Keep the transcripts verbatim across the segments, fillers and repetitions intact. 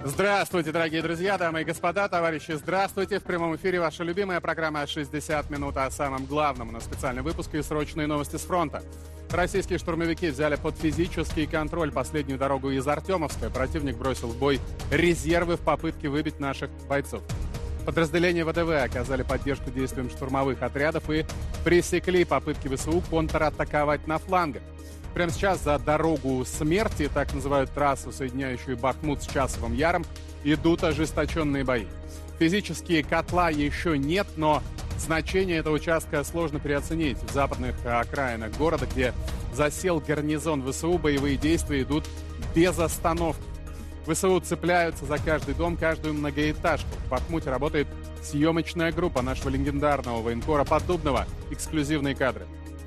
Здравствуйте, дорогие друзья, дамы и господа, товарищи, здравствуйте. В прямом эфире ваша любимая программа «шестьдесят минут» о самом главном на специальном выпуске «Срочные новости с фронта». Российские штурмовики взяли под физический контроль последнюю дорогу из Артемовска. Противник бросил в бой резервы в попытке выбить наших бойцов. Подразделения ВДВ оказали поддержку действиям штурмовых отрядов и пресекли попытки ВСУ контратаковать на флангах. Прямо сейчас за дорогу смерти, так называют трассу, соединяющую Бахмут с Часовым Яром, идут ожесточенные бои. Физические котла еще нет, но значение этого участка сложно переоценить. В западных окраинах города, где засел гарнизон ВСУ, боевые действия идут без остановки. ВСУ цепляются за каждый дом, каждую многоэтажку. В Бахмуте работает съемочная группа нашего легендарного военкора Поддубного. Эксклюзивные кадры.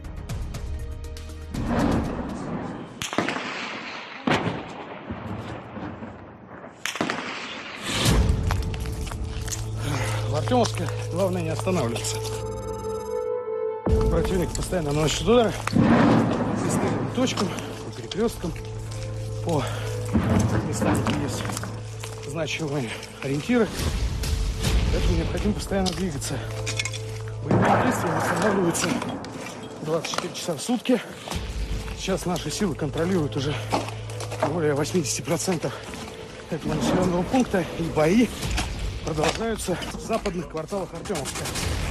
В Артемовске главное не останавливаться. Противник постоянно наносит удары по прицельным точкам, по перекресткам, по местам, где есть значимые ориентиры. Поэтому необходимо постоянно двигаться. Боевые действия восстанавливаются двадцать четыре часа в сутки. Сейчас наши силы контролируют уже более восемьдесят процентов этого населенного пункта, и бои продолжаются в западных кварталах Артемовска.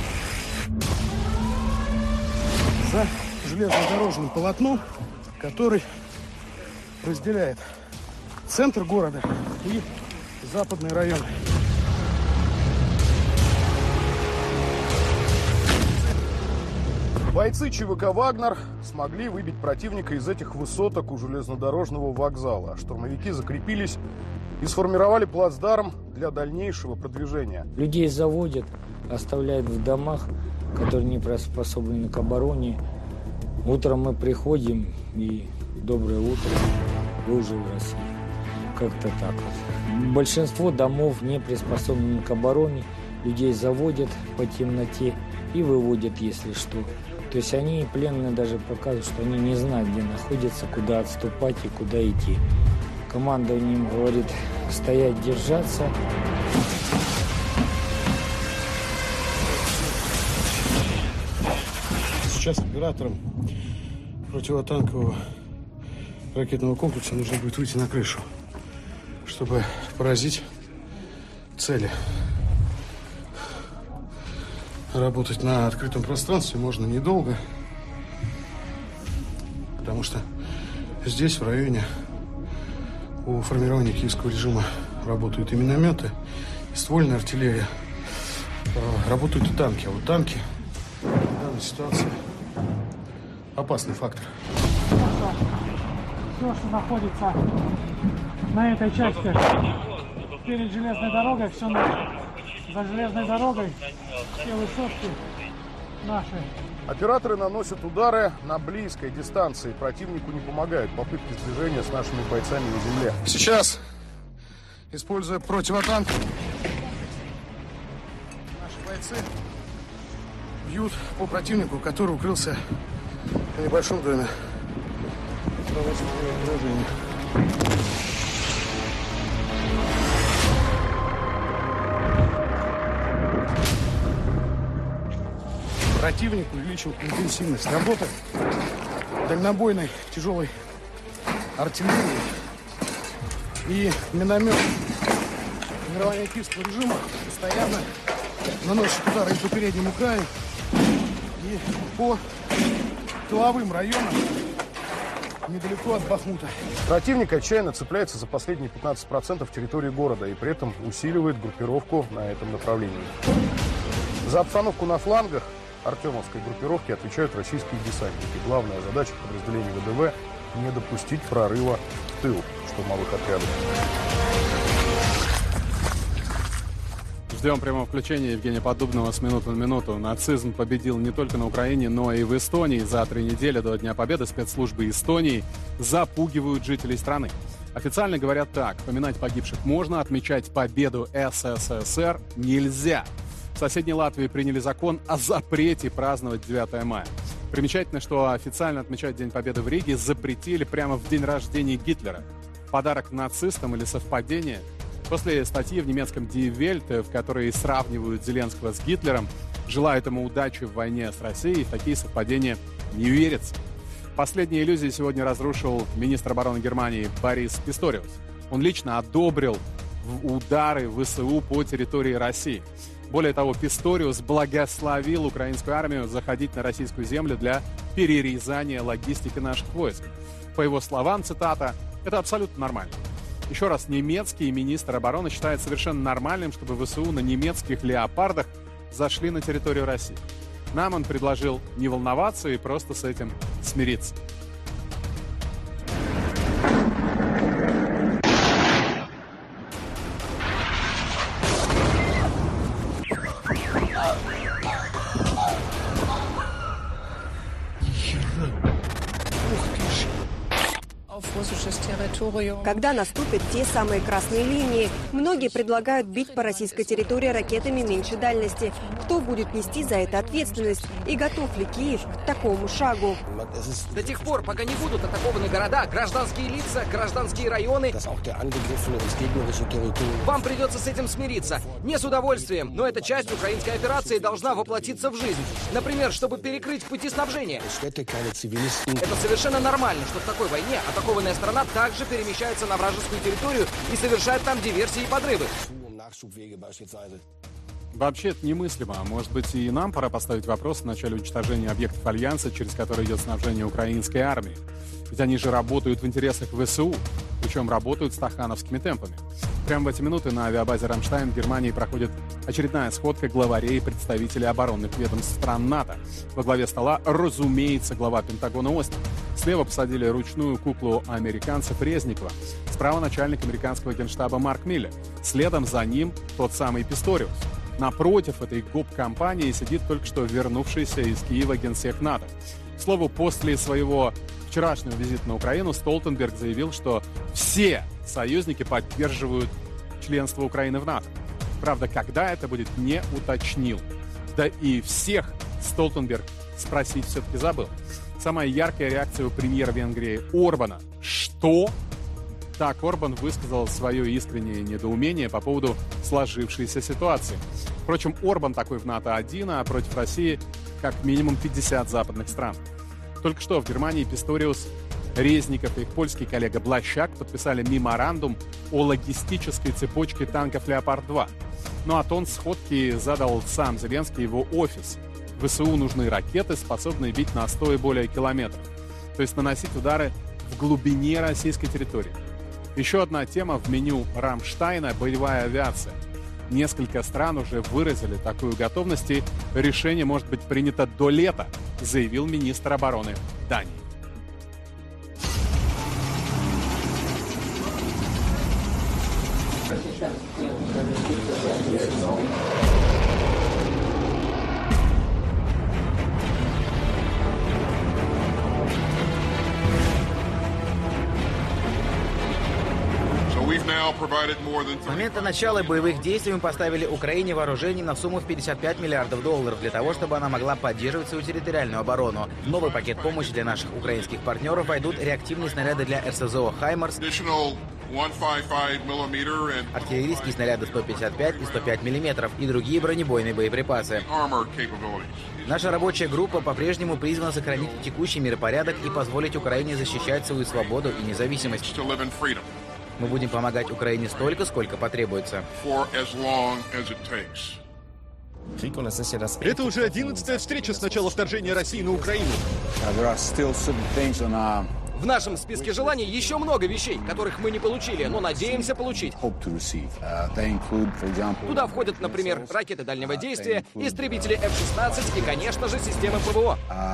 За железнодорожным полотном, который разделяет центр города и западные районы. Бойцы ЧВК «Вагнер» смогли выбить противника из этих высоток у железнодорожного вокзала. Штурмовики закрепились и сформировали плацдарм для дальнейшего продвижения. Людей заводят, оставляют в домах, которые не приспособлены к обороне. Утром мы приходим, и доброе утро, вы уже в России. Как-то так вот. Большинство домов не приспособлены к обороне, людей заводят по темноте и выводят, если что. То есть они, пленные, даже показывают, что они не знают, где находятся, куда отступать и куда идти. Командование им говорит стоять, держаться. Сейчас операторам противотанкового ракетного комплекса нужно будет выйти на крышу, чтобы поразить цели. Работать на открытом пространстве можно недолго, потому что здесь, в районе, у формирования киевского режима работают и минометы, и ствольная артиллерия, работают и танки. А вот танки в данной ситуации опасный фактор. Все, что находится на этой части перед железной дорогой, все наше. За железной дорогой все высотки наши. Операторы наносят удары на близкой дистанции. Противнику не помогают попытки сближения с нашими бойцами на земле. Сейчас, используя противотанк, наши бойцы бьют по противнику, который укрылся в небольшом доме. Противник увеличил интенсивность работы дальнобойной тяжелой артиллерии и миномет. Формирование киевского режима постоянно наносит удары и по переднему краю, и по тыловым районам недалеко от Бахмута. Противник отчаянно цепляется за последние пятнадцать процентов территории города и при этом усиливает группировку на этом направлении. За обстановку на флангах артемовской группировки отвечают российские десантники. Главная задача подразделений ВДВ – не допустить прорыва в тыл штурмовых отрядов. Ждем прямого включения Евгения Поддубного с минуты на минуту. Нацизм победил не только на Украине, но и в Эстонии. За три недели до Дня Победы спецслужбы Эстонии запугивают жителей страны. Официально говорят так: поминать погибших можно, отмечать победу СССР нельзя. В соседней Латвии приняли закон о запрете праздновать девятое мая. Примечательно, что официально отмечать День Победы в Риге запретили прямо в день рождения Гитлера. Подарок нацистам или совпадение? После статьи в немецком Die Welt, в которой сравнивают Зеленского с Гитлером, желают ему удачи в войне с Россией, в такие совпадения не верится. Последние иллюзии сегодня разрушил министр обороны Германии Борис Писториус. Он лично одобрил удары ВСУ по территории России. Более того, Писториус благословил украинскую армию заходить на российскую землю для перерезания логистики наших войск. По его словам, цитата, «это абсолютно нормально». Еще раз, немецкий министр обороны считает совершенно нормальным, чтобы ВСУ на немецких леопардах зашли на территорию России. Нам он предложил не волноваться и просто с этим смириться. Когда наступят те самые красные линии, многие предлагают бить по российской территории ракетами меньшей дальности. Кто будет нести за это ответственность? И готов ли Киев к такому шагу? До тех пор, пока не будут атакованы города, гражданские лица, гражданские районы, вам придется с этим смириться. Не с удовольствием, но эта часть украинской операции должна воплотиться в жизнь. Например, чтобы перекрыть пути снабжения. Это совершенно нормально, что в такой войне атакованная страна также перемещается на вражескую территорию и совершает там диверсии и подрывы. Вообще это немыслимо. Может быть, и нам пора поставить вопрос в начале уничтожения объектов Альянса, через который идет снабжение украинской армии. Ведь они же работают в интересах ВСУ, причем работают стахановскими темпами. Прямо в эти минуты на авиабазе «Рамштайн» в Германии проходит очередная сходка главарей и представителей оборонных ведомств стран НАТО. Во главе стола, разумеется, глава Пентагона Остин. Слева посадили ручную куклу американцев Резникова. Справа начальник американского генштаба Марк Миллер. Следом за ним тот самый Писториус. Напротив этой гоп-компании сидит только что вернувшийся из Киева генсек НАТО. К слову, после своего вчерашнего визита на Украину Столтенберг заявил, что все союзники поддерживают членство Украины в НАТО. Правда, когда это будет, не уточнил. Да и всех Столтенберг спросить все-таки забыл. Самая яркая реакция у премьера Венгрии Орбана. Что? Так Орбан высказал свое искреннее недоумение по поводу сложившейся ситуации. Впрочем, Орбан такой в НАТО один, а против России как минимум пятьдесят западных стран. Только что в Германии Писториус, Резников и их польский коллега Блащак подписали меморандум о логистической цепочке танков «Леопард-два». Ну а тон сходки задал сам Зеленский, его офис. ВСУ нужны ракеты, способные бить на сто и более километров. То есть наносить удары в глубине российской территории. Еще одна тема в меню Рамштайна – боевая авиация. Несколько стран уже выразили такую готовность, и решение может быть принято до лета, заявил министр обороны Дании. С момента начала боевых действий мы поставили Украине вооружение на сумму в пятьдесят пять миллиардов долларов для того, чтобы она могла поддерживать свою территориальную оборону. В новый пакет помощи для наших украинских партнеров войдут реактивные снаряды для РСЗО «Хаймарс», артиллерийские снаряды сто пятьдесят пять и сто пять миллиметров и другие бронебойные боеприпасы. Наша рабочая группа по-прежнему призвана сохранить текущий миропорядок и позволить Украине защищать свою свободу и независимость. Мы будем помогать Украине столько, сколько потребуется. Это уже одиннадцатая встреча с начала вторжения России на Украину. В нашем списке желаний еще много вещей, которых мы не получили, но надеемся получить. Туда входят, например, ракеты дальнего действия, истребители эф шестнадцать и, конечно же, системы ПВО.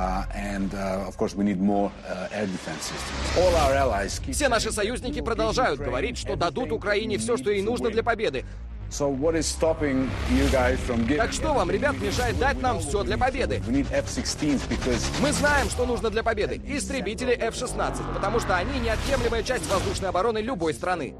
Все наши союзники продолжают говорить, что дадут Украине все, что ей нужно для победы. Так что вам, ребят, мешает дать нам все для победы? Мы знаем, что нужно для победы. Истребители эф шестнадцать, потому что они неотъемлемая часть воздушной обороны любой страны.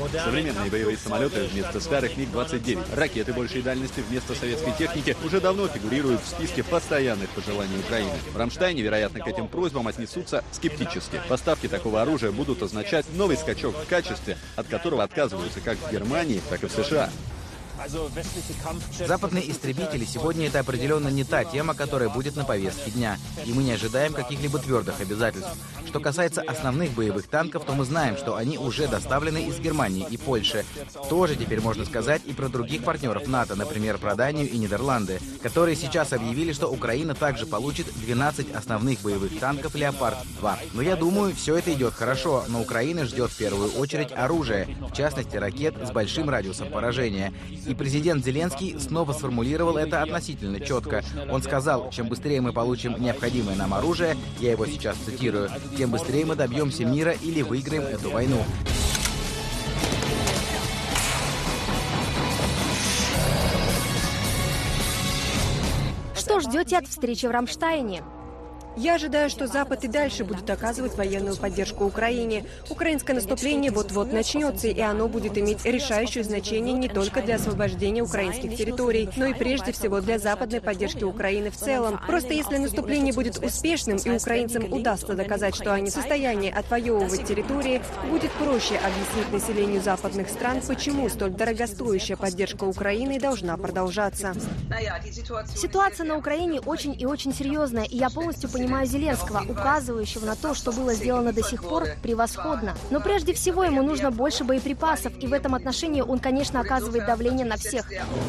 Современные боевые самолеты вместо старых миг двадцать девять, ракеты большей дальности вместо советской техники уже давно фигурируют в списке постоянных пожеланий Украины. В Рамштайне, вероятно, к этим просьбам отнесутся скептически. Поставки такого оружия будут означать новый скачок в качестве, от которого отказываются как в Германии, так и в США. Западные истребители сегодня это определенно не та тема, которая будет на повестке дня, и мы не ожидаем каких-либо твердых обязательств. Что касается основных боевых танков, то мы знаем, что они уже доставлены из Германии и Польши. Тоже теперь можно сказать и про других партнеров НАТО, например, про Данию и Нидерланды, которые сейчас объявили, что Украина также получит двенадцать основных боевых танков «Леопард-два». Но я думаю, все это идет хорошо, но Украина ждет в первую очередь оружие, в частности ракет с большим радиусом поражения. И президент Зеленский снова сформулировал это относительно четко. Он сказал, чем быстрее мы получим необходимое нам оружие, я его сейчас цитирую, тем быстрее мы добьемся мира или выиграем эту войну. Что ждете от встречи в Рамштайне? Я ожидаю, что Запад и дальше будет оказывать военную поддержку Украине. Украинское наступление вот-вот начнется, и оно будет иметь решающее значение не только для освобождения украинских территорий, но и прежде всего для западной поддержки Украины в целом. Просто если наступление будет успешным и украинцам удастся доказать, что они в состоянии отвоевывать территории, будет проще объяснить населению западных стран, почему столь дорогостоящая поддержка Украины должна продолжаться. Ситуация на Украине очень и очень серьезная, и я полностью понимаю, Понимаю Зеленского, указывающего на то, что было сделано до сих пор, превосходно. Но прежде всего ему нужно больше боеприпасов, и в этом отношении он, конечно, оказывает давление на всех.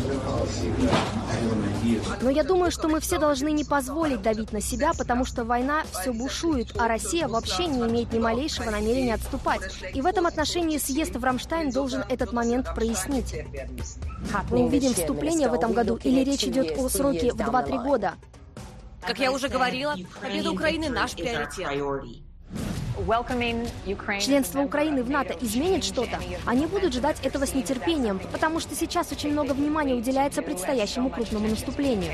Но я думаю, что мы все должны не позволить давить на себя, потому что война все бушует, а Россия вообще не имеет ни малейшего намерения отступать. И в этом отношении съезд в Рамштайн должен этот момент прояснить. Мы увидим вступление в этом году, или речь идет о сроке в два-три года? Как я уже говорила, победа Украины – наш приоритет. Членство Украины в НАТО изменит что-то? Они будут ждать этого с нетерпением, потому что сейчас очень много внимания уделяется предстоящему крупному наступлению.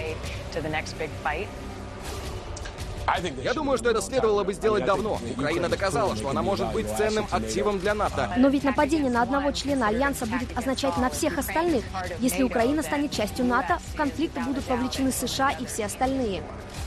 Я думаю, что это следовало бы сделать давно. Украина доказала, что она может быть ценным активом для НАТО. Но ведь нападение на одного члена Альянса будет означать на всех остальных. Если Украина станет частью НАТО, в конфликт будут вовлечены США и все остальные.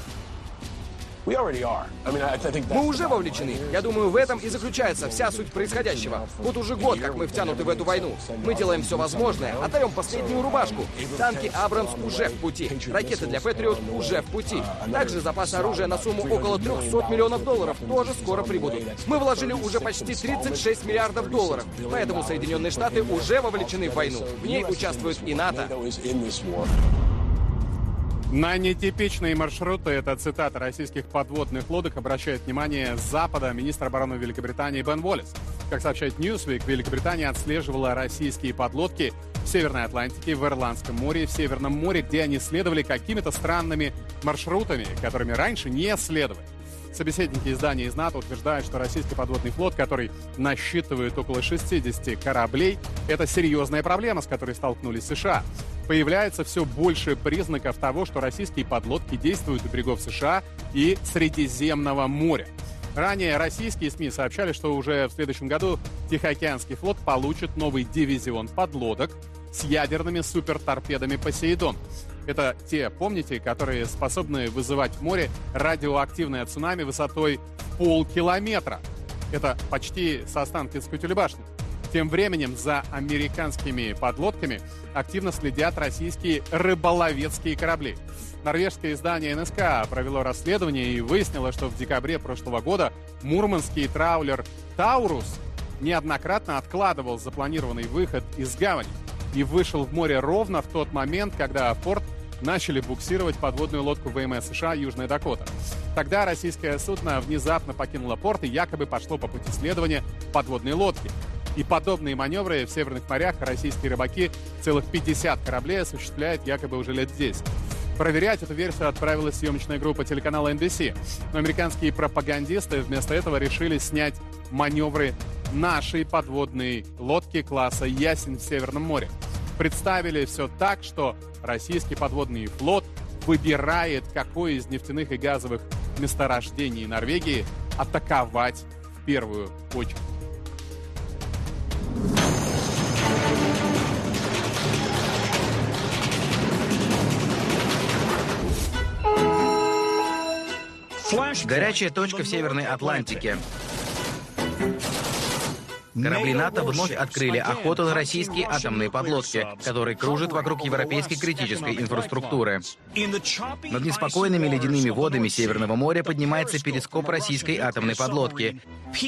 Мы уже вовлечены. Я думаю, в этом и заключается вся суть происходящего. Вот уже год, как мы втянуты в эту войну. Мы делаем все возможное, отдаем последнюю рубашку. Танки «Абрамс» уже в пути. Ракеты для «Патриот» уже в пути. Также запасы оружия на сумму около трехсот миллионов долларов тоже скоро прибудут. Мы вложили уже почти тридцать шесть миллиардов долларов. Поэтому Соединенные Штаты уже вовлечены в войну. В ней участвует и НАТО. На нетипичные маршруты, это цитата российских подводных лодок, обращает внимание с Запада министр обороны Великобритании Бен Уоллес. Как сообщает Newsweek, Великобритания отслеживала российские подлодки в Северной Атлантике, в Ирландском море и в Северном море, где они следовали какими-то странными маршрутами, которыми раньше не следовали. Собеседники издания из НАТО утверждают, что российский подводный флот, который насчитывает около шестидесяти кораблей, это серьезная проблема, с которой столкнулись США. Появляется все больше признаков того, что российские подлодки действуют у берегов США и Средиземного моря. Ранее российские СМИ сообщали, что уже в следующем году Тихоокеанский флот получит новый дивизион подлодок с ядерными суперторпедами «Посейдон». Это те, помните, которые способны вызывать в море радиоактивное цунами высотой в полкилометра. Это почти со Останкинской тюлебашни. Тем временем за американскими подлодками активно следят российские рыболовецкие корабли. Норвежское издание эн эс ка провело расследование и выяснило, что в декабре прошлого года мурманский траулер «Таурус» неоднократно откладывал запланированный выход из гавани и вышел в море ровно в тот момент, когда в порт начали буксировать подводную лодку вэ эм эс США «Южная Дакота». Тогда российское судно внезапно покинуло порт и якобы пошло по пути следования подводной лодки. И подобные маневры в северных морях российские рыбаки, целых пятьдесят кораблей, осуществляют якобы уже лет десять. Проверять эту версию отправилась съемочная группа телеканала эн би си. Но американские пропагандисты вместо этого решили снять маневры нашей подводной лодки класса «Ясень» в Северном море. Представили все так, что российский подводный флот выбирает, какое из нефтяных и газовых месторождений Норвегии атаковать в первую очередь. Горячая точка в Северной Атлантике. Корабли НАТО вновь открыли охоту на российские атомные подлодки, которые кружат вокруг европейской критической инфраструктуры. Над неспокойными ледяными водами Северного моря поднимается перископ российской атомной подлодки.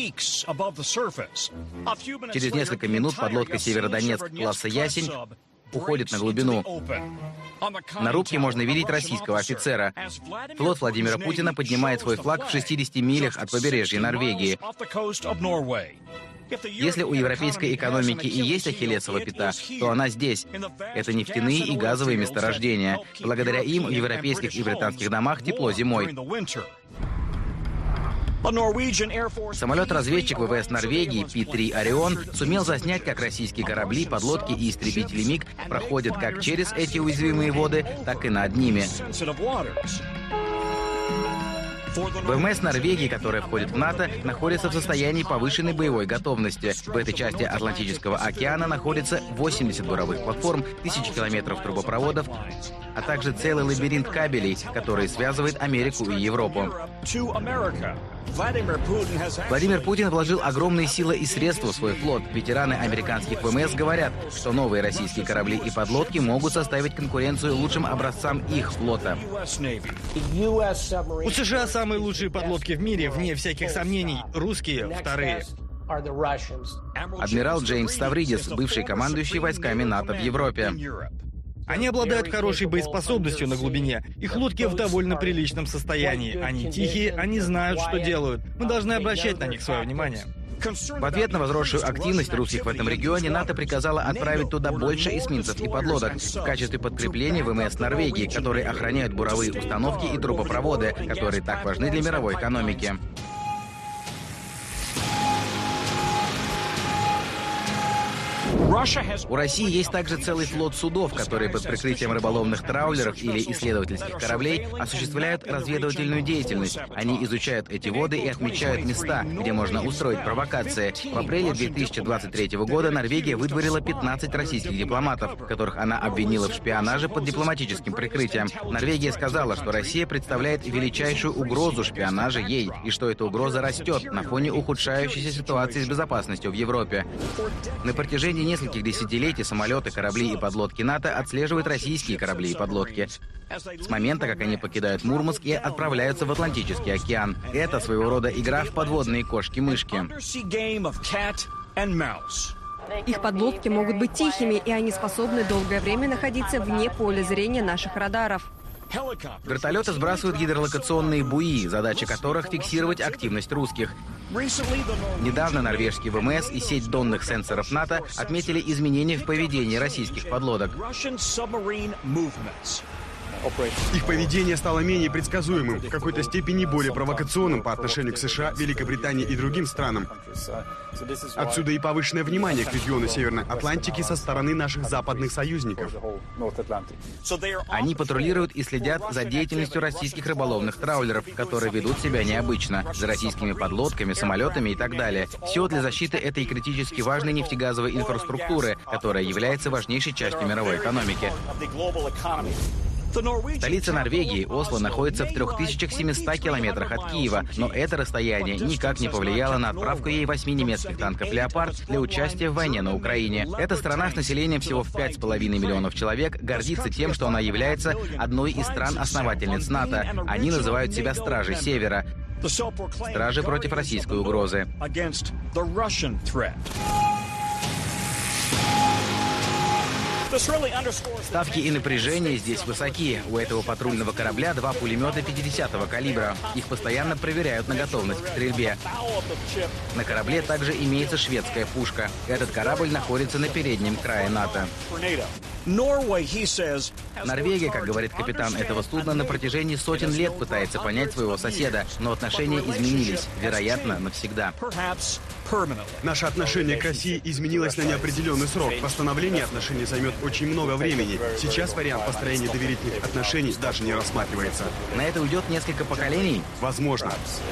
Через несколько минут подлодка «Северодонецк» класса «Ясень» уходит на глубину. На рубке можно видеть российского офицера. Флот Владимира Путина поднимает свой флаг в шестидесяти милях от побережья Норвегии. Если у европейской экономики и есть ахиллесова пята, то она здесь. Это нефтяные и газовые месторождения. Благодаря им в европейских и британских домах тепло зимой. Самолет-разведчик ВВС Норвегии Пи три «Орион» сумел заснять, как российские корабли, подлодки и истребители МиГ проходят как через эти уязвимые воды, так и над ними. ВМС Норвегии, которая входит в НАТО, находится в состоянии повышенной боевой готовности. В этой части Атлантического океана находится восемьдесят буровых платформ, тысячи километров трубопроводов, а также целый лабиринт кабелей, который связывает Америку и Европу. Владимир Путин вложил огромные силы и средства в свой флот. Ветераны американских ВМС говорят, что новые российские корабли и подлодки могут составить конкуренцию лучшим образцам их флота. У США самые лучшие подлодки в мире, вне всяких сомнений. Русские — вторые. Адмирал Джеймс Ставридис, бывший командующий войсками НАТО в Европе. Они обладают хорошей боеспособностью на глубине. Их лодки в довольно приличном состоянии. Они тихие, они знают, что делают. Мы должны обращать на них свое внимание. В ответ на возросшую активность русских в этом регионе НАТО приказало отправить туда больше эсминцев и подлодок в качестве подкрепления ВМС Норвегии, которые охраняют буровые установки и трубопроводы, которые так важны для мировой экономики. У России есть также целый флот судов, которые под прикрытием рыболовных траулеров или исследовательских кораблей осуществляют разведывательную деятельность. Они изучают эти воды и отмечают места, где можно устроить провокации. В апреле две тысячи двадцать третьего года Норвегия выдворила пятнадцать российских дипломатов, которых она обвинила в шпионаже под дипломатическим прикрытием. Норвегия сказала, что Россия представляет величайшую угрозу шпионажа ей, и что эта угроза растет на фоне ухудшающейся ситуации с безопасностью в Европе. На протяжении нескольких десятилетий самолеты, корабли и подлодки НАТО отслеживают российские корабли и подлодки. С момента, как они покидают Мурманск и отправляются в Атлантический океан. Это своего рода игра в подводные кошки-мышки. Их подлодки могут быть тихими, и они способны долгое время находиться вне поля зрения наших радаров. Вертолеты сбрасывают гидролокационные буи, задача которых — фиксировать активность русских. Недавно норвежский ВМС и сеть донных сенсоров НАТО отметили изменения в поведении российских подлодок. Их поведение стало менее предсказуемым, в какой-то степени более провокационным по отношению к США, Великобритании и другим странам. Отсюда и повышенное внимание к региону Северной Атлантики со стороны наших западных союзников. Они патрулируют и следят за деятельностью российских рыболовных траулеров, которые ведут себя необычно, за российскими подлодками, самолетами и так далее. Все для защиты этой критически важной нефтегазовой инфраструктуры, которая является важнейшей частью мировой экономики. Столица Норвегии, Осло, находится в трёх тысячах семистах километрах от Киева, но это расстояние никак не повлияло на отправку ей восьми немецких танков «Леопард» для участия в войне на Украине. Эта страна с населением всего в пять с половиной миллионов человек гордится тем, что она является одной из стран-основательниц НАТО. Они называют себя «Стражей Севера». Стражи против российской угрозы. Ставки и напряжение здесь высоки. У этого патрульного корабля два пулемета пятидесятого калибра. Их постоянно проверяют на готовность к стрельбе. На корабле также имеется шведская пушка. Этот корабль находится на переднем крае НАТО. Норвегия, как говорит капитан этого судна, на протяжении сотен лет пытается понять своего соседа, но отношения изменились, вероятно, навсегда. Наше отношение к России изменилось на неопределенный срок. Восстановление отношений займет очень много времени. Сейчас вариант построения доверительных отношений даже не рассматривается. На это уйдет несколько поколений? Возможно.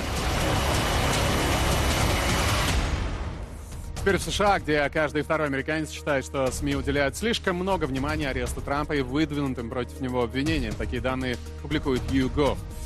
Теперь в США, где каждый второй американец считает, что СМИ уделяют слишком много внимания аресту Трампа и выдвинутым против него обвинениям. Такие данные публикует YouGov.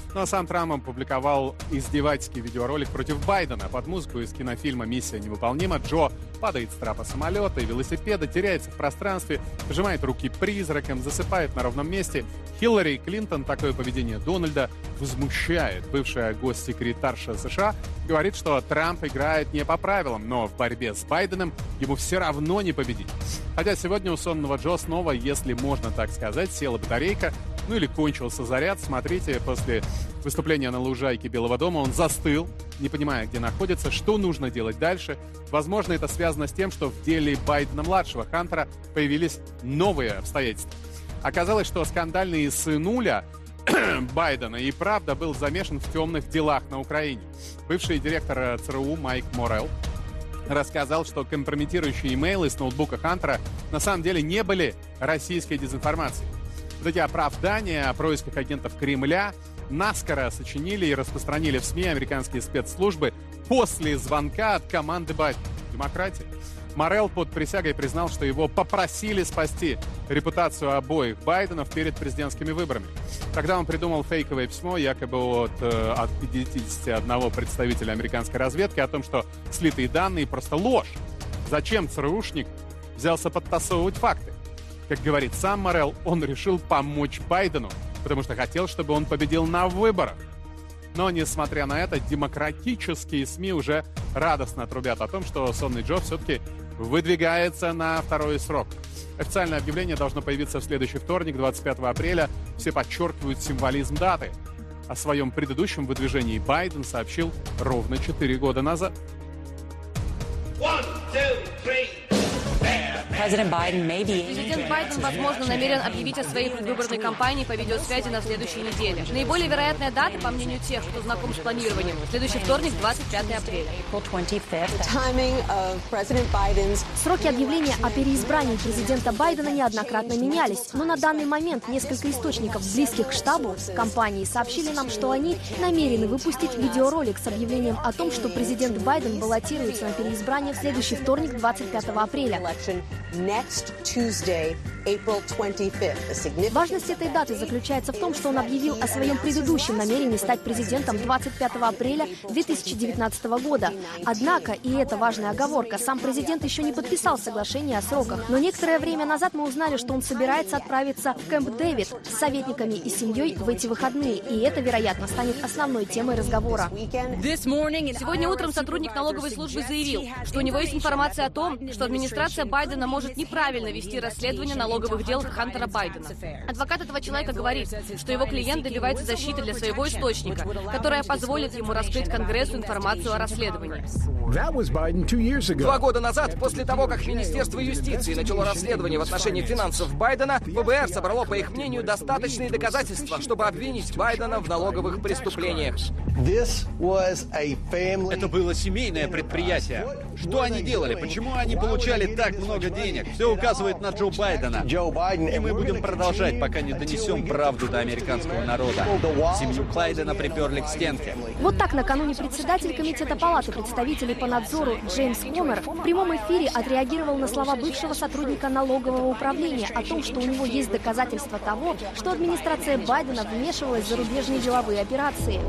Ну а сам Трамп опубликовал издевательский видеоролик против Байдена. Под музыку из кинофильма «Миссия невыполнима» Джо падает с трапа самолета и велосипеда, теряется в пространстве, пожимает руки призраком, засыпает на ровном месте. Хиллари Клинтон такое поведение Дональда возмущает. Бывшая госсекретарша США говорит, что Трамп играет не по правилам, но в борьбе с Байденом ему все равно не победить. Хотя сегодня у сонного Джо снова, если можно так сказать, села батарейка, ну или кончился заряд. Смотрите, после выступления на лужайке Белого дома он застыл, не понимая, где находится, что нужно делать дальше. Возможно, это связано с тем, что в деле Байдена-младшего Хантера появились новые обстоятельства. Оказалось, что скандальный сынуля Байдена и правда был замешан в темных делах на Украине. Бывший директор ЦРУ Майк Моррелл рассказал, что компрометирующие имейлы с ноутбука Хантера на самом деле не были российской дезинформацией. Вот эти оправдания о происках агентов Кремля наскоро сочинили и распространили в СМИ американские спецслужбы после звонка от команды Байдена. Демократия. Моррелл под присягой признал, что его попросили спасти репутацию обоих Байденов перед президентскими выборами. Тогда он придумал фейковое письмо, якобы от, от пятидесяти одного представителя американской разведки, о том, что слитые данные просто ложь. Зачем ЦРУшник взялся подтасовывать факты? Как говорит сам Моррелл, он решил помочь Байдену, потому что хотел, чтобы он победил на выборах. Но, несмотря на это, демократические СМИ уже радостно трубят о том, что сонный Джо все-таки выдвигается на второй срок. Официальное объявление должно появиться в следующий вторник, двадцать пятого апреля. Все подчеркивают символизм даты. О своем предыдущем выдвижении Байден сообщил ровно четыре года назад. One, two, three. Президент Байден, возможно, намерен объявить о своей предвыборной кампании по видеосвязи на следующей неделе. Наиболее вероятная дата, по мнению тех, кто знаком с планированием, следующий вторник, двадцать пятого апреля. Сроки объявления о переизбрании президента Байдена неоднократно менялись, но на данный момент несколько источников, близких к штабу компании, сообщили нам, что они намерены выпустить видеоролик с объявлением о том, что президент Байден баллотируется на переизбрание в следующий вторник, двадцать пятого апреля. Важность этой даты заключается в том, что он объявил о своем предыдущем намерении стать президентом двадцать пятого апреля две тысячи девятнадцатого года. Однако, и это важная оговорка, сам президент еще не подписал соглашение о сроках. Но некоторое время назад мы узнали, что он собирается отправиться в Кэмп Дэвид с советниками и семьей в эти выходные. И это, вероятно, станет основной темой разговора. Сегодня утром сотрудник налоговой службы заявил, что у него есть информация о том, что администрация Байдена может неправильно вести расследование налоговых дел Хантера Байдена. Адвокат этого человека говорит, что его клиент добивается защиты для своего источника, которая позволит ему раскрыть Конгрессу информацию о расследовании. Два года назад, после того, как Министерство юстиции начало расследование в отношении финансов Байдена, ФБР собрало, по их мнению, достаточные доказательства, чтобы обвинить Байдена в налоговых преступлениях. Это было семейное предприятие. Что они делали? Почему они получали так много денег? Все указывает на Джо Байдена. И мы будем продолжать, пока не донесем правду до американского народа. Семью Клайдена приперли к стенке. Вот так накануне председатель Комитета Палаты представителей по надзору Джеймс Комер в прямом эфире отреагировал на слова бывшего сотрудника налогового управления о том, что у него есть доказательства того, что администрация Байдена вмешивалась в зарубежные деловые операции.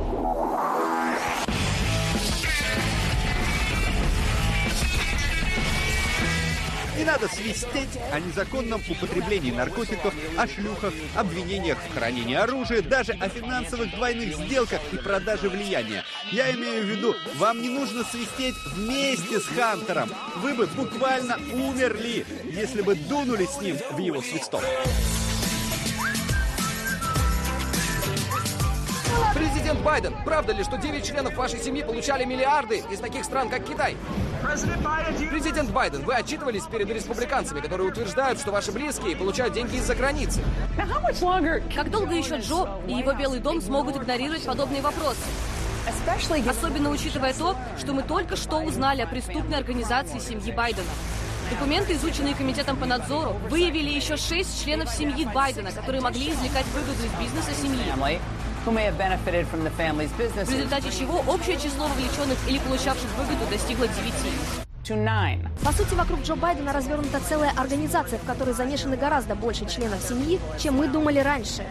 Не надо свистеть о незаконном употреблении наркотиков, о шлюхах, обвинениях в хранении оружия, даже о финансовых двойных сделках и продаже влияния. Я имею в виду, вам не нужно свистеть вместе с Хантером. Вы бы буквально умерли, если бы дунули с ним в его свисток. Президент Байден, правда ли, что девять членов вашей семьи получали миллиарды из таких стран, как Китай? Президент Байден, вы отчитывались перед республиканцами, которые утверждают, что ваши близкие получают деньги из-за границы. Как долго еще Джо и его Белый дом смогут игнорировать подобные вопросы? Особенно учитывая то, что мы только что узнали о преступной организации семьи Байдена. Документы, изученные Комитетом по надзору, выявили еще шесть членов семьи Байдена, которые могли извлекать выгоду из бизнеса семьи. В результате чего общее число вовлеченных или получавших выгоду достигло девяти. По сути, вокруг Джо Байдена развернута целая организация, в которой замешаны гораздо больше членов семьи, чем мы думали раньше.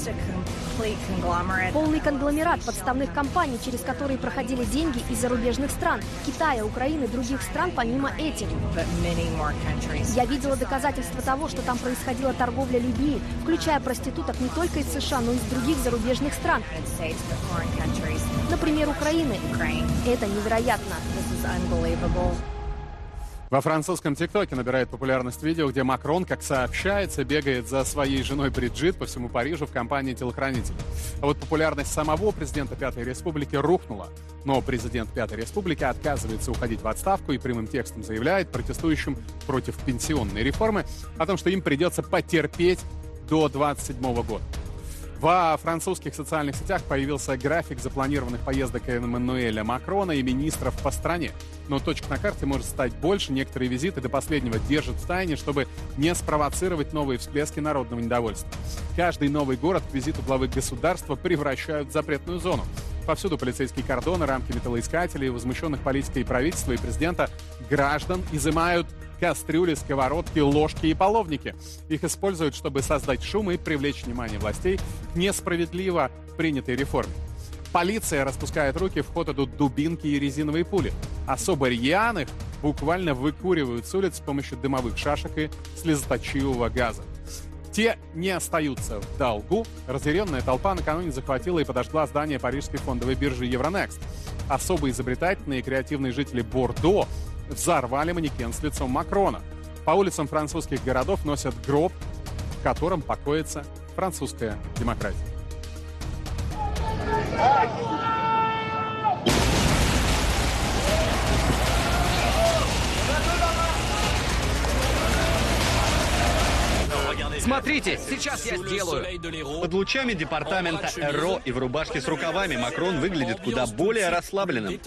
Полный конгломерат подставных компаний, через которые проходили деньги из зарубежных стран, Китая, Украины и других стран помимо этих. Я видела доказательства того, что там происходила торговля людьми, включая проституток не только из США, но и из других зарубежных стран. Например, Украины. Это невероятно. Во французском ТикТоке набирает популярность видео, где Макрон, как сообщается, бегает за своей женой Бриджит по всему Парижу в компании телохранителей. А вот популярность самого президента Пятой Республики рухнула. Но президент Пятой Республики отказывается уходить в отставку и прямым текстом заявляет протестующим против пенсионной реформы о том, что им придется потерпеть до двадцать седьмого года. Во французских социальных сетях появился график запланированных поездок Эммануэля Макрона и министров по стране. Но точек на карте может стать больше. Некоторые визиты до последнего держат в тайне, чтобы не спровоцировать новые всплески народного недовольства. Каждый новый город к визиту главы государства превращают в запретную зону. Повсюду полицейские кордоны, рамки металлоискателей, возмущенных политикой и правительства и президента граждан изымают кастрюли, сковородки, ложки и половники. Их используют, чтобы создать шум и привлечь внимание властей к несправедливо принятой реформе. Полиция распускает руки, в ход идут дубинки и резиновые пули. Особо рьяных буквально выкуривают с улиц с помощью дымовых шашек и слезоточивого газа. Те не остаются в долгу. Разъяренная толпа накануне захватила и подожгла здание парижской фондовой биржи Euronext. Особо изобретательные и креативные жители Бордо взорвали манекен с лицом Макрона. По улицам французских городов носят гроб, в котором покоится французская демократия. Смотрите, сейчас я сделаю. Под лучами департамента РО и в рубашке с рукавами Макрон выглядит куда более расслабленным.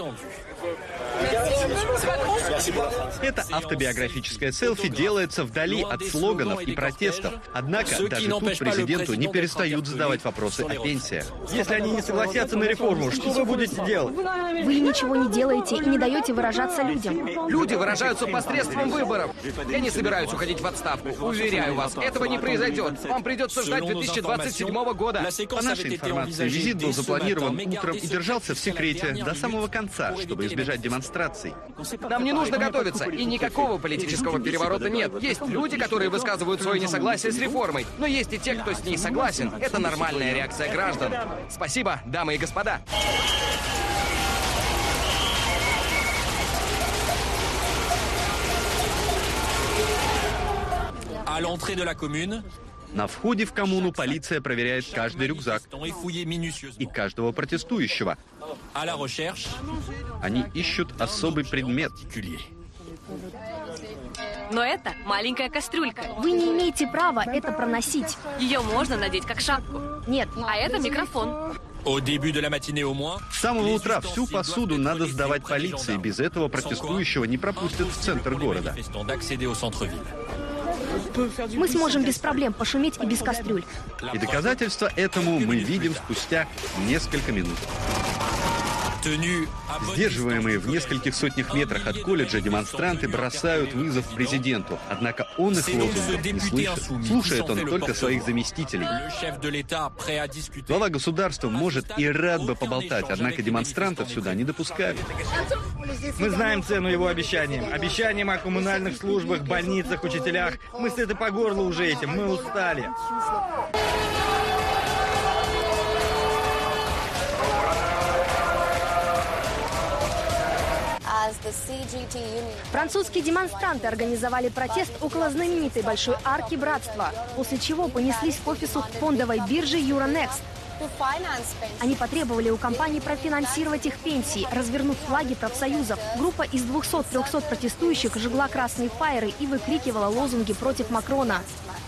Это автобиографическое селфи делается вдали от слоганов и протестов. Однако даже тут президенту не перестают задавать вопросы о пенсиях. Если они не согласятся на реформу, что вы будете делать? Вы ничего не делаете и не даете выражаться людям. Люди выражаются посредством выборов. Я не собираюсь уходить в отставку. Уверяю вас, этого не произойдет. Вам придется ждать две тысячи двадцать седьмого года. По нашей информации, визит был запланирован утром и держался в секрете до самого конца, чтобы избежать демонстраций. Нам не нужно готовиться, и никакого политического переворота нет. Есть люди, которые высказывают свое несогласие с реформой, но есть и те, кто с ней согласен. Это нормальная реакция граждан. Спасибо, дамы и господа. На входе в коммуну полиция проверяет каждый рюкзак и каждого протестующего. Они ищут особый предмет. Но это маленькая кастрюлька. Вы не имеете права это проносить. Ее можно надеть как шапку. Нет. А это микрофон. С самого утра всю посуду надо сдавать полиции. Без этого протестующего не пропустят в центр города. Мы сможем без проблем пошуметь и без кастрюль. И доказательства этому мы видим спустя несколько минут. Сдерживаемые в нескольких сотнях метрах от колледжа демонстранты бросают вызов президенту. Однако он их лозунгов не слышит. Слушает он только своих заместителей. Глава государства может и рад бы поболтать, однако демонстрантов сюда не допускают. Мы знаем цену его обещаниям. Обещаниям о коммунальных службах, больницах, учителях. Мы сыты по горло уже этим. Мы устали. Французские демонстранты организовали протест около знаменитой Большой арки Братства, после чего понеслись к офису фондовой биржи Euronext. Они потребовали у компании профинансировать их пенсии, развернув флаги профсоюзов. Группа из двухсот-трехсот протестующих жгла красные фаеры и выкрикивала лозунги против Макрона.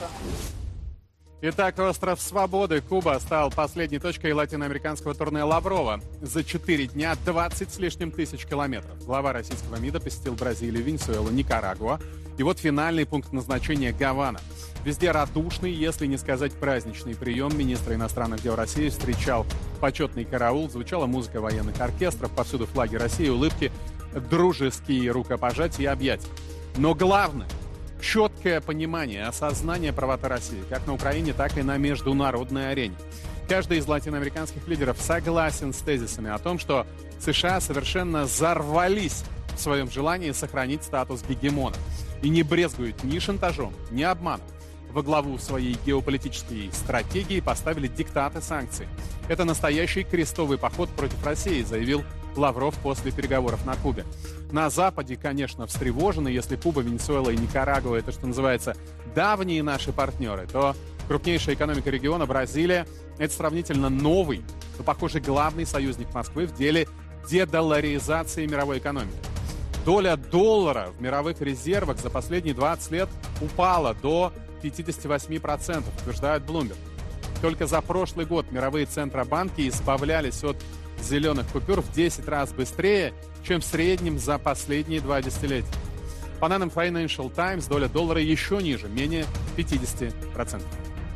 Итак, остров Свободы, Куба, стал последней точкой латиноамериканского турне Лаврова. За четыре дня двадцать с лишним тысяч километров. Глава российского МИДа посетил Бразилию, Венесуэлу, Никарагуа. И вот финальный пункт назначения — Гавана. Везде радушный, если не сказать праздничный прием. Министра иностранных дел России встречал почетный караул. Звучала музыка военных оркестров, повсюду флаги России, улыбки дружеские рукопожатия и объятия. Но главное – четкое понимание, осознание правоты России, как на Украине, так и на международной арене. Каждый из латиноамериканских лидеров согласен с тезисами о том, что США совершенно взорвались в своем желании сохранить статус гегемона и не брезгуют ни шантажом, ни обманом. Во главу своей геополитической стратегии поставили диктаты санкций. Это настоящий крестовый поход против России, заявил Лавров после переговоров на Кубе. На Западе, конечно, встревожены. Если Куба, Венесуэла и Никарагуа — это, что называется, давние наши партнеры, то крупнейшая экономика региона Бразилия — это сравнительно новый, но, похоже, главный союзник Москвы в деле дедолларизации мировой экономики. Доля доллара в мировых резервах за последние двадцать лет упала до пятьдесят восемь процентов, утверждает Bloomberg. Только за прошлый год мировые центробанки избавлялись от зеленых купюр в десять раз быстрее, чем в среднем за последние два десятилетия. По данным Financial Times, доля доллара еще ниже, менее пятьдесят процентов.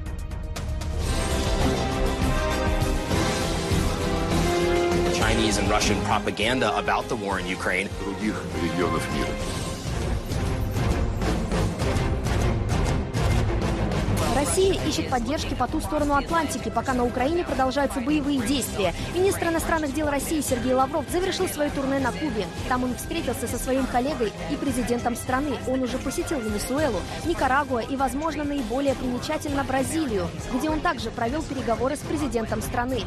Chinese and Russian propaganda about the war in Ukraine. Других регионов мира. Россия ищет поддержки по ту сторону Атлантики, пока на Украине продолжаются боевые действия. Министр иностранных дел России Сергей Лавров завершил свое турне на Кубе. Там он встретился со своим коллегой и президентом страны. Он уже посетил Венесуэлу, Никарагуа и, возможно, наиболее примечательно Бразилию, где он также провел переговоры с президентом страны.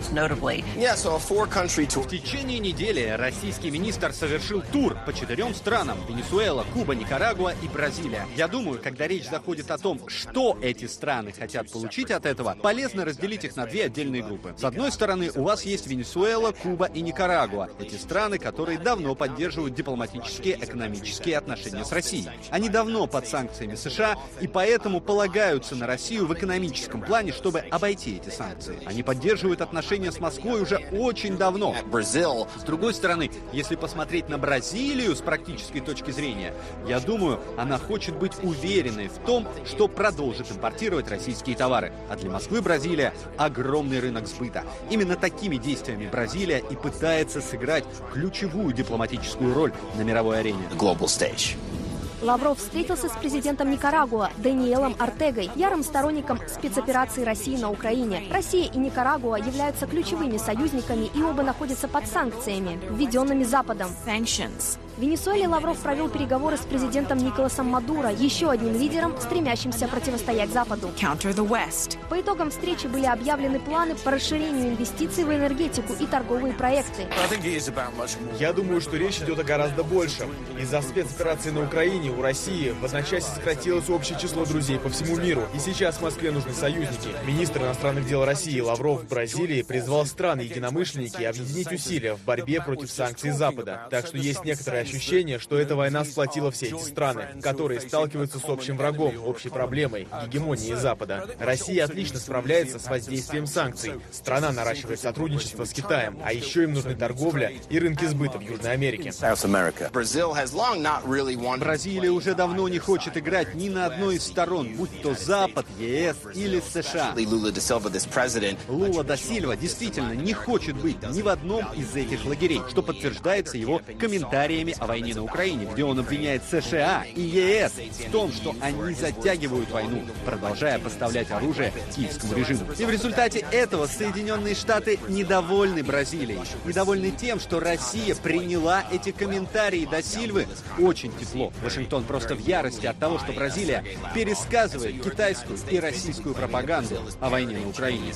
В течение недели российский министр совершил тур по четырем странам – Венесуэла, Куба, Никарагуа и Бразилия. Я думаю, когда речь заходит о том, что эти страны хотят получить от этого, полезно разделить их на две отдельные группы. С одной стороны, у вас есть Венесуэла, Куба и Никарагуа. Эти страны, которые давно поддерживают дипломатические, экономические отношения с Россией. Они давно под санкциями США и поэтому полагаются на Россию в экономическом плане, чтобы обойти эти санкции. Они поддерживают отношения с Москвой уже очень давно. С другой стороны, если посмотреть на Бразилию с практической точки зрения, я думаю, она хочет быть уверенной в том, что продолжит импортировать российские товары. А для Москвы Бразилия – огромный рынок сбыта. Именно такими действиями Бразилия и пытается сыграть ключевую дипломатическую роль на мировой арене. Лавров встретился с президентом Никарагуа Даниэлом Ортегой, ярым сторонником спецоперации России на Украине. Россия и Никарагуа являются ключевыми союзниками и оба находятся под санкциями, введенными Западом. В Венесуэле Лавров провел переговоры с президентом Николасом Мадуро, еще одним лидером, стремящимся противостоять Западу. По итогам встречи были объявлены планы по расширению инвестиций в энергетику и торговые проекты. Я думаю, что речь идет о гораздо большем. Из-за спецоперации на Украине у России в одночасье сократилось общее число друзей по всему миру. И сейчас в Москве нужны союзники. Министр иностранных дел России Лавров в Бразилии призвал страны-единомышленники объединить усилия в борьбе против санкций Запада. Так что есть некоторые ощущение, что эта война сплотила все эти страны, которые сталкиваются с общим врагом, общей проблемой, гегемонией Запада. Россия отлично справляется с воздействием санкций. Страна наращивает сотрудничество с Китаем, а еще им нужны торговля и рынки сбыта в Южной Америке. Бразилия уже давно не хочет играть ни на одной из сторон, будь то Запад, ЕС или США. Лула да Сильва действительно не хочет быть ни в одном из этих лагерей, что подтверждается его комментариями о войне на Украине, где он обвиняет США и ЕС в том, что они затягивают войну, продолжая поставлять оружие киевскому режиму. И в результате этого Соединенные Штаты недовольны Бразилией, недовольны тем, что Россия приняла эти комментарии да Сильвы очень тепло. Вашингтон просто в ярости от того, что Бразилия пересказывает китайскую и российскую пропаганду о войне на Украине.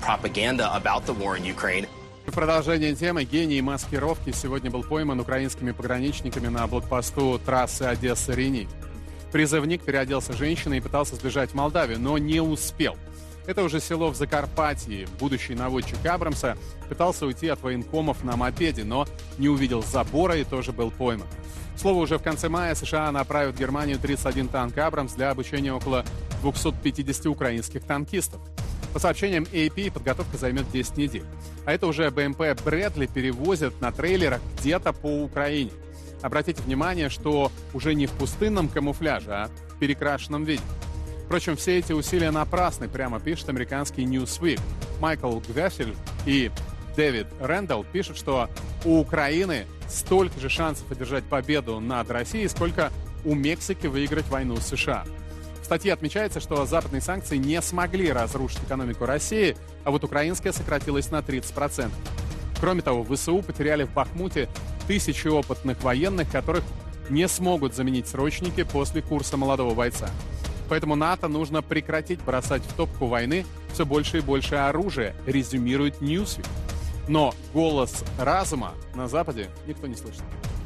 В продолжение темы гений маскировки сегодня был пойман украинскими пограничниками на блокпосту трассы Одесса-Рени. Призывник переоделся женщиной и пытался сбежать в Молдавию, но не успел. Это уже село в Закарпатье. Будущий наводчик Абрамса пытался уйти от военкомов на мопеде, но не увидел забора и тоже был пойман. К слову, уже в конце мая США направят в Германию тридцать один танк «Абрамс» для обучения около двухсот пятидесяти украинских танкистов. По сообщениям эй пи, подготовка займет десять недель. А это уже бэ эм пэ «Брэдли» перевозят на трейлерах где-то по Украине. Обратите внимание, что уже не в пустынном камуфляже, а в перекрашенном виде. Впрочем, все эти усилия напрасны, прямо пишет американский Newsweek. Майкл Гвефель и Дэвид Рэндалл пишут, что у Украины столько же шансов одержать победу над Россией, сколько у Мексики выиграть войну с США. В статье отмечается, что западные санкции не смогли разрушить экономику России, а вот украинская сократилась на тридцать процентов. Кроме того, ВСУ потеряли в Бахмуте тысячи опытных военных, которых не смогут заменить срочники после курса молодого бойца. Поэтому НАТО нужно прекратить бросать в топку войны все больше и больше оружия, резюмирует Newsweek. Но голос разума на Западе никто не слышит.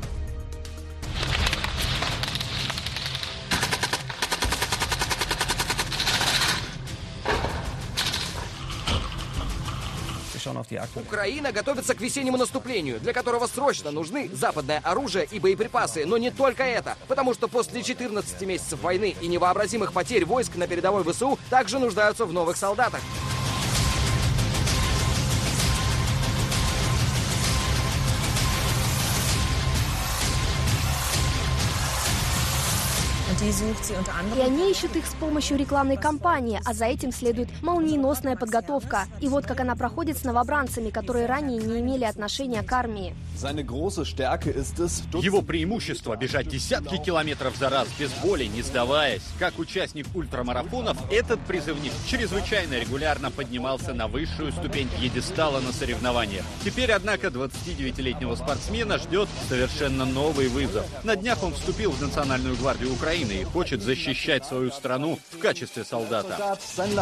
Украина готовится к весеннему наступлению, для которого срочно нужны западное оружие и боеприпасы. Но не только это, потому что после четырнадцати месяцев войны и невообразимых потерь войск на передовой ВСУ также нуждаются в новых солдатах. И они ищут их с помощью рекламной кампании, а за этим следует молниеносная подготовка. И вот как она проходит с новобранцами, которые ранее не имели отношения к армии. Его преимущество — бежать десятки километров за раз, без боли, не сдаваясь. Как участник ультрамарафонов, этот призывник чрезвычайно регулярно поднимался на высшую ступень пьедестала на соревнованиях. Теперь, однако, двадцатидевятилетнего спортсмена ждет совершенно новый вызов. На днях он вступил в Национальную гвардию Украины и хочет защищать свою страну в качестве солдата.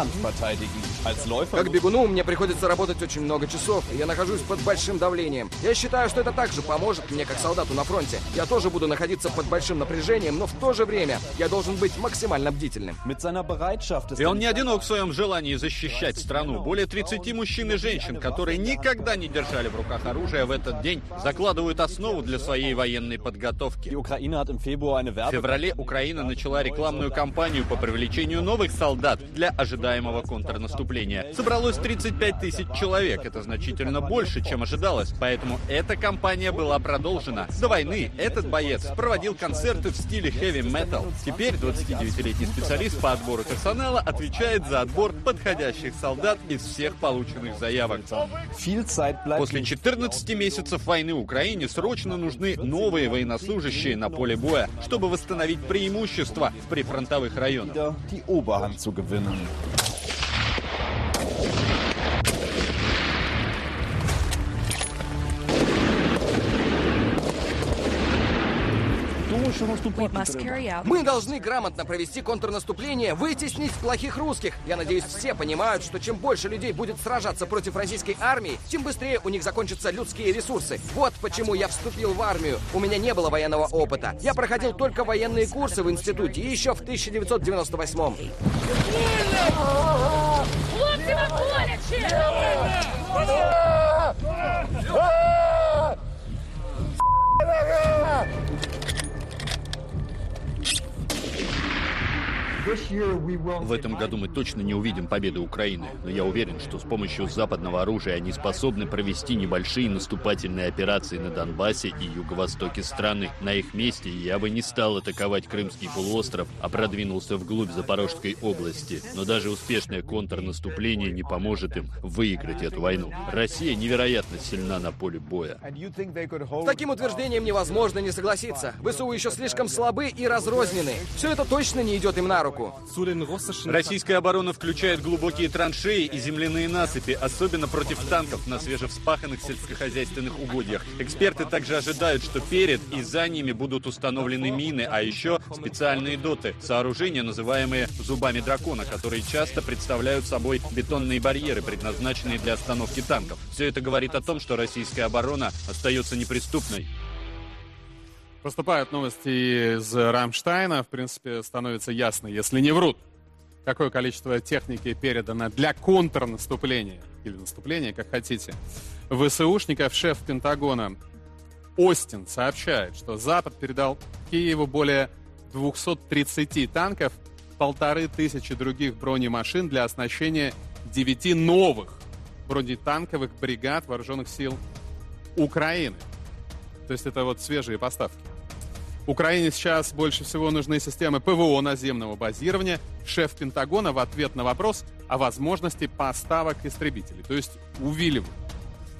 Как бегуну мне приходится работать очень много часов, и я нахожусь под большим давлением. Я считаю, что это также поможет мне как солдату на фронте. Я тоже буду находиться под большим напряжением, но в то же время я должен быть максимально бдительным. И он не одинок в своем желании защищать страну. Более тридцати мужчин и женщин, которые никогда не держали в руках оружие, в этот день закладывают основу для своей военной подготовки. В феврале Украина начала рекламную кампанию по привлечению новых солдат для ожидаемого контрнаступления. Собралось тридцать пять тысяч человек. Это значительно больше, чем ожидалось. Поэтому эта кампания была продолжена. До войны этот боец проводил концерты в стиле хэви-метал. Теперь двадцатидевятилетний специалист по отбору персонала отвечает за отбор подходящих солдат из всех полученных заявок. После четырнадцати месяцев войны Украине срочно нужны новые военнослужащие на поле боя, чтобы восстановить преимущество в прифронтовых районах. Мы должны грамотно провести контрнаступление, вытеснить плохих русских. Я надеюсь, все понимают, что чем больше людей будет сражаться против российской армии, тем быстрее у них закончатся людские ресурсы. Вот почему я вступил в армию. У меня не было военного опыта. Я проходил только военные курсы в институте еще в тысяча девятьсот девяносто восьмом. В этом году мы точно не увидим победы Украины, но я уверен, что с помощью западного оружия они способны провести небольшие наступательные операции на Донбассе и юго-востоке страны. На их месте я бы не стал атаковать Крымский полуостров, а продвинулся вглубь Запорожской области. Но даже успешное контрнаступление не поможет им выиграть эту войну. Россия невероятно сильна на поле боя. С таким утверждением невозможно не согласиться. ВСУ еще слишком слабы и разрознены. Все это точно не идет им на руку. Российская оборона включает глубокие траншеи и земляные насыпи, особенно против танков на свежевспаханных сельскохозяйственных угодьях. Эксперты также ожидают, что перед и за ними будут установлены мины, а еще специальные доты — сооружения, называемые зубами дракона, которые часто представляют собой бетонные барьеры, предназначенные для остановки танков. Все это говорит о том, что российская оборона остается неприступной. Поступают новости из Рамштайна. В принципе, становится ясно, если не врут, какое количество техники передано для контрнаступления, или наступления, как хотите, ВСУшников. Шеф Пентагона Остин сообщает, что Запад передал Киеву более двухсот тридцати танков, полторы тысячи других бронемашин для оснащения девяти новых бронетанковых бригад вооруженных сил Украины. То есть это вот свежие поставки. Украине сейчас больше всего нужны системы ПВО наземного базирования. Шеф Пентагона в ответ на вопрос о возможности поставок истребителей, то есть увиливают.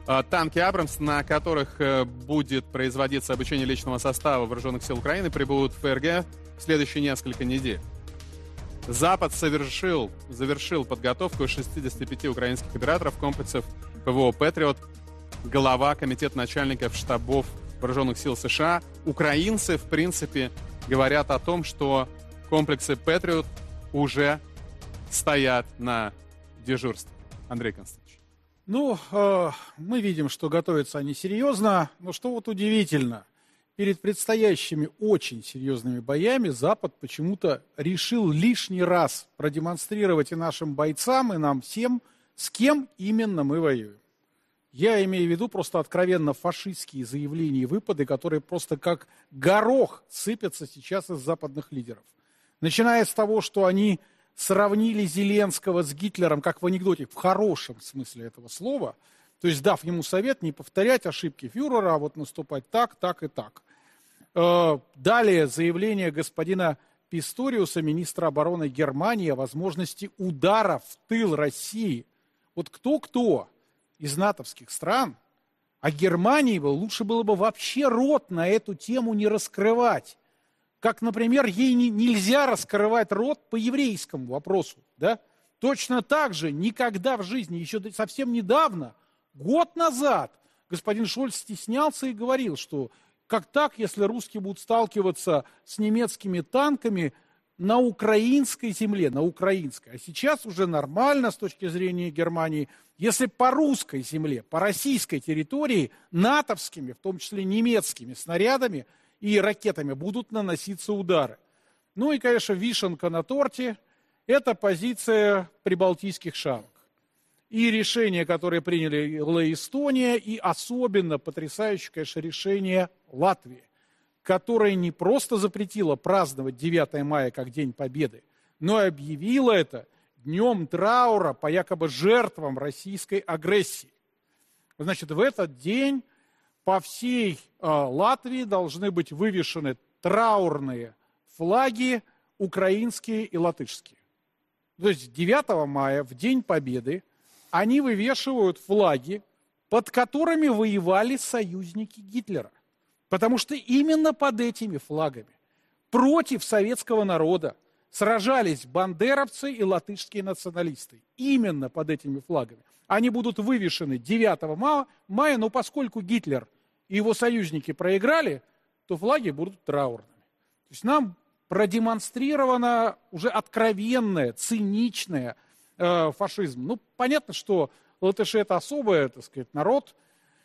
Танки «Абрамс», на которых будет производиться обучение личного состава вооруженных сил Украины, прибудут в ФРГ в следующие несколько недель. Запад совершил, завершил подготовку шестидесяти пяти украинских операторов комплексов ПВО «Патриот». Глава комитета начальников штабов вооруженных сил США. Украинцы, в принципе, говорят о том, что комплексы «Патриот» уже стоят на дежурстве. Андрей Константинович. Ну, э, мы видим, что готовятся они серьезно, но что вот удивительно, перед предстоящими очень серьезными боями Запад почему-то решил лишний раз продемонстрировать и нашим бойцам, и нам всем, с кем именно мы воюем. Я имею в виду просто откровенно фашистские заявления и выпады, которые просто как горох сыпятся сейчас из западных лидеров. Начиная с того, что они сравнили Зеленского с Гитлером, как в анекдоте, в хорошем смысле этого слова, то есть дав ему совет не повторять ошибки фюрера, а вот наступать так, так и так. Далее заявление господина Писториуса, министра обороны Германии, о возможности удара в тыл России. Вот кто-кто из натовских стран, а Германии лучше было бы вообще рот на эту тему не раскрывать. Как, например, ей не, нельзя раскрывать рот по еврейскому вопросу. Да? Точно так же никогда в жизни, еще совсем недавно, год назад, господин Шольц стеснялся и говорил, что как так, если русские будут сталкиваться с немецкими танками на украинской земле, на украинской. А сейчас уже нормально с точки зрения Германии, если по русской земле, по российской территории, натовскими, в том числе немецкими снарядами и ракетами будут наноситься удары. Ну и, конечно, вишенка на торте – это позиция прибалтийских шавок. И решение, которое приняли Эстония, и особенно потрясающее, конечно, решение Латвии, которое не просто запретило праздновать девятое мая как День Победы, но и объявило это днем траура по якобы жертвам российской агрессии. Значит, в этот день по всей э, Латвии должны быть вывешены траурные флаги украинские и латышские. То есть девятого мая, в День Победы, они вывешивают флаги, под которыми воевали союзники Гитлера. Потому что именно под этими флагами против советского народа сражались бандеровцы и латышские националисты. Именно под этими флагами. Они будут вывешены девятого мая, но поскольку Гитлер и его союзники проиграли, то флаги будут траурными. То есть нам продемонстрировано уже откровенное, циничное э, фашизм. Ну, понятно, что латыши это особый, так сказать, народ.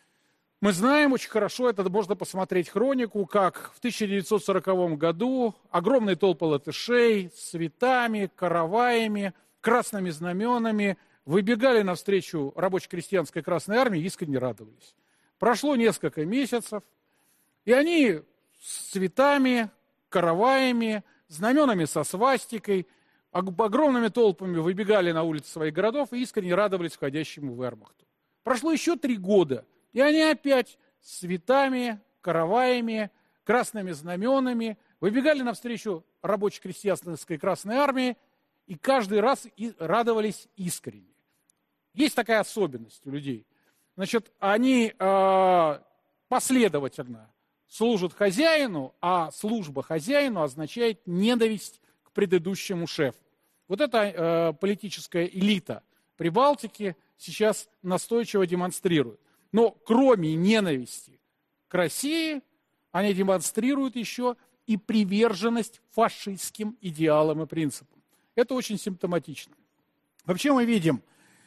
Мы знаем очень хорошо, это можно посмотреть хронику, как в тысяча девятьсот сороковом году огромные толпы латышей с цветами, караваями, красными знаменами выбегали навстречу рабоче-крестьянской Красной Армии и искренне радовались. Прошло несколько месяцев, и они с цветами, караваями, знаменами со свастикой, огромными толпами выбегали на улицы своих городов и искренне радовались входящему вермахту. Прошло еще три года, и они опять с цветами, караваями, красными знаменами выбегали навстречу рабоче-крестьянской Красной Армии и каждый раз и радовались искренне. Есть такая особенность у людей. Значит, они э, последовательно служат хозяину, а служба хозяину означает ненависть к предыдущему шефу. Вот эта э, политическая элита Прибалтики сейчас настойчиво демонстрирует. Но кроме ненависти к России, они демонстрируют еще и приверженность фашистским идеалам и принципам. Это очень симптоматично. Вообще мы видим,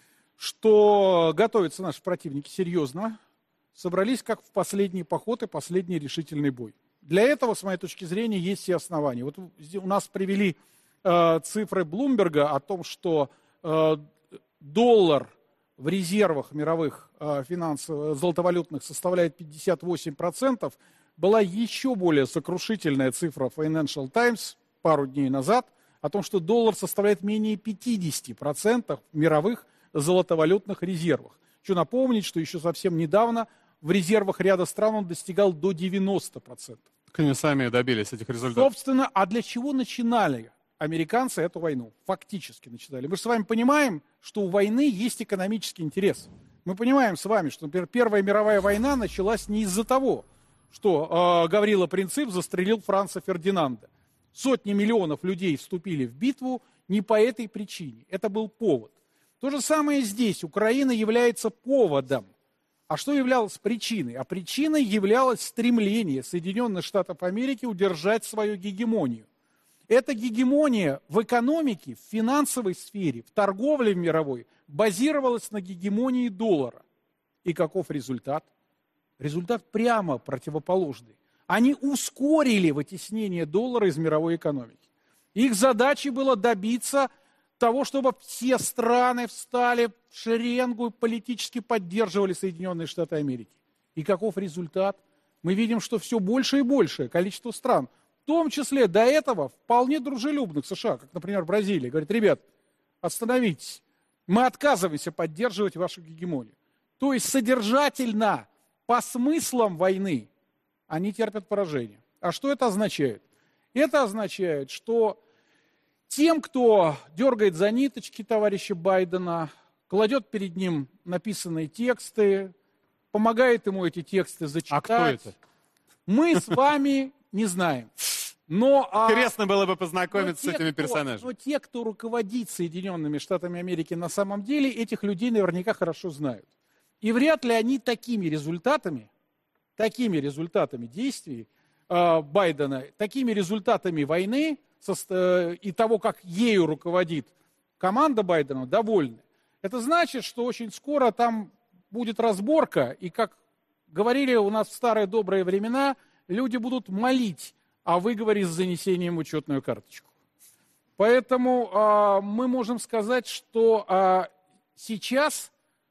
что готовятся наши противники серьезно, собрались как в последний поход и последний решительный бой. Для этого, с моей точки зрения, есть все основания. Вот у нас привели э, цифры Блумберга о том, что э, доллар в резервах мировых э, финансовых, золотовалютных составляет пятьдесят восемь процентов. Была еще более сокрушительная цифра Financial Times пару дней назад о том, что доллар составляет менее пятьдесят процентов мировых золотовалютных резервах. Хочу напомнить, что еще совсем недавно в резервах ряда стран он достигал до девяноста процентов. Так они сами добились этих результатов. Собственно, а для чего начинали американцы эту войну? Фактически начинали. Мы же с вами понимаем, что у войны есть экономический интерес. Мы понимаем с вами, что, например, Первая мировая война началась не из-за того, что э, Гаврила Принцип застрелил Франца Фердинанда. Сотни миллионов людей вступили в битву не по этой причине. Это был повод. То же самое здесь. Украина является поводом. А что являлось причиной? А причиной являлось стремление Соединенных Штатов Америки удержать свою гегемонию. Эта гегемония в экономике, в финансовой сфере, в торговле мировой базировалась на гегемонии доллара. И каков результат? Результат прямо противоположный. Они ускорили вытеснение доллара из мировой экономики. Их задачей было добиться того, чтобы все страны встали в шеренгу и политически поддерживали Соединенные Штаты Америки. И каков результат? Мы видим, что все больше и большее количество стран, в том числе до этого вполне дружелюбных США, как, например, Бразилия, говорит: ребят, остановитесь, мы отказываемся поддерживать вашу гегемонию. То есть содержательно, по смыслам войны, они терпят поражение. А что это означает? Это означает, что тем, кто дергает за ниточки товарища Байдена, кладет перед ним написанные тексты, помогает ему эти тексты зачитать. А кто это? Мы с вами не знаем. Но, Интересно а, было бы познакомиться но с этими кто, персонажами. Но те, кто руководит Соединенными Штатами Америки на самом деле, этих людей наверняка хорошо знают. И вряд ли они такими результатами, такими результатами действий э, Байдена, такими результатами войны и того, как ею руководит команда Байдена, довольны. Это значит, что очень скоро там будет разборка, и, как говорили у нас в старые добрые времена, люди будут молить о выговоре с занесением в учетную карточку. Поэтому э, мы можем сказать, что э, сейчас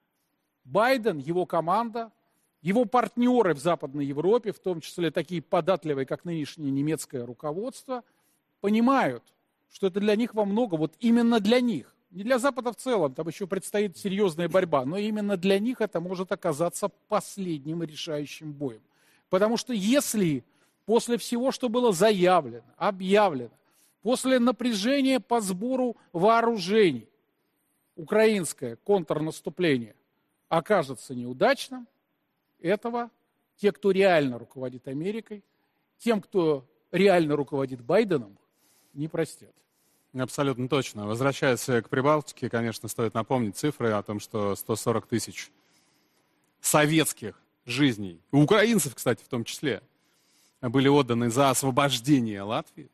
Байден, его команда, его партнеры в Западной Европе, в том числе такие податливые, как нынешнее немецкое руководство, понимают, что это для них во многом, вот именно для них, не для Запада в целом, там еще предстоит серьезная борьба, но именно для них это может оказаться последним и решающим боем. Потому что если после всего, что было заявлено, объявлено, после напряжения по сбору вооружений, украинское контрнаступление окажется неудачным, этого те, кто реально руководит Америкой, тем, кто реально руководит Байденом, не простят. Абсолютно точно. Возвращаясь к Прибалтике, конечно, стоит напомнить цифры о том, что сто сорок тысяч советских жизней, у украинцев, кстати, в том числе, были отданы за освобождение Латвии.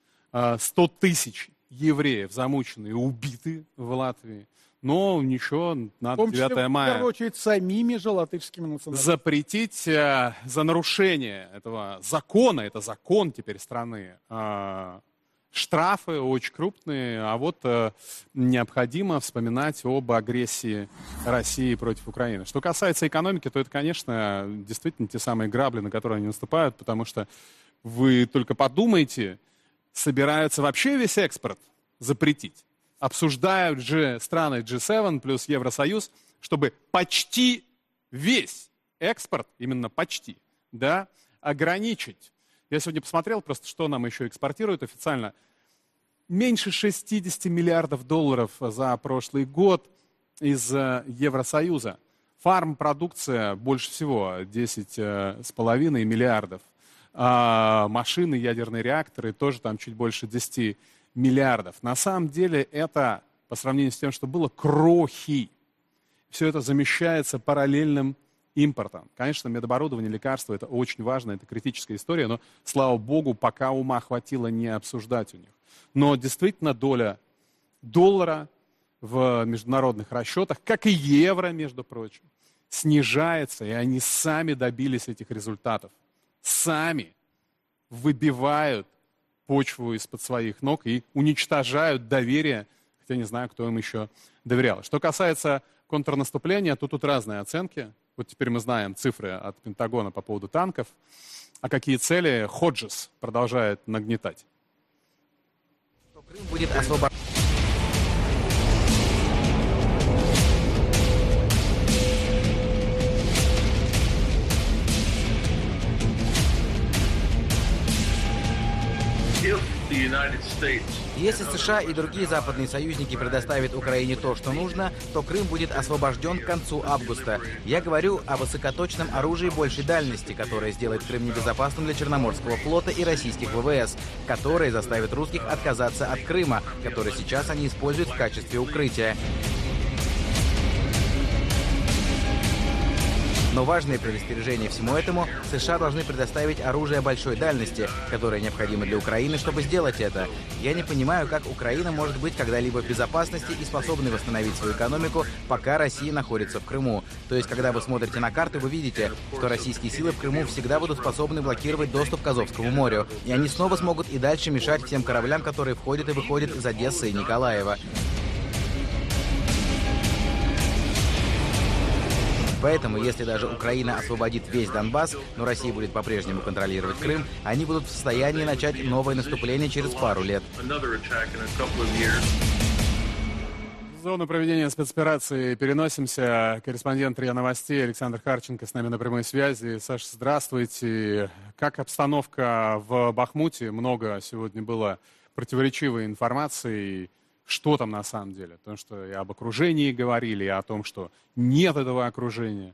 сто тысяч евреев замучены и убиты в Латвии. Но ничего, надо девятое мая... В первую очередь, самими же латышскими националистами. Запретить э, за нарушение этого закона, это закон теперь страны, э, штрафы очень крупные, а вот э, необходимо вспоминать об агрессии России против Украины. Что касается экономики, то это, конечно, действительно те самые грабли, на которые они наступают, потому что вы только подумайте, собираются вообще весь экспорт запретить. Обсуждают же страны джи семь плюс Евросоюз, чтобы почти весь экспорт, именно почти, да, ограничить. Я сегодня посмотрел просто, что нам еще экспортируют официально. Меньше шестьдесят миллиардов долларов за прошлый год из Евросоюза. Фармпродукция больше всего, десять с половиной миллиардов. А машины, ядерные реакторы тоже там чуть больше десяти миллиардов. На самом деле это, по сравнению с тем, что было, крохи. Все это замещается параллельным импортом. Конечно, медоборудование, лекарства — это очень важно, это критическая история, но, слава богу, пока ума хватило не обсуждать у них. Но действительно доля доллара в международных расчетах, как и евро, между прочим, снижается, и они сами добились этих результатов. Сами выбивают почву из-под своих ног и уничтожают доверие, хотя не знаю, кто им еще доверял. Что касается контрнаступления, то тут разные оценки. Вот теперь мы знаем цифры от Пентагона по поводу танков. А какие цели Ходжес продолжает нагнетать? Крым будет освобожден. If the United States Если США и другие западные союзники предоставят Украине то, что нужно, то Крым будет освобожден к концу августа. Я говорю о высокоточном оружии большей дальности, которое сделает Крым небезопасным для Черноморского флота и российских ВВС, которые заставят русских отказаться от Крыма, который сейчас они используют в качестве укрытия. Но важное предостережение всему этому – США должны предоставить оружие большой дальности, которое необходимо для Украины, чтобы сделать это. Я не понимаю, как Украина может быть когда-либо в безопасности и способной восстановить свою экономику, пока Россия находится в Крыму. То есть, когда вы смотрите на карты, вы видите, что российские силы в Крыму всегда будут способны блокировать доступ к Азовскому морю. И они снова смогут и дальше мешать всем кораблям, которые входят и выходят из Одессы и Николаева. Поэтому, если даже Украина освободит весь Донбасс, но Россия будет по-прежнему контролировать Крым, они будут в состоянии начать новое наступление через пару лет. В зону проведения спецоперации переносимся. Корреспондент РИА Новостей Александр Харченко с нами на прямой связи. Саша, здравствуйте. Как обстановка в Бахмуте? Много сегодня было противоречивой информации. Что там на самом деле? Потому что и об окружении говорили, и о том, что нет этого окружения.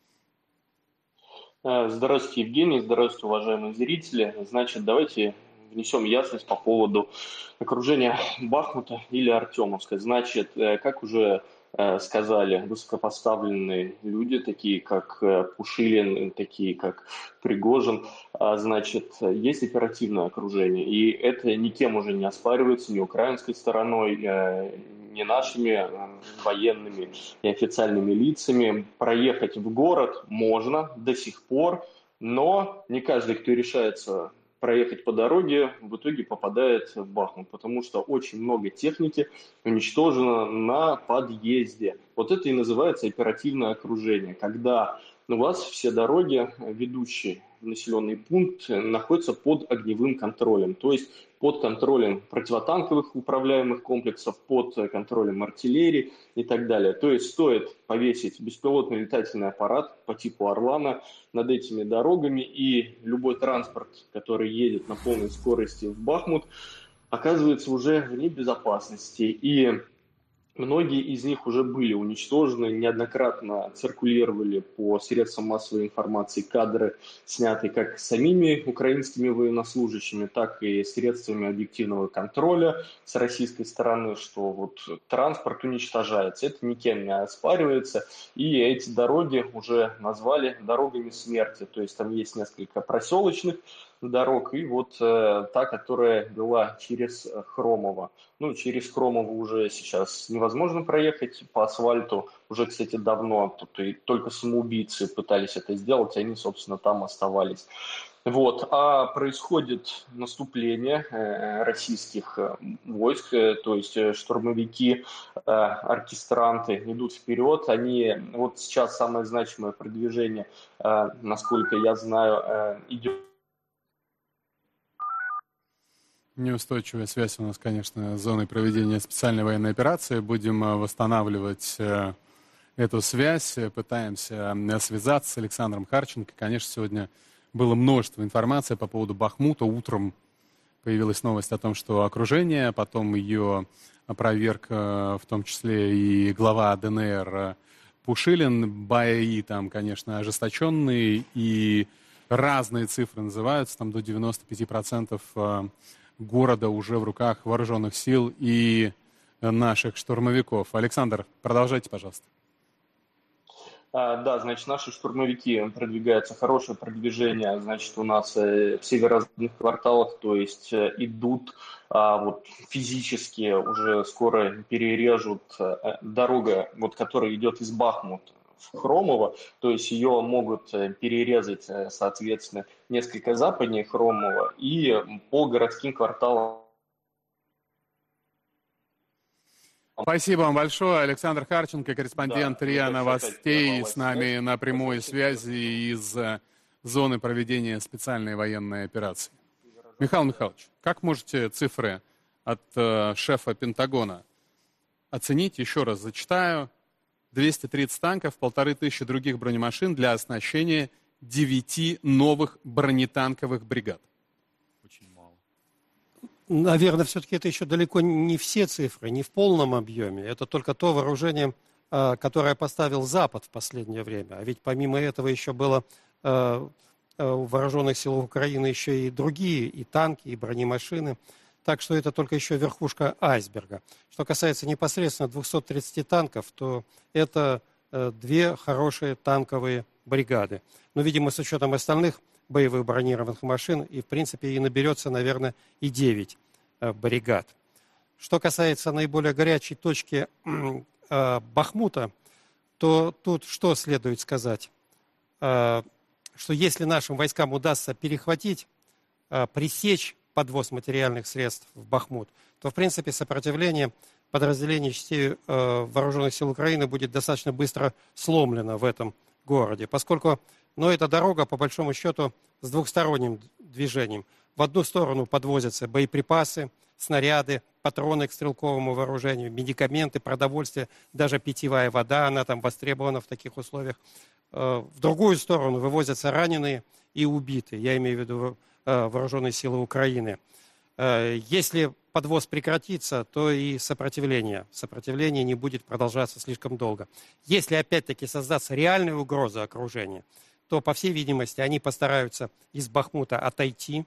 Здравствуйте, Евгений. Здравствуйте, уважаемые зрители. Значит, давайте внесем ясность по поводу окружения Бахмута или Артемовска. Значит, как уже сказали высокопоставленные люди, такие как Пушилин, такие как Пригожин, значит, есть оперативное окружение. И это никем уже не оспаривается, ни украинской стороной, ни нашими военными и официальными лицами. Проехать в город можно до сих пор, но не каждый, кто решается проехать по дороге, в итоге попадает в Бахмут, потому что очень много техники уничтожено на подъезде. Вот это и называется оперативное окружение, когда у вас все дороги, ведущие в населенный пункт, находятся под огневым контролем, то есть под контролем противотанковых управляемых комплексов, под контролем артиллерии и так далее. То есть стоит повесить беспилотный летательный аппарат по типу «Орлана» над этими дорогами, и любой транспорт, который едет на полной скорости в Бахмут, оказывается уже вне безопасности. И многие из них уже были уничтожены, неоднократно циркулировали по средствам массовой информации кадры, снятые как самими украинскими военнослужащими, так и средствами объективного контроля с российской стороны, что вот транспорт уничтожается. Это никем не оспаривается. И эти дороги уже назвали дорогами смерти. То есть там есть несколько проселочных дорог, и вот э, та, которая была через Хромово. Ну, через Хромово уже сейчас невозможно проехать по асфальту. Уже, кстати, давно тут и только самоубийцы пытались это сделать, они, собственно, там оставались. Вот. А происходит наступление э, российских э, войск, э, то есть э, штурмовики, э, оркестранты идут вперед. Они, вот сейчас самое значимое продвижение, э, насколько я знаю, э, идет. Неустойчивая связь у нас, конечно, с зоной проведения специальной военной операции. Будем восстанавливать эту связь, пытаемся связаться с Александром Харченко. Конечно, сегодня было множество информации по поводу Бахмута. Утром появилась новость о том, что окружение, потом ее опроверг в том числе и глава ДНР Пушилин. Бои там, конечно, ожесточенные, и разные цифры называются, там до девяноста пяти процентов города уже в руках вооруженных сил и наших штурмовиков. Александр, продолжайте, пожалуйста. А, да, значит, наши штурмовики продвигаются, хорошее продвижение, значит, у нас э, в северо-западных кварталах, то есть э, идут а, вот физически, уже скоро перережут э, дорога, вот, которая идет из Бахмута в Хромово, то есть ее могут перерезать, соответственно, несколько западнее Хромова и по городским кварталам. Спасибо вам большое. Александр Харченко, корреспондент да, РИА Новостей, с нами на прямой связи из зоны проведения специальной военной операции. Михаил Михайлович, как можете цифры от э, шефа Пентагона оценить? Еще раз зачитаю. двести тридцать танков, полторы тысячи других бронемашин для оснащения девяти новых бронетанковых бригад. Очень мало. наверное, все-таки это еще далеко не все цифры, не в полном объеме. Это только то вооружение, которое поставил Запад в последнее время. А ведь помимо этого еще было у вооруженных сил Украины еще и другие, и танки, и бронемашины. Так что это только еще верхушка айсберга. Что касается непосредственно двухсот тридцати танков, то это две хорошие танковые бригады. Но, видимо, с учетом остальных боевых бронированных машин, и, в принципе, и наберется, наверное, и девять бригад. Что касается наиболее горячей точки э, Бахмута, то тут что следует сказать? Э, что если нашим войскам удастся перехватить, э, пресечь подвоз материальных средств в Бахмут, то, в принципе, сопротивление подразделений частей э, вооруженных сил Украины будет достаточно быстро сломлено в этом городе, поскольку, ну, эта дорога, по большому счету, с двухсторонним движением. В одну сторону подвозятся боеприпасы, снаряды, патроны к стрелковому вооружению, медикаменты, продовольствие, даже питьевая вода, она там востребована в таких условиях. В другую сторону вывозятся раненые и убитые, я имею в виду вооруженные силы Украины. Если подвоз прекратится, то и сопротивление. Сопротивление не будет продолжаться слишком долго. Если опять-таки создаться реальная угроза окружения, то, по всей видимости, они постараются из Бахмута отойти,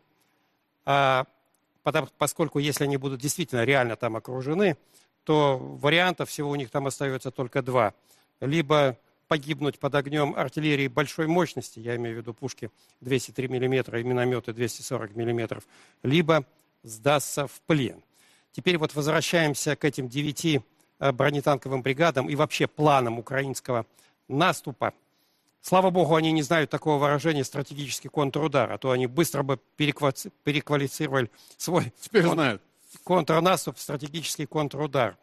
а, потому, поскольку если они будут действительно реально там окружены, то вариантов всего у них там остается только два. Либо погибнуть под огнем артиллерии большой мощности, я имею в виду пушки двести три миллиметра и минометы двести сорок миллиметров, либо сдастся в плен. Теперь вот возвращаемся к этим девяти бронетанковым бригадам и вообще планам украинского наступа. Слава богу, они не знают такого выражения «стратегический контрудар», а то они быстро бы перекваци... переквалифицировали свой кон... контрнаступ в стратегический контрудар.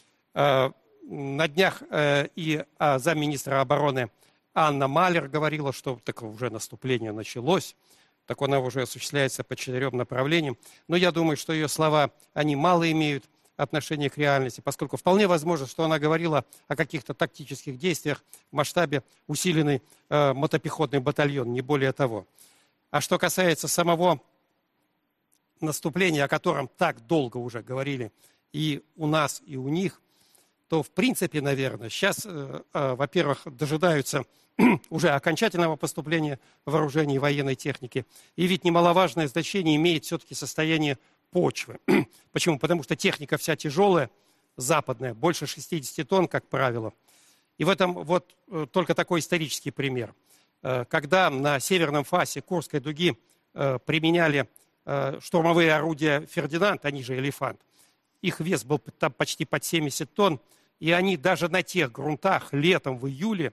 На днях и замминистра обороны Анна Малер говорила, что так уже наступление началось. Так оно уже осуществляется по четырем направлениям. Но я думаю, что ее слова, они мало имеют отношение к реальности, поскольку вполне возможно, что она говорила о каких-то тактических действиях в масштабе усиленный э, мотопехотный батальон, не более того. А что касается самого наступления, о котором так долго уже говорили и у нас, и у них, то в принципе, наверное, сейчас, э, э, во-первых, дожидаются уже окончательного поступления вооружений и военной техники. И ведь немаловажное значение имеет все-таки состояние почвы. Почему? Потому что техника вся тяжелая, западная, больше шестидесяти тонн, как правило. И в этом вот только такой исторический пример. Когда на северном фасе Курской дуги применяли штурмовые орудия «Фердинанд», они же «Элефант», их вес был там почти под семьдесят тонн, и они даже на тех грунтах летом в июле,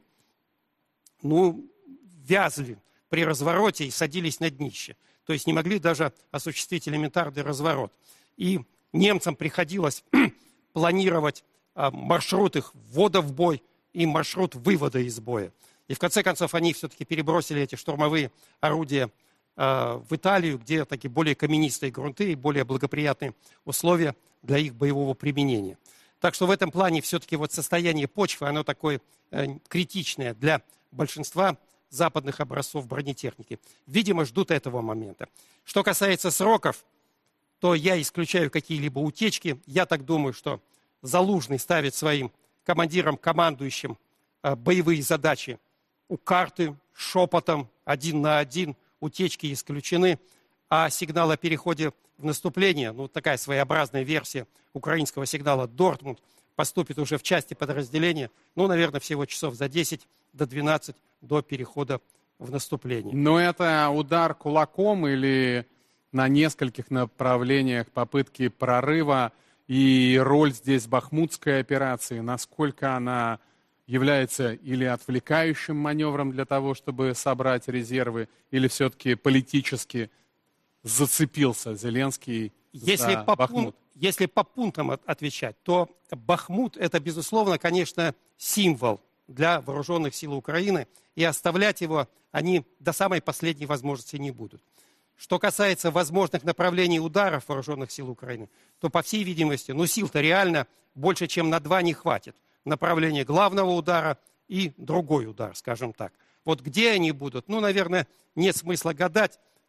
ну, вязли при развороте и садились на днище. То есть не могли даже осуществить элементарный разворот. И немцам приходилось планировать а, маршрут их ввода в бой и маршрут вывода из боя. И в конце концов они все-таки перебросили эти штурмовые орудия а, в Италию, где такие более каменистые грунты и более благоприятные условия для их боевого применения. Так что в этом плане все-таки вот состояние почвы, оно такое э, критичное для большинства западных образцов бронетехники. Видимо, ждут этого момента. Что касается сроков, то я исключаю какие-либо утечки. Я так думаю, что Залужный ставит своим командирам, командующим э, боевые задачи у карты, шепотом, один на один. Утечки исключены. А сигнал о переходе в наступление, ну такая своеобразная версия украинского сигнала «Дортмунд», поступит уже в части подразделения, ну, наверное, всего часов за десять до двенадцати до перехода в наступление. Но это удар кулаком или на нескольких направлениях попытки прорыва, и роль здесь бахмутской операции, насколько она является или отвлекающим маневром для того, чтобы собрать резервы, или все-таки политически зацепился Зеленский если за по Бахмут? Пун... Если по пунктам отвечать, то Бахмут – это, безусловно, конечно, символ для вооруженных сил Украины, и оставлять его они до самой последней возможности не будут. Что касается возможных направлений ударов вооруженных сил Украины, то, по всей видимости, ну, сил-то реально больше, чем на два не хватит. Направление главного удара и другой удар, скажем так. Вот где они будут, ну, наверное, нет смысла гадать.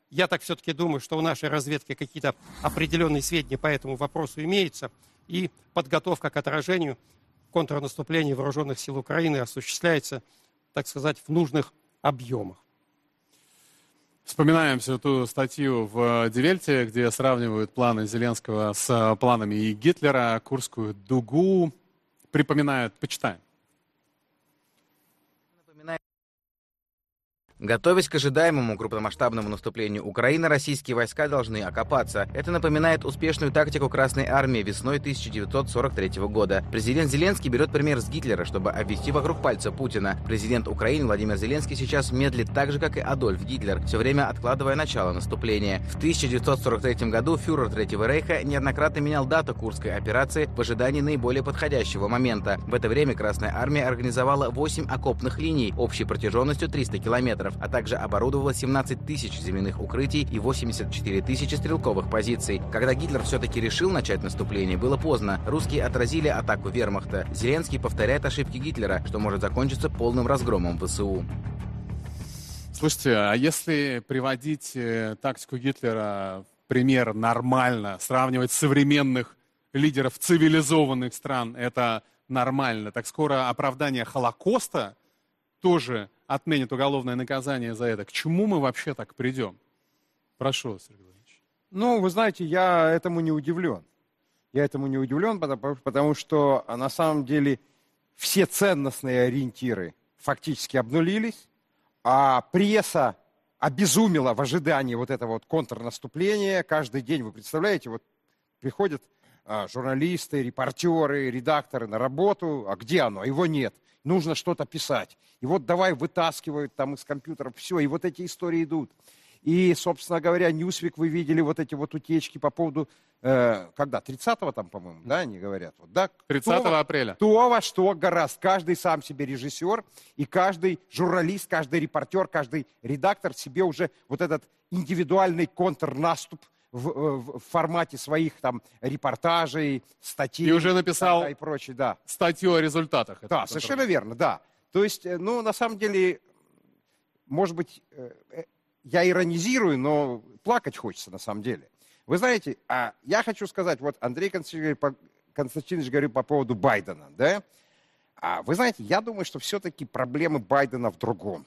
я так все-таки думаю, что у нашей разведки какие-то определенные сведения по этому вопросу имеются, и подготовка к отражению контрнаступления вооруженных сил Украины осуществляется, так сказать, в нужных объемах. Вспоминаем всю ту статью в Die Welt, где сравнивают планы Зеленского с планами и Гитлера, Курскую дугу. Припоминают, почитаем. Готовясь к ожидаемому крупномасштабному наступлению Украины, российские войска должны окопаться. Это напоминает успешную тактику Красной Армии весной тысяча девятьсот сорок третьего года. Президент Зеленский берет пример с Гитлера, чтобы обвести вокруг пальца Путина. Президент Украины Владимир Зеленский сейчас медлит так же, как и Адольф Гитлер, все время откладывая начало наступления. В тысяча девятьсот сорок третьем году фюрер Третьего Рейха неоднократно менял дату Курской операции в ожидании наиболее подходящего момента. В это время Красная Армия организовала восемь окопных линий общей протяженностью триста километров. А также оборудовала семнадцать тысяч земляных укрытий и восемьдесят четыре тысячи стрелковых позиций. Когда Гитлер все-таки решил начать наступление, было поздно. Русские отразили атаку вермахта. Зеленский повторяет ошибки Гитлера, что может закончиться полным разгромом ВСУ. Слушайте, а если приводить э, тактику Гитлера в пример нормально, сравнивать современных лидеров цивилизованных стран, это нормально, так скоро оправдание Холокоста тоже отменит уголовное наказание за это. К чему мы вообще так придем? Прошу, Сергей Владимирович. Ну, вы знаете, я этому не удивлен. Я этому не удивлен, потому, потому что на самом деле все ценностные ориентиры фактически обнулились, а пресса обезумела в ожидании вот этого вот контрнаступления. Каждый день, вы представляете, вот приходят а, журналисты, репортеры, редакторы на работу, а где оно? Его нет. Нужно что-то писать. И вот давай вытаскивают там из компьютеров все, и вот эти истории идут. И, собственно говоря, Newsweek, вы видели вот эти вот утечки по поводу, э, когда, тридцатого там, по-моему, да, они говорят? Вот, да? тридцатого апреля. Кто во что гораст. Каждый сам себе режиссер, и каждый журналист, каждый репортер, каждый редактор себе уже вот этот индивидуальный контрнаступ в, в, в формате своих там репортажей, статей. И уже написал да, и прочее, да. статью о результатах. Да, совершенно верно, да. То есть, ну, на самом деле, может быть, я иронизирую, но плакать хочется на самом деле. Вы знаете, а я хочу сказать, вот Андрей Константинович, Константинович говорил по поводу Байдена, да? А вы знаете, я думаю, что все-таки проблемы Байдена в другом.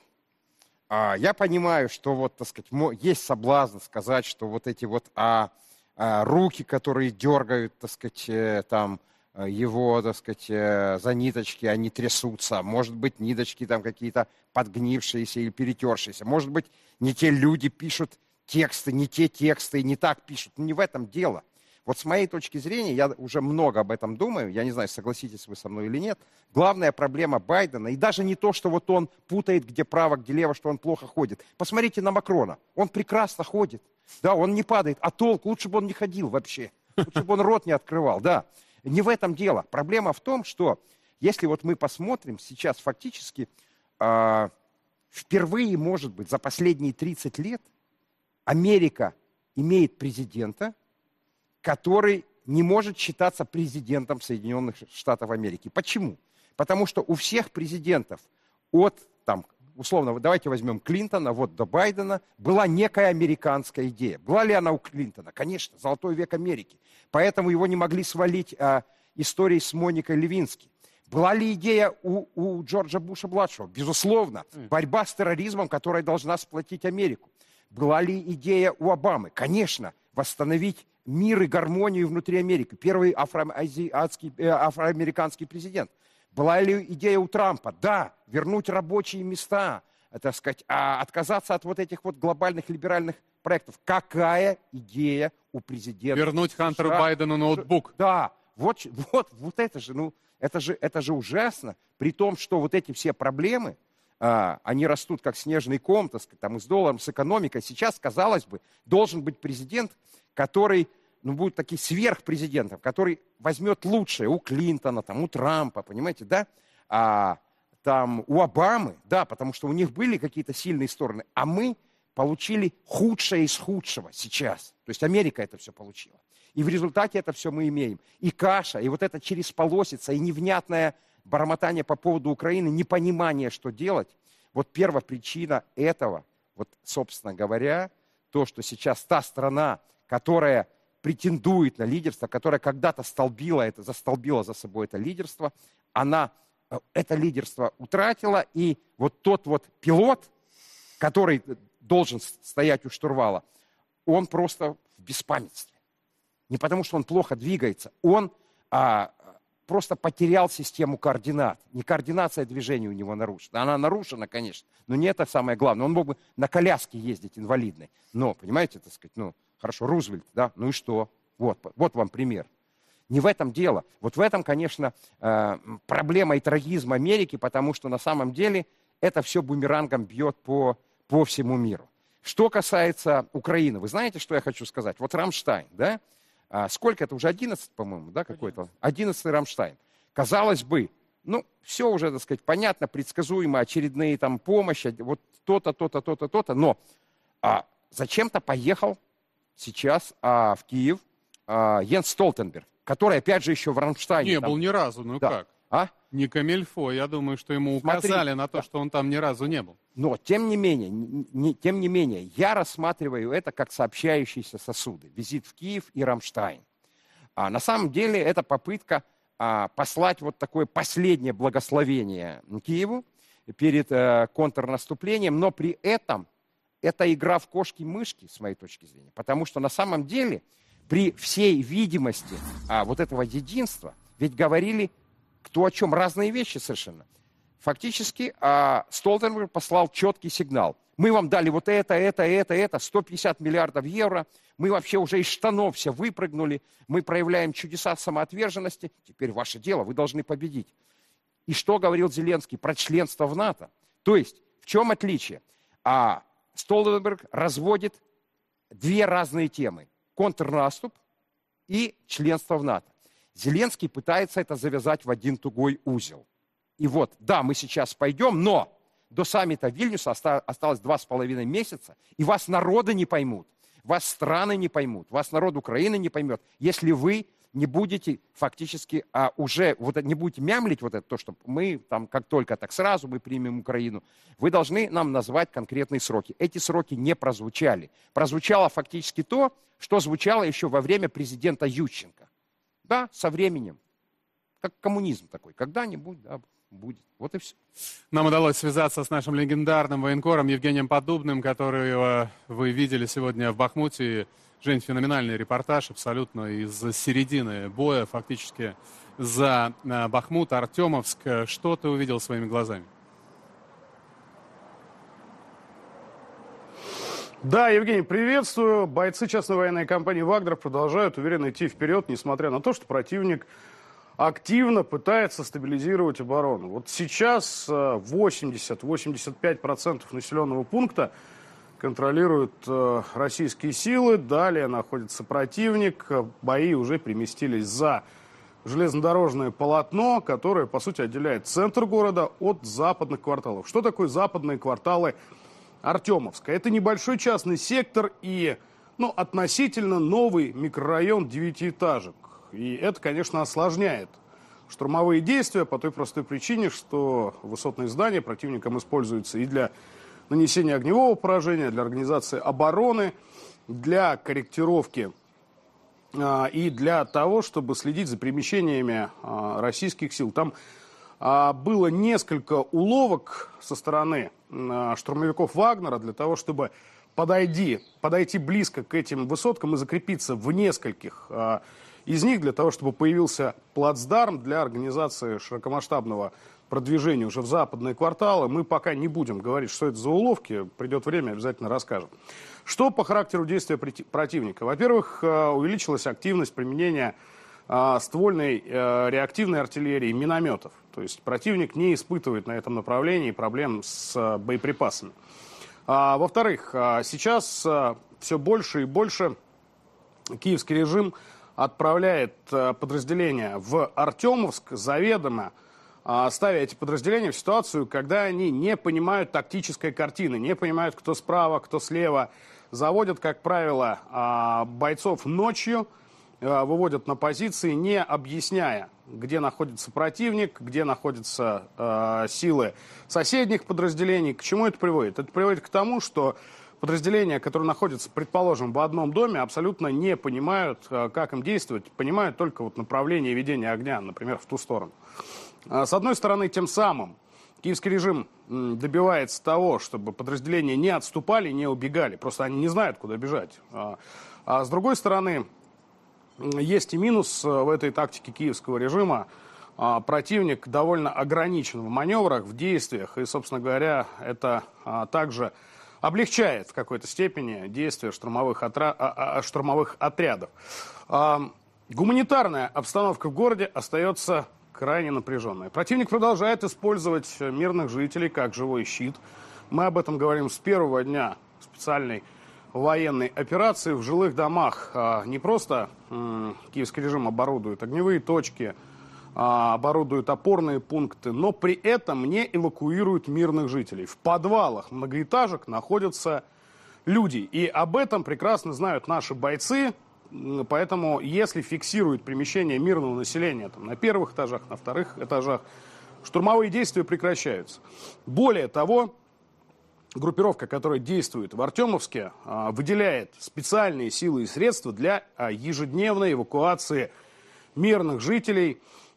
А я понимаю, что вот, так сказать, есть соблазн сказать, что вот эти вот а, а, руки, которые дергают, так сказать, э, там, его, так сказать, э, за ниточки, они трясутся. Может быть, ниточки там какие-то подгнившиеся или перетершиеся. Может быть, не те люди пишут тексты, не те тексты, не так пишут. Но не в этом дело. Вот с моей точки зрения, я уже много об этом думаю, я не знаю, согласитесь вы со мной или нет, главная проблема Байдена, и даже не то, что вот он путает, где право, где лево, что он плохо ходит. Посмотрите на Макрона, он прекрасно ходит, да, он не падает, а толк, лучше бы он не ходил вообще, лучше бы он рот не открывал, да. Не в этом дело. Проблема в том, что если вот мы посмотрим сейчас фактически, э, впервые, может быть, за последние тридцать лет Америка имеет президента, который не может считаться президентом Соединенных Штатов Америки. Почему? Потому что у всех президентов от, там, условно, давайте возьмем Клинтона, вот до Байдена, была некая американская идея. Была ли она у Клинтона? Конечно, золотой век Америки. Поэтому его не могли свалить а, историей с Моникой Левински. Была ли идея у, у Джорджа Буша-младшего? Безусловно. Борьба с терроризмом, которая должна сплотить Америку. Была ли идея у Обамы? Конечно. Восстановить мир и гармонию внутри Америки. Первый афроазиатский, э, афроамериканский президент. Была ли идея у Трампа? Да, вернуть рабочие места, так сказать, а отказаться от вот этих вот глобальных либеральных проектов. Какая идея у президента? Вернуть Хантеру Байдену ноутбук. Да, вот, вот, вот это же, ну, это же, это же ужасно. При том, что вот эти все проблемы, а, они растут как снежный ком, так сказать, там, и с долларом, с экономикой. Сейчас, казалось бы, должен быть президент, который, ну, будет таким сверхпрезидентом, который возьмет лучшее у Клинтона, там, у Трампа, понимаете, да? А, там, у Обамы, да, потому что у них были какие-то сильные стороны, а мы получили худшее из худшего сейчас. То есть Америка это все получила. И в результате это все мы имеем. И каша, и вот это чересполосица, и невнятное бормотание по поводу Украины, непонимание, что делать. Вот первая причина этого, вот, собственно говоря, то, что сейчас та страна, которая претендует на лидерство, которая когда-то столбила это, застолбила за собой это лидерство, она это лидерство утратила, и вот тот вот пилот, который должен стоять у штурвала, он просто в беспамятстве. Не потому, что он плохо двигается, он а, просто потерял систему координат. Не координация движения у него нарушена. Она нарушена, конечно, но не это самое главное. Он мог бы на коляске ездить инвалидной. Но, понимаете, так сказать, ну, хорошо, Рузвельт, да, ну и что? Вот, вот вам пример. Не в этом дело. Вот в этом, конечно, проблема и трагизм Америки, потому что на самом деле это все бумерангом бьет по, по всему миру. Что касается Украины, вы знаете, что я хочу сказать? Вот Рамштайн, да? Сколько это уже? одиннадцать, по-моему, да, какой-то? одиннадцатый Рамштайн. Казалось бы, ну, все уже, так сказать, понятно, предсказуемо, очередные там помощи, вот то-то, то-то, то-то, то-то, но а, зачем-то поехал сейчас а, в Киев а, Йенс Столтенберг, который, опять же, еще в Рамштайне. Не там... был ни разу, ну да. как? А? Не камильфо, я думаю, что ему указали Смотри, на то, да. что он там ни разу не был. Но, тем не менее, не, тем не менее, я рассматриваю это как сообщающиеся сосуды. Визит в Киев и Рамштайн. А, на самом деле, это попытка а, послать вот такое последнее благословение Киеву перед а, контрнаступлением, но при этом это игра в кошки-мышки, с моей точки зрения. Потому что на самом деле, при всей видимости а, вот этого единства, ведь говорили кто о чем, разные вещи совершенно. Фактически а, Столтенберг послал четкий сигнал. Мы вам дали вот это, это, это, это, сто пятьдесят миллиардов евро. Мы вообще уже из штанов все выпрыгнули. Мы проявляем чудеса самоотверженности. Теперь ваше дело, вы должны победить. И что говорил Зеленский про членство в НАТО? То есть, в чем отличие? А, Столтенберг разводит две разные темы. Контрнаступ и членство в НАТО. Зеленский пытается это завязать в один тугой узел. И вот, да, мы сейчас пойдем, но до саммита Вильнюса осталось два с половиной месяца, и вас народы не поймут, вас страны не поймут, вас народ Украины не поймет, если вы не будете фактически, а уже вот не будете мямлить вот это, то, что мы там как только, так сразу мы примем Украину. Вы должны нам назвать конкретные сроки. Эти сроки не прозвучали. Прозвучало фактически то, что звучало еще во время президента Ющенко. Да, со временем. Как коммунизм такой. Когда-нибудь, да, будет. Вот и все. Нам удалось связаться с нашим легендарным военкором Евгением Поддубным, которого вы видели сегодня в Бахмуте. Жень, феноменальный репортаж, абсолютно из середины боя, фактически за Бахмут, Артемовск. Что ты увидел своими глазами? Да, Евгений, приветствую. Бойцы частной военной компании «Вагнер» продолжают уверенно идти вперед, несмотря на то, что противник активно пытается стабилизировать оборону. Вот сейчас восемьдесят — восемьдесят пять процентов населенного пункта контролируют российские силы. Далее находится противник. Бои уже переместились за железнодорожное полотно, которое, по сути, отделяет центр города от западных кварталов. Что такое западные кварталы Артемовска? Это небольшой частный сектор и ну, относительно новый микрорайон девятиэтажек. И это, конечно, осложняет штурмовые действия по той простой причине, что высотные здания противником используются и для нанесения огневого поражения, для организации обороны, для корректировки а, и для того, чтобы следить за перемещениями а, российских сил. Там а, было несколько уловок со стороны а, штурмовиков Вагнера для того, чтобы подойти, подойти близко к этим высоткам и закрепиться в нескольких а, из них, для того, чтобы появился плацдарм для организации широкомасштабного продвижения уже в западные кварталы. Мы пока не будем говорить, что это за уловки. Придет время, обязательно расскажем. Что по характеру действия противника? Во-первых, увеличилась активность применения ствольной реактивной артиллерии, минометов. То есть противник не испытывает на этом направлении проблем с боеприпасами. Во-вторых, сейчас все больше и больше киевский режим отправляет подразделения в Артемовск заведомо, ставя эти подразделения в ситуацию, когда они не понимают тактической картины, не понимают, кто справа, кто слева. Заводят, как правило, бойцов ночью, выводят на позиции, не объясняя, где находится противник, где находятся силы соседних подразделений. К чему это приводит? Это приводит к тому, что подразделения, которые находятся, предположим, в одном доме, абсолютно не понимают, как им действовать, понимают только вот направление ведения огня, например, в ту сторону. С одной стороны, тем самым киевский режим добивается того, чтобы подразделения не отступали, не убегали, просто они не знают, куда бежать. А с другой стороны, есть и минус в этой тактике киевского режима. Противник довольно ограничен в маневрах, в действиях, и, собственно говоря, это также облегчает в какой-то степени действия штурмовых, отра... штурмовых отрядов. Гуманитарная обстановка в городе остается крайне напряженная. Противник продолжает использовать мирных жителей как живой щит. Мы об этом говорим с первого дня специальной военной операции. В жилых домах не просто киевский режим оборудует огневые точки, оборудуют опорные пункты, но при этом не эвакуируют мирных жителей. В подвалах многоэтажек находятся люди. И об этом прекрасно знают наши бойцы. Поэтому, если фиксируют перемещение мирного населения там, на первых этажах, на вторых этажах, штурмовые действия прекращаются. Более того, группировка, которая действует в Артемовске, выделяет специальные силы и средства для ежедневной эвакуации мирных жителей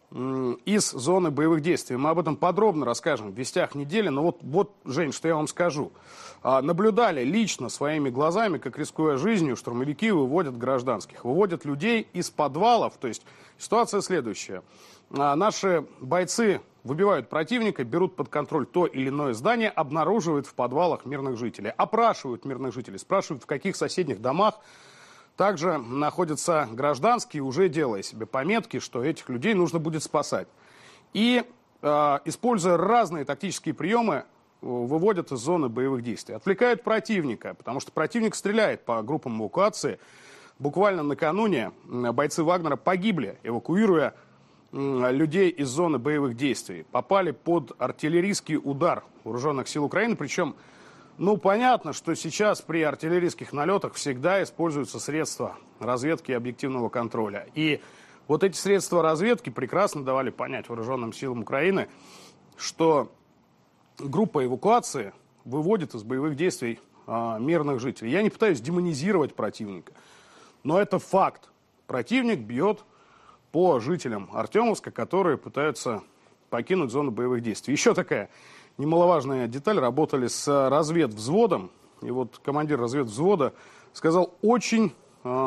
из зоны боевых действий. Мы об этом подробно расскажем в «Вестях недели». Но вот, вот, Жень, что я вам скажу. Наблюдали лично своими глазами, как, рискуя жизнью, штурмовики выводят гражданских. Выводят людей из подвалов. То есть ситуация следующая. Наши бойцы выбивают противника, берут под контроль то или иное здание, обнаруживают в подвалах мирных жителей. Опрашивают мирных жителей, спрашивают, в каких соседних домах также находятся гражданские, уже делая себе пометки, что этих людей нужно будет спасать. И, э, используя разные тактические приемы, выводят из зоны боевых действий. Отвлекают противника, потому что противник стреляет по группам эвакуации. Буквально накануне бойцы Вагнера погибли, эвакуируя э, людей из зоны боевых действий. Попали под артиллерийский удар вооруженных сил Украины, причем ну, понятно, что сейчас при артиллерийских налетах всегда используются средства разведки и объективного контроля. И вот эти средства разведки прекрасно давали понять вооруженным силам Украины, что группа эвакуации выводит из боевых действий а, мирных жителей. Я не пытаюсь демонизировать противника, но это факт. Противник бьет по жителям Артемовска, которые пытаются покинуть зону боевых действий. Еще такая немаловажная деталь. Работали с разведвзводом. И вот командир разведвзвода сказал очень, э,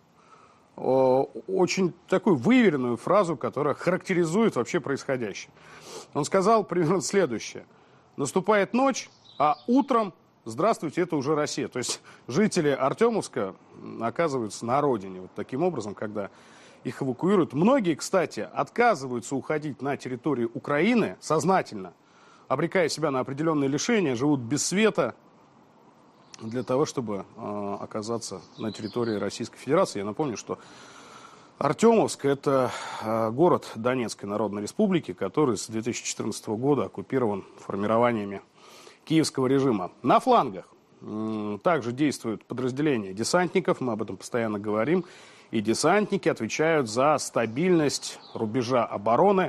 э, очень такую выверенную фразу, которая характеризует вообще происходящее. Он сказал примерно следующее. Наступает ночь, а утром, здравствуйте, это уже Россия. То есть жители Артемовска оказываются на родине. Вот таким образом, когда их эвакуируют. Многие, кстати, отказываются уходить на территорию Украины сознательно, обрекая себя на определенные лишения, живут без света для того, чтобы э, оказаться на территории Российской Федерации. Я напомню, что Артемовск – это э, город Донецкой Народной Республики, который с две тысячи четырнадцатого года оккупирован формированиями киевского режима. На флангах э, также действуют подразделения десантников, мы об этом постоянно говорим, и десантники отвечают за стабильность рубежа обороны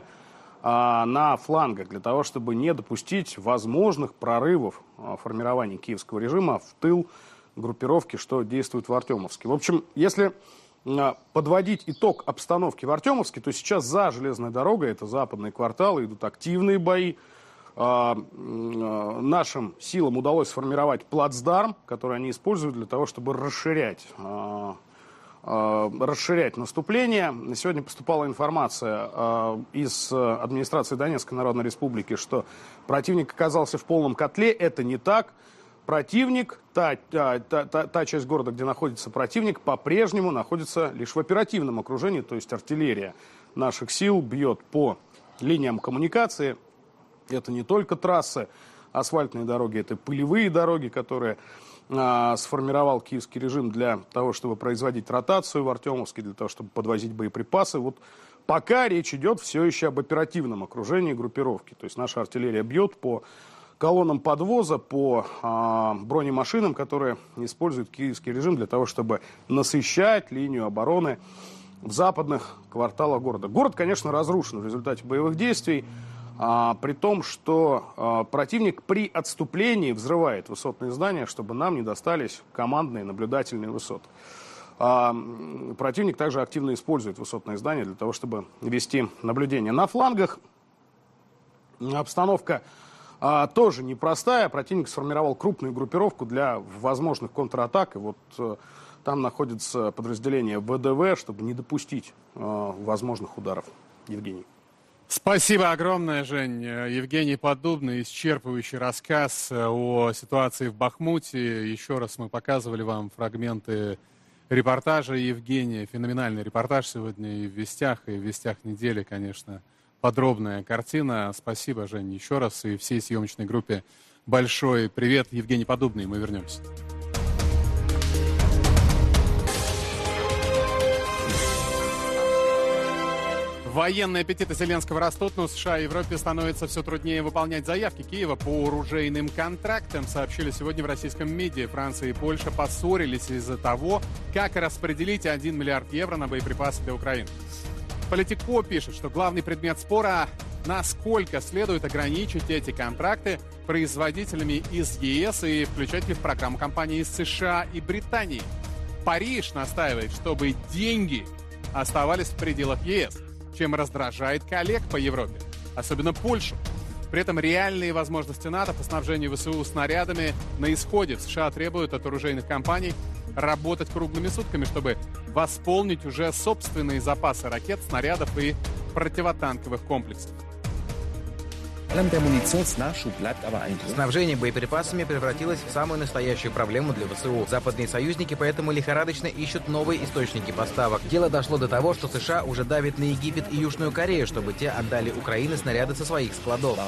на флангах, для того, чтобы не допустить возможных прорывов формирования киевского режима в тыл группировки, что действует в Артемовске. В общем, если подводить итог обстановки в Артемовске, то сейчас за железной дорогой, это западные кварталы, идут активные бои. Нашим силам удалось сформировать плацдарм, который они используют для того, чтобы расширять расширять наступление. Сегодня поступала информация э, из администрации Донецкой Народной Республики, что противник оказался в полном котле. Это не так. Противник, та, та, та, та часть города, где находится противник, по-прежнему находится лишь в оперативном окружении, то есть артиллерия наших сил бьет по линиям коммуникации. Это не только трассы, асфальтные дороги, это пылевые дороги, которые сформировал киевский режим для того, чтобы производить ротацию в Артемовске, для того, чтобы подвозить боеприпасы. Вот пока речь идет все еще об оперативном окружении группировки. То есть наша артиллерия бьет по колоннам подвоза, по а, бронемашинам, которые использует киевский режим для того, чтобы насыщать линию обороны в западных кварталах города. Город, конечно, разрушен в результате боевых действий. А, при том, что а, противник при отступлении взрывает высотные здания, чтобы нам не достались командные наблюдательные высоты. А, противник также активно использует высотные здания для того, чтобы вести наблюдение. На флангах обстановка а, тоже непростая. Противник сформировал крупную группировку для возможных контратак. И вот а, там находится подразделение ВДВ, чтобы не допустить а, возможных ударов. Евгений. Спасибо огромное, Жень. Евгений Поддубный, исчерпывающий рассказ о ситуации в Бахмуте. Еще раз мы показывали вам фрагменты репортажа Евгения. Феноменальный репортаж сегодня и в «Вестях», и в «Вестях недели», конечно. Подробная картина. Спасибо, Жень, еще раз. И всей съемочной группе большой привет. Евгений Поддубный, мы вернемся. Военные аппетиты Зеленского растут, но США и Европе становится все труднее выполнять заявки Киева по оружейным контрактам, сообщили сегодня в российском МИДе. Франция и Польша поссорились из-за того, как распределить один миллиард евро на боеприпасы для Украины. Политико пишет, что главный предмет спора – насколько следует ограничить эти контракты производителями из ЕС и включать ли в программу компании из США и Британии. Париж настаивает, чтобы деньги оставались в пределах ЕС, чем раздражает коллег по Европе, особенно Польшу. При этом реальные возможности НАТО по снабжению ВСУ снарядами на исходе. В США требуют от оружейных компаний работать круглыми сутками, чтобы восполнить уже собственные запасы ракет, снарядов и противотанковых комплексов. Снабжение боеприпасами превратилось в самую настоящую проблему для ВСУ. Западные союзники поэтому лихорадочно ищут новые источники поставок. Дело дошло до того, что США уже давит на Египет и Южную Корею, чтобы те отдали Украине снаряды со своих складов.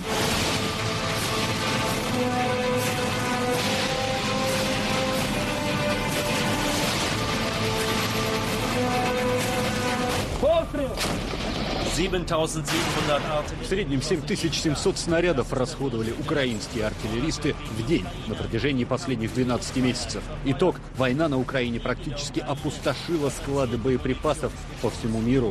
В среднем семь тысяч семьсот снарядов расходовали украинские артиллеристы в день на протяжении последних двенадцати месяцев. Итог – война на Украине практически опустошила склады боеприпасов по всему миру.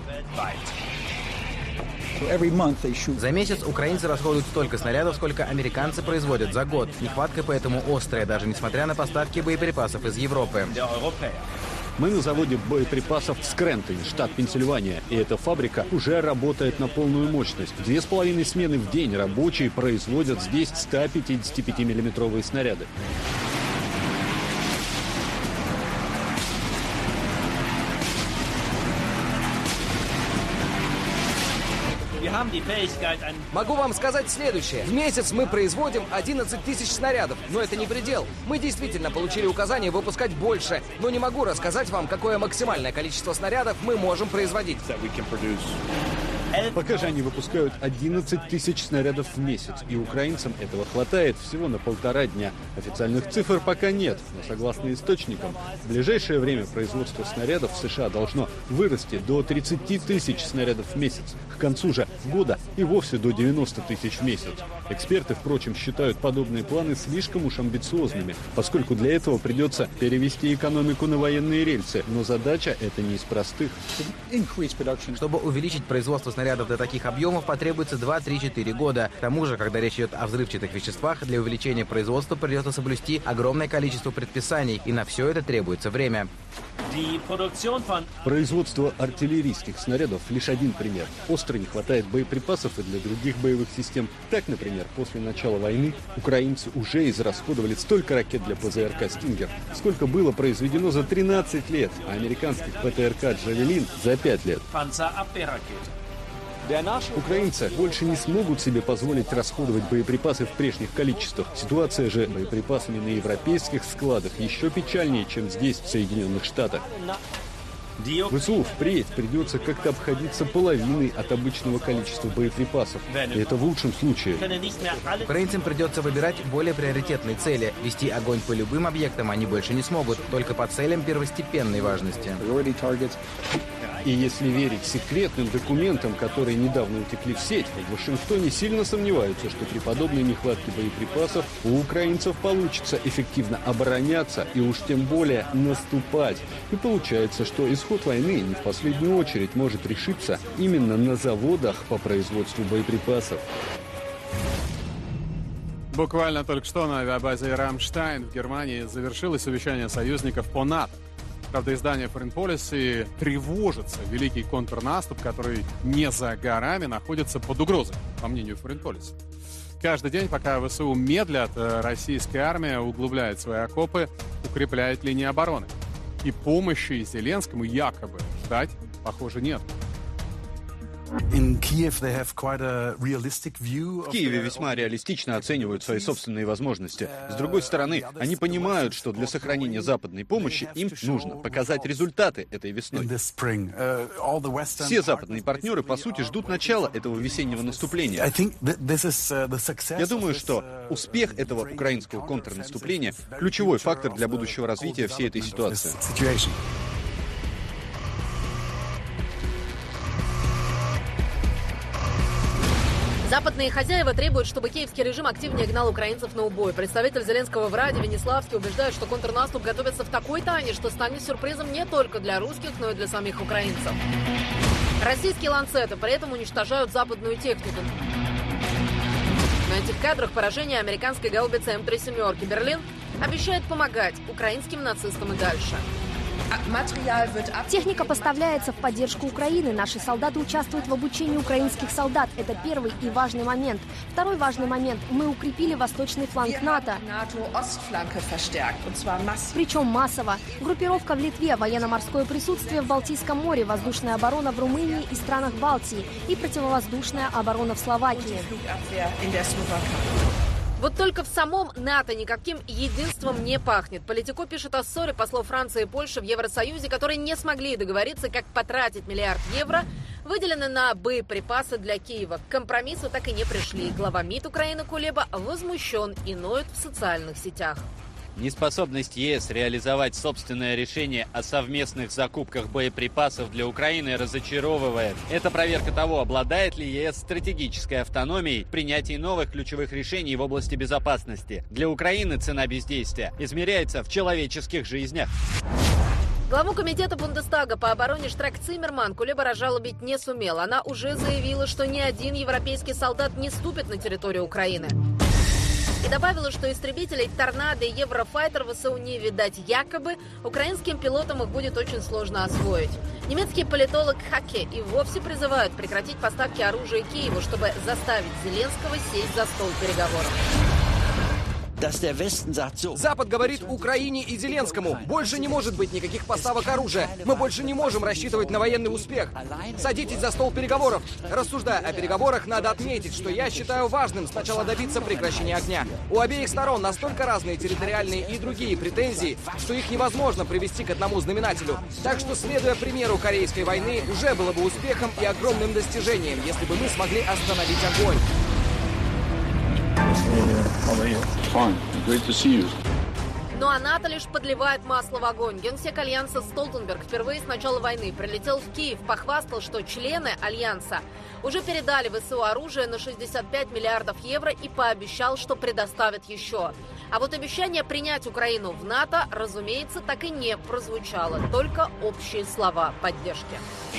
За месяц украинцы расходуют столько снарядов, сколько американцы производят за год. Нехватка поэтому острая, даже несмотря на поставки боеприпасов из Европы. Мы на заводе боеприпасов в Скрентоне, штат Пенсильвания, и эта фабрика уже работает на полную мощность. Две с половиной смены в день рабочие производят здесь сто пятидесятипятимиллиметровые снаряды. Могу вам сказать следующее. В месяц мы производим одиннадцать тысяч снарядов, но это не предел. Мы действительно получили указание выпускать больше, но не могу рассказать вам, какое максимальное количество снарядов мы можем производить. Пока же они выпускают одиннадцать тысяч снарядов в месяц, и украинцам этого хватает всего на полтора дня. Официальных цифр пока нет, но согласно источникам, в ближайшее время производство снарядов в США должно вырасти до тридцати тысяч снарядов в месяц. К концу же года и вовсе до девяноста тысяч в месяц. Эксперты, впрочем, считают подобные планы слишком уж амбициозными, поскольку для этого придется перевести экономику на военные рельсы. Но задача эта не из простых. Чтобы увеличить производство снарядов до таких объемов, потребуется два-три-четыре года. К тому же, когда речь идет о взрывчатых веществах, для увеличения производства придется соблюсти огромное количество предписаний, и на все это требуется время. Производство артиллерийских снарядов – лишь один пример. Остро не хватает боеприпасов и для других боевых систем. Так, например, после начала войны украинцы уже израсходовали столько ракет для ПЗРК «Стингер», сколько было произведено за тринадцать лет, а американских ПТРК «Джавелин» за пять лет. Украинцы больше не смогут себе позволить расходовать боеприпасы в прежних количествах. Ситуация же с боеприпасами на европейских складах еще печальнее, чем здесь, в Соединенных Штатах. ВСУ впредь придется как-то обходиться половиной от обычного количества боеприпасов. И это в лучшем случае. Украинцам придется выбирать более приоритетные цели. Вести огонь по любым объектам они больше не смогут, только по целям первостепенной важности. И если верить секретным документам, которые недавно утекли в сеть, в Вашингтоне сильно сомневаются, что при подобной нехватке боеприпасов у украинцев получится эффективно обороняться и уж тем более наступать. И получается, что исход войны не в последнюю очередь может решиться именно на заводах по производству боеприпасов. Буквально только что на авиабазе «Рамштайн» в Германии завершилось совещание союзников по НАТО. Правда, издание Foreign Policy тревожится. Великий контрнаступ, который не за горами, находится под угрозой, по мнению Foreign Policy. Каждый день, пока ВСУ медлят, российская армия углубляет свои окопы, укрепляет линии обороны. И помощи Зеленскому якобы ждать, похоже, нет. В Киеве весьма реалистично оценивают свои собственные возможности. С другой стороны, они понимают, что для сохранения западной помощи им нужно показать результаты этой весной. Все западные партнеры, по сути, ждут начала этого весеннего наступления. Я думаю, что успех этого украинского контрнаступления – ключевой фактор для будущего развития всей этой ситуации. Западные хозяева требуют, чтобы киевский режим активнее гнал украинцев на убой. Представитель Зеленского в Раде Венеславский убеждает, что контрнаступ готовится в такой тайне, что станет сюрпризом не только для русских, но и для самих украинцев. Российские ланцеты при этом уничтожают западную технику. На этих кадрах поражение американской гаубицы эм три семь. Берлин обещает помогать украинским нацистам и дальше. Техника поставляется в поддержку Украины. Наши солдаты участвуют в обучении украинских солдат. Это первый и важный момент. Второй важный момент. Мы укрепили восточный фланг НАТО. Причем массово. Группировка в Литве, военно-морское присутствие в Балтийском море, воздушная оборона в Румынии и странах Балтии и противовоздушная оборона в Словакии. Вот только в самом НАТО никаким единством не пахнет. Политико пишет о ссоре послов Франции и Польши в Евросоюзе, которые не смогли договориться, как потратить миллиард евро, выделенный на боеприпасы для Киева. К компромиссу так и не пришли. Глава МИД Украины Кулеба возмущен и ноет в социальных сетях. Неспособность ЕС реализовать собственное решение о совместных закупках боеприпасов для Украины разочаровывает. Это проверка того, обладает ли ЕС стратегической автономией в принятии новых ключевых решений в области безопасности. Для Украины цена бездействия измеряется в человеческих жизнях. Главу комитета Бундестага по обороне Штрак Циммерман Кулеба разжалобить не сумел. Она уже заявила, что ни один европейский солдат не ступит на территорию Украины. И добавила, что истребителей «Торнадо» и «Еврофайтер» ВСУ не видать. Якобы украинским пилотам их будет очень сложно освоить. Немецкий политолог Хаке и вовсе призывают прекратить поставки оружия Киеву, чтобы заставить Зеленского сесть за стол переговоров. Запад говорит Украине и Зеленскому: больше не может быть никаких поставок оружия. Мы больше не можем рассчитывать на военный успех. Садитесь за стол переговоров. Рассуждая о переговорах, надо отметить, что я считаю важным сначала добиться прекращения огня. У обеих сторон настолько разные территориальные и другие претензии, что их невозможно привести к одному знаменателю. Так что, следуя примеру Корейской войны, уже было бы успехом и огромным достижением, если бы мы смогли остановить огонь. Ну а НАТО лишь подливает масло в огонь. Генсек Альянса Столтенберг впервые с начала войны прилетел в Киев, похвастал, что члены Альянса уже передали ВСУ оружие на шестьдесят пять миллиардов евро и пообещал, что предоставят еще. А вот обещание принять Украину в НАТО, разумеется, так и не прозвучало. Только общие слова поддержки.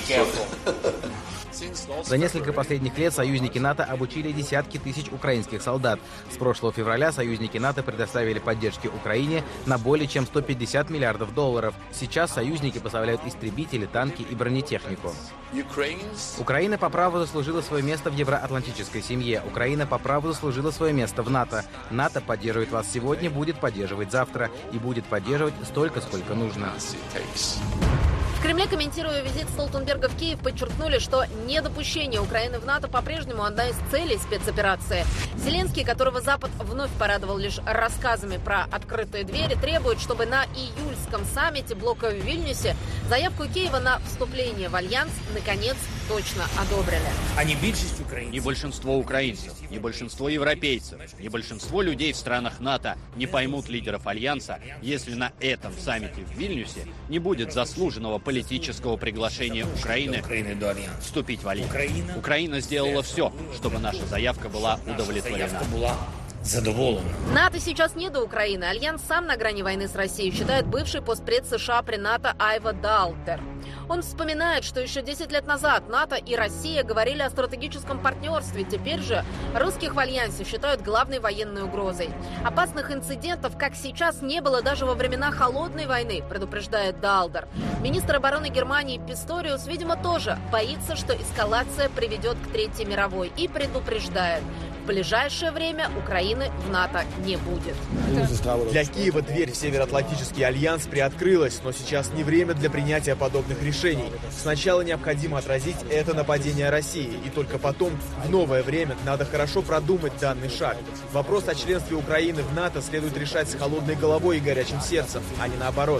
За несколько последних лет союзники НАТО обучили десятки тысяч украинских солдат. С прошлого февраля союзники НАТО предоставили поддержки Украине на более чем сто пятьдесят миллиардов долларов. Сейчас союзники поставляют истребители, танки и бронетехнику. Украина по праву заслужила свое место в евроатлантической семье. Украина по праву заслужила свое место в НАТО. НАТО поддерживает вас сегодня, будет поддерживать завтра и будет поддерживать столько, сколько нужно. В Кремле, комментируя визит Столтенберга в Киев, подчеркнули, что недопущение Украины в НАТО по-прежнему одна из целей спецоперации. Зеленский, которого Запад вновь порадовал лишь рассказами про открытые двери, требует, чтобы на июльском саммите блока в Вильнюсе заявку Киева на вступление в Альянс наконец точно одобрили. Ни большинство украинцев, ни большинство европейцев, ни большинство людей в странах НАТО не поймут лидеров Альянса, если на этом саммите в Вильнюсе не будет заслуженного политического приглашения Украины вступить в Альянс. Украина сделала все, чтобы наша заявка была удовлетворена. НАТО сейчас не до Украины. Альянс сам на грани войны с Россией, считает бывший постпред США при НАТО Айва Далтер. Он вспоминает, что еще десять лет назад НАТО и Россия говорили о стратегическом партнерстве. Теперь же русских в Альянсе считают главной военной угрозой. Опасных инцидентов, как сейчас, не было даже во времена Холодной войны, предупреждает Далтер. Министр обороны Германии Писториус, видимо, тоже боится, что эскалация приведет к Третьей мировой, и предупреждает: в ближайшее время Украины в НАТО не будет. Для Киева дверь в Североатлантический альянс приоткрылась, но сейчас не время для принятия подобных решений. Сначала необходимо отразить это нападение России, и только потом, в новое время, надо хорошо продумать данный шаг. Вопрос о членстве Украины в НАТО следует решать с холодной головой и горячим сердцем, а не наоборот.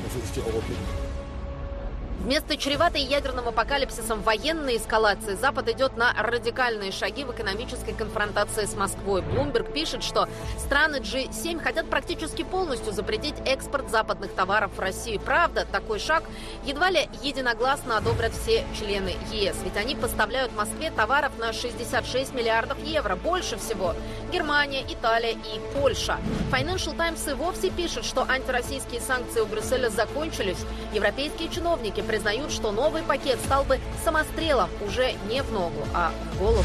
Вместо чреватой ядерным апокалипсисом военной эскалации Запад идет на радикальные шаги в экономической конфронтации с Москвой. Bloomberg пишет, что страны джи семь хотят практически полностью запретить экспорт западных товаров в Россию. Правда, такой шаг едва ли единогласно одобрят все члены ЕС. Ведь они поставляют Москве товаров на шестьдесят шесть миллиардов евро. Больше всего Германия, Италия и Польша. Financial Times и вовсе пишет, что антироссийские санкции у Брюсселя закончились. Европейские чиновники признают, что новый пакет стал бы самострелом уже не в ногу, а в голову.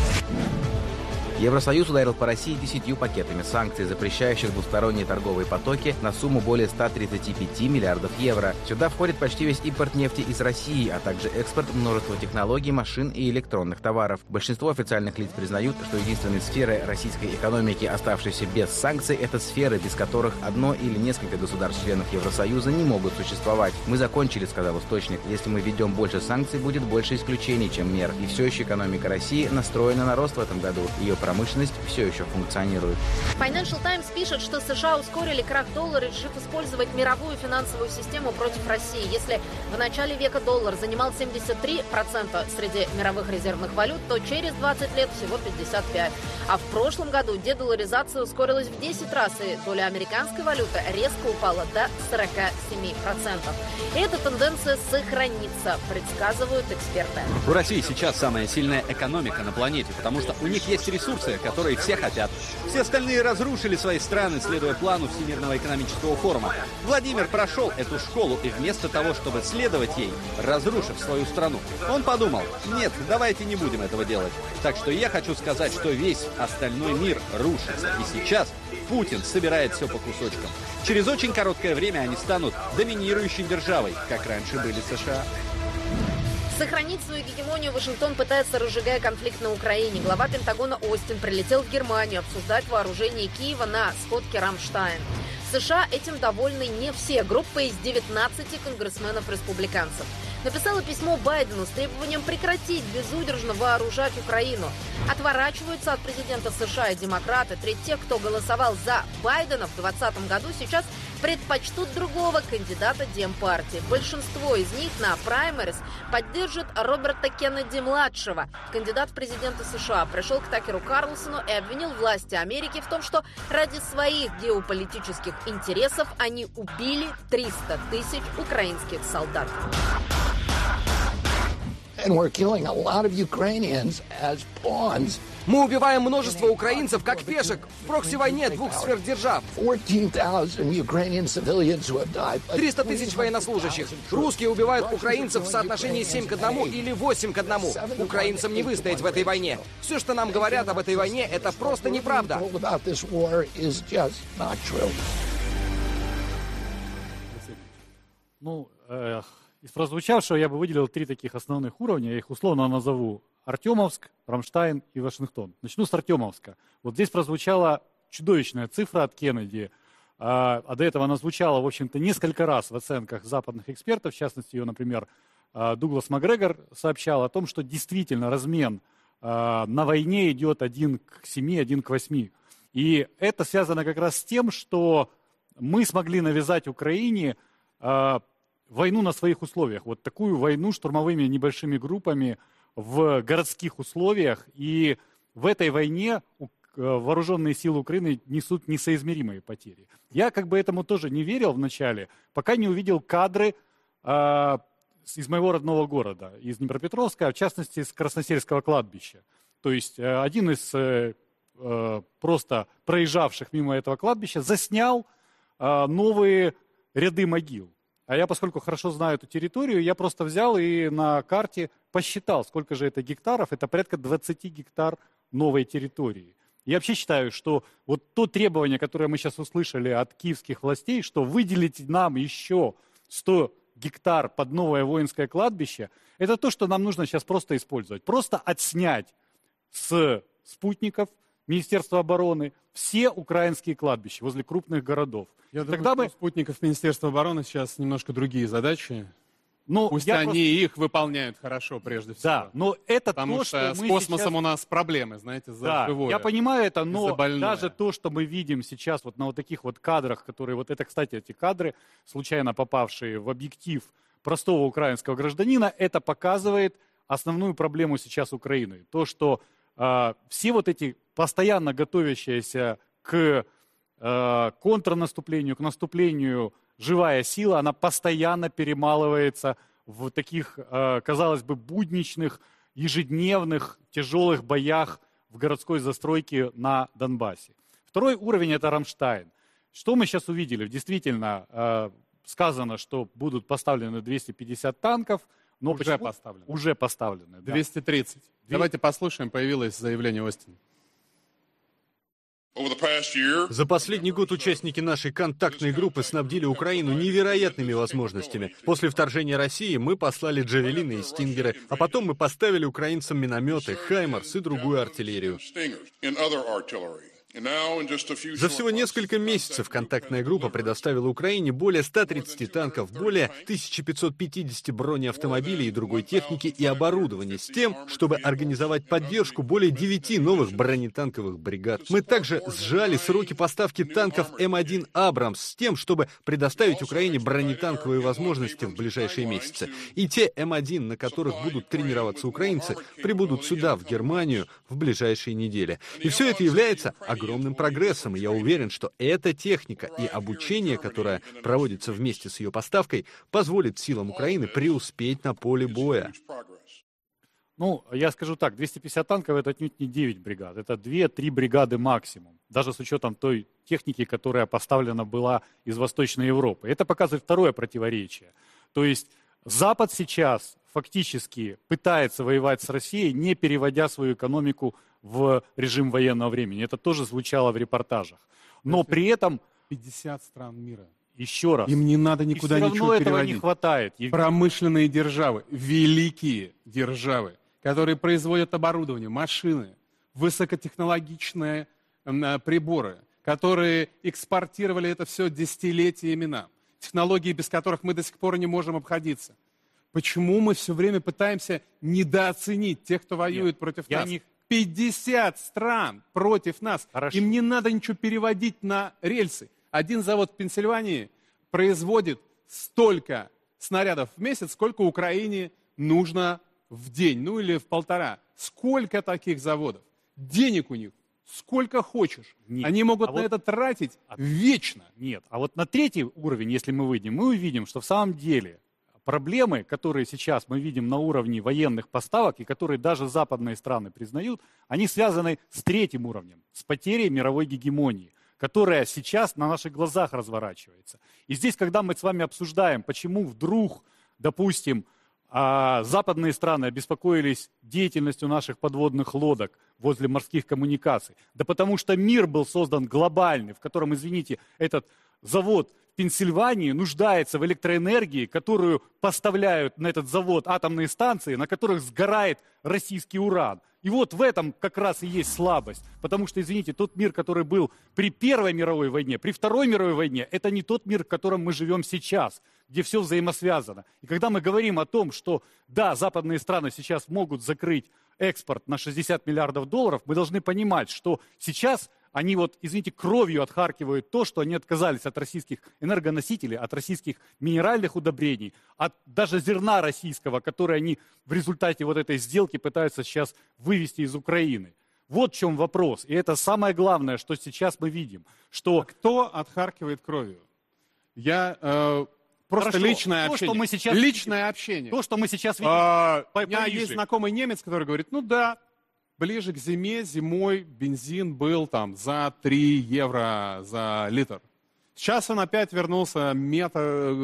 Евросоюз ударил по России десятью пакетами санкций, запрещающих двусторонние торговые потоки на сумму более ста тридцати пяти миллиардов евро. Сюда входит почти весь импорт нефти из России, а также экспорт множества технологий, машин и электронных товаров. Большинство официальных лиц признают, что единственной сферой российской экономики, оставшейся без санкций, это сферы, без которых одно или несколько государств-членов Евросоюза не могут существовать. «Мы закончили», — сказал источник. «Если мы введем больше санкций, будет больше исключений, чем мер. И все еще экономика России настроена на рост в этом году. Ее промышленность все еще функционирует». Financial Times пишет, что США ускорили крах доллара, решив использовать мировую финансовую систему против России. Если в начале века доллар занимал семьдесят три процента среди мировых резервных валют, то через двадцать лет всего пятьдесят пять процентов. А в прошлом году дедоларизация ускорилась в десять раз, и доля американской валюты резко упала до сорока семи процентов. И эта тенденция сохранится, предсказывают эксперты. У России сейчас самая сильная экономика на планете, потому что у них есть ресурсы, которые все хотят. Все остальные разрушили свои страны, следуя плану Всемирного экономического форума. Владимир прошел эту школу, и вместо того, чтобы следовать ей, разрушив свою страну, он подумал: нет, давайте не будем этого делать. Так что я хочу сказать, что весь остальной мир рушится. И сейчас Путин собирает все по кусочкам. Через очень короткое время они станут доминирующей державой, как раньше были США. Сохранить свою гегемонию Вашингтон пытается, разжигая конфликт на Украине. Глава Пентагона Остин прилетел в Германию обсуждать вооружение Киева на сходке «Рамштайн». В США этим довольны не все. Группа из девятнадцати конгрессменов-республиканцев написала письмо Байдену с требованием прекратить безудержно вооружать Украину. Отворачиваются от президента США и демократы. Треть тех, кто голосовал за Байдена в двадцатом году, сейчас предпочтут другого кандидата Демпартии. Большинство из них на праймерис поддержит Роберта Кеннеди-младшего. Кандидат в президенты США пришел к Такеру Карлсону и обвинил власти Америки в том, что ради своих геополитических интересов они убили триста тысяч украинских солдат. Мы убиваем множество украинцев как пешек в прокси-войне двух сверхдержав. триста тысяч военнослужащих. Русские убивают украинцев в соотношении семь к одному или восемь к одному. Украинцам не выстоять в этой войне. Все, что нам говорят об этой войне, это просто неправда. Ну, э, из прозвучавшего я бы выделил три таких основных уровня. Я их условно назову: Артемовск, Рамштайн и Вашингтон. Начну с Артемовска. Вот здесь прозвучала чудовищная цифра от Кеннеди, а, а до этого она звучала, в общем-то, несколько раз в оценках западных экспертов. В частности, ее, например, Дуглас Макгрегор сообщал о том, что действительно размен а, на войне идет один к семи, один к восьми. И это связано как раз с тем, что мы смогли навязать Украине а, войну на своих условиях. Вот такую войну штурмовыми небольшими группами в городских условиях, и в этой войне вооруженные силы Украины несут несоизмеримые потери. Я как бы этому тоже не верил вначале, пока не увидел кадры э, из моего родного города, из Днепропетровска, а в частности, с Красносельского кладбища. То есть э, один из э, э, просто проезжавших мимо этого кладбища заснял э, новые ряды могил. А я, поскольку хорошо знаю эту территорию, я просто взял и на карте посчитал, сколько же это гектаров. Это порядка двадцать гектар новой территории. Я вообще считаю, что вот то требование, которое мы сейчас услышали от киевских властей, что выделить нам еще сто гектар под новое воинское кладбище, это то, что нам нужно сейчас просто использовать. Просто отснять с спутников Министерства обороны все украинские кладбища возле крупных городов. Я Тогда думаю, мы... у спутников Министерства обороны сейчас немножко другие задачи. Ну, Пусть я они просто... их выполняют хорошо, прежде всего. Да, но это Потому то, что, что с мы космосом сейчас... у нас проблемы, знаете, за Да, живое. я понимаю это, но больное. даже то, что мы видим сейчас вот на вот таких вот кадрах, которые, вот это, кстати, эти кадры, случайно попавшие в объектив простого украинского гражданина, это показывает основную проблему сейчас Украины. То, что э, все вот эти постоянно готовящиеся к э, контрнаступлению, к наступлению живая сила, она постоянно перемалывается в таких, э, казалось бы, будничных, ежедневных, тяжелых боях в городской застройке на Донбассе. Второй уровень – это Рамштайн. Что мы сейчас увидели? Действительно, э, сказано, что будут поставлены двести пятьдесят танков, но уже почему... поставлены. Уже поставлены, да. двести тридцать. Давайте послушаем, появилось заявление Остина. За последний год участники нашей контактной группы снабдили Украину невероятными возможностями. После вторжения России мы послали джавелины и стингеры, а потом мы поставили украинцам минометы, хаймарс и другую артиллерию. За всего несколько месяцев контактная группа предоставила Украине более ста тридцати танков, более тысяча пятьсот пятидесяти бронеавтомобилей и другой техники и оборудования с тем, чтобы организовать поддержку более девяти новых бронетанковых бригад. Мы также сжали сроки поставки танков эм один «Абрамс» с тем, чтобы предоставить Украине бронетанковые возможности в ближайшие месяцы. И те эм один, на которых будут тренироваться украинцы, прибудут сюда, в Германию, в ближайшие недели. И все это является огромным прогрессом, и я уверен, что эта техника и обучение, которое проводится вместе с ее поставкой, позволит силам Украины преуспеть на поле боя. Ну, я скажу так, двести пятьдесят танков — это отнюдь не девять бригад, это две-три бригады максимум, даже с учетом той техники, которая поставлена была из Восточной Европы. Это показывает второе противоречие. То есть Запад сейчас фактически пытается воевать с Россией, не переводя свою экономику в режим военного времени. Это тоже звучало в репортажах. Но при этом... пятьдесят стран мира. Еще раз. Им не надо никуда и все ничего равно этого переводить. не хватает. Промышленные державы, великие державы, которые производят оборудование, машины, высокотехнологичные э, приборы, которые экспортировали это все десятилетиями нам. Технологии, без которых мы до сих пор не можем обходиться. Почему мы все время пытаемся недооценить тех, кто воюет Нет, против нас? Не... пятьдесят стран против нас. Хорошо. Им не надо ничего переводить на рельсы. Один завод в Пенсильвании производит столько снарядов в месяц, сколько Украине нужно в день, ну или в полтора. Сколько таких заводов? Денег у них сколько хочешь. Нет. Они могут а на вот... это тратить а... вечно. Нет. А вот на третий уровень, если мы выйдем, мы увидим, что в самом деле проблемы, которые сейчас мы видим на уровне военных поставок и которые даже западные страны признают, они связаны с третьим уровнем, с потерей мировой гегемонии, которая сейчас на наших глазах разворачивается. И здесь, когда мы с вами обсуждаем, почему вдруг, допустим, западные страны обеспокоились деятельностью наших подводных лодок возле морских коммуникаций, да потому что мир был создан глобальный, в котором, извините, этот завод в Пенсильвании нуждается в электроэнергии, которую поставляют на этот завод атомные станции, на которых сгорает российский уран. И вот в этом как раз и есть слабость. Потому что, извините, тот мир, который был при Первой мировой войне, при Второй мировой войне, это не тот мир, в котором мы живем сейчас, где все взаимосвязано. И когда мы говорим о том, что да, западные страны сейчас могут закрыть экспорт на шестьдесят миллиардов долларов, мы должны понимать, что сейчас они вот, извините, кровью отхаркивают то, что они отказались от российских энергоносителей, от российских минеральных удобрений, от даже зерна российского, которое они в результате вот этой сделки пытаются сейчас вывести из Украины. Вот в чем вопрос. И это самое главное, что сейчас мы видим. Что... А кто отхаркивает кровью? Я... Э... Просто Хорошо. личное то, общение. Что мы сейчас личное видим, общение. То, что мы сейчас видим. А, по, у меня Париже. есть знакомый немец, который говорит, ну да, ближе к зиме, зимой бензин был там за три евро за литр. Сейчас он опять вернулся мета,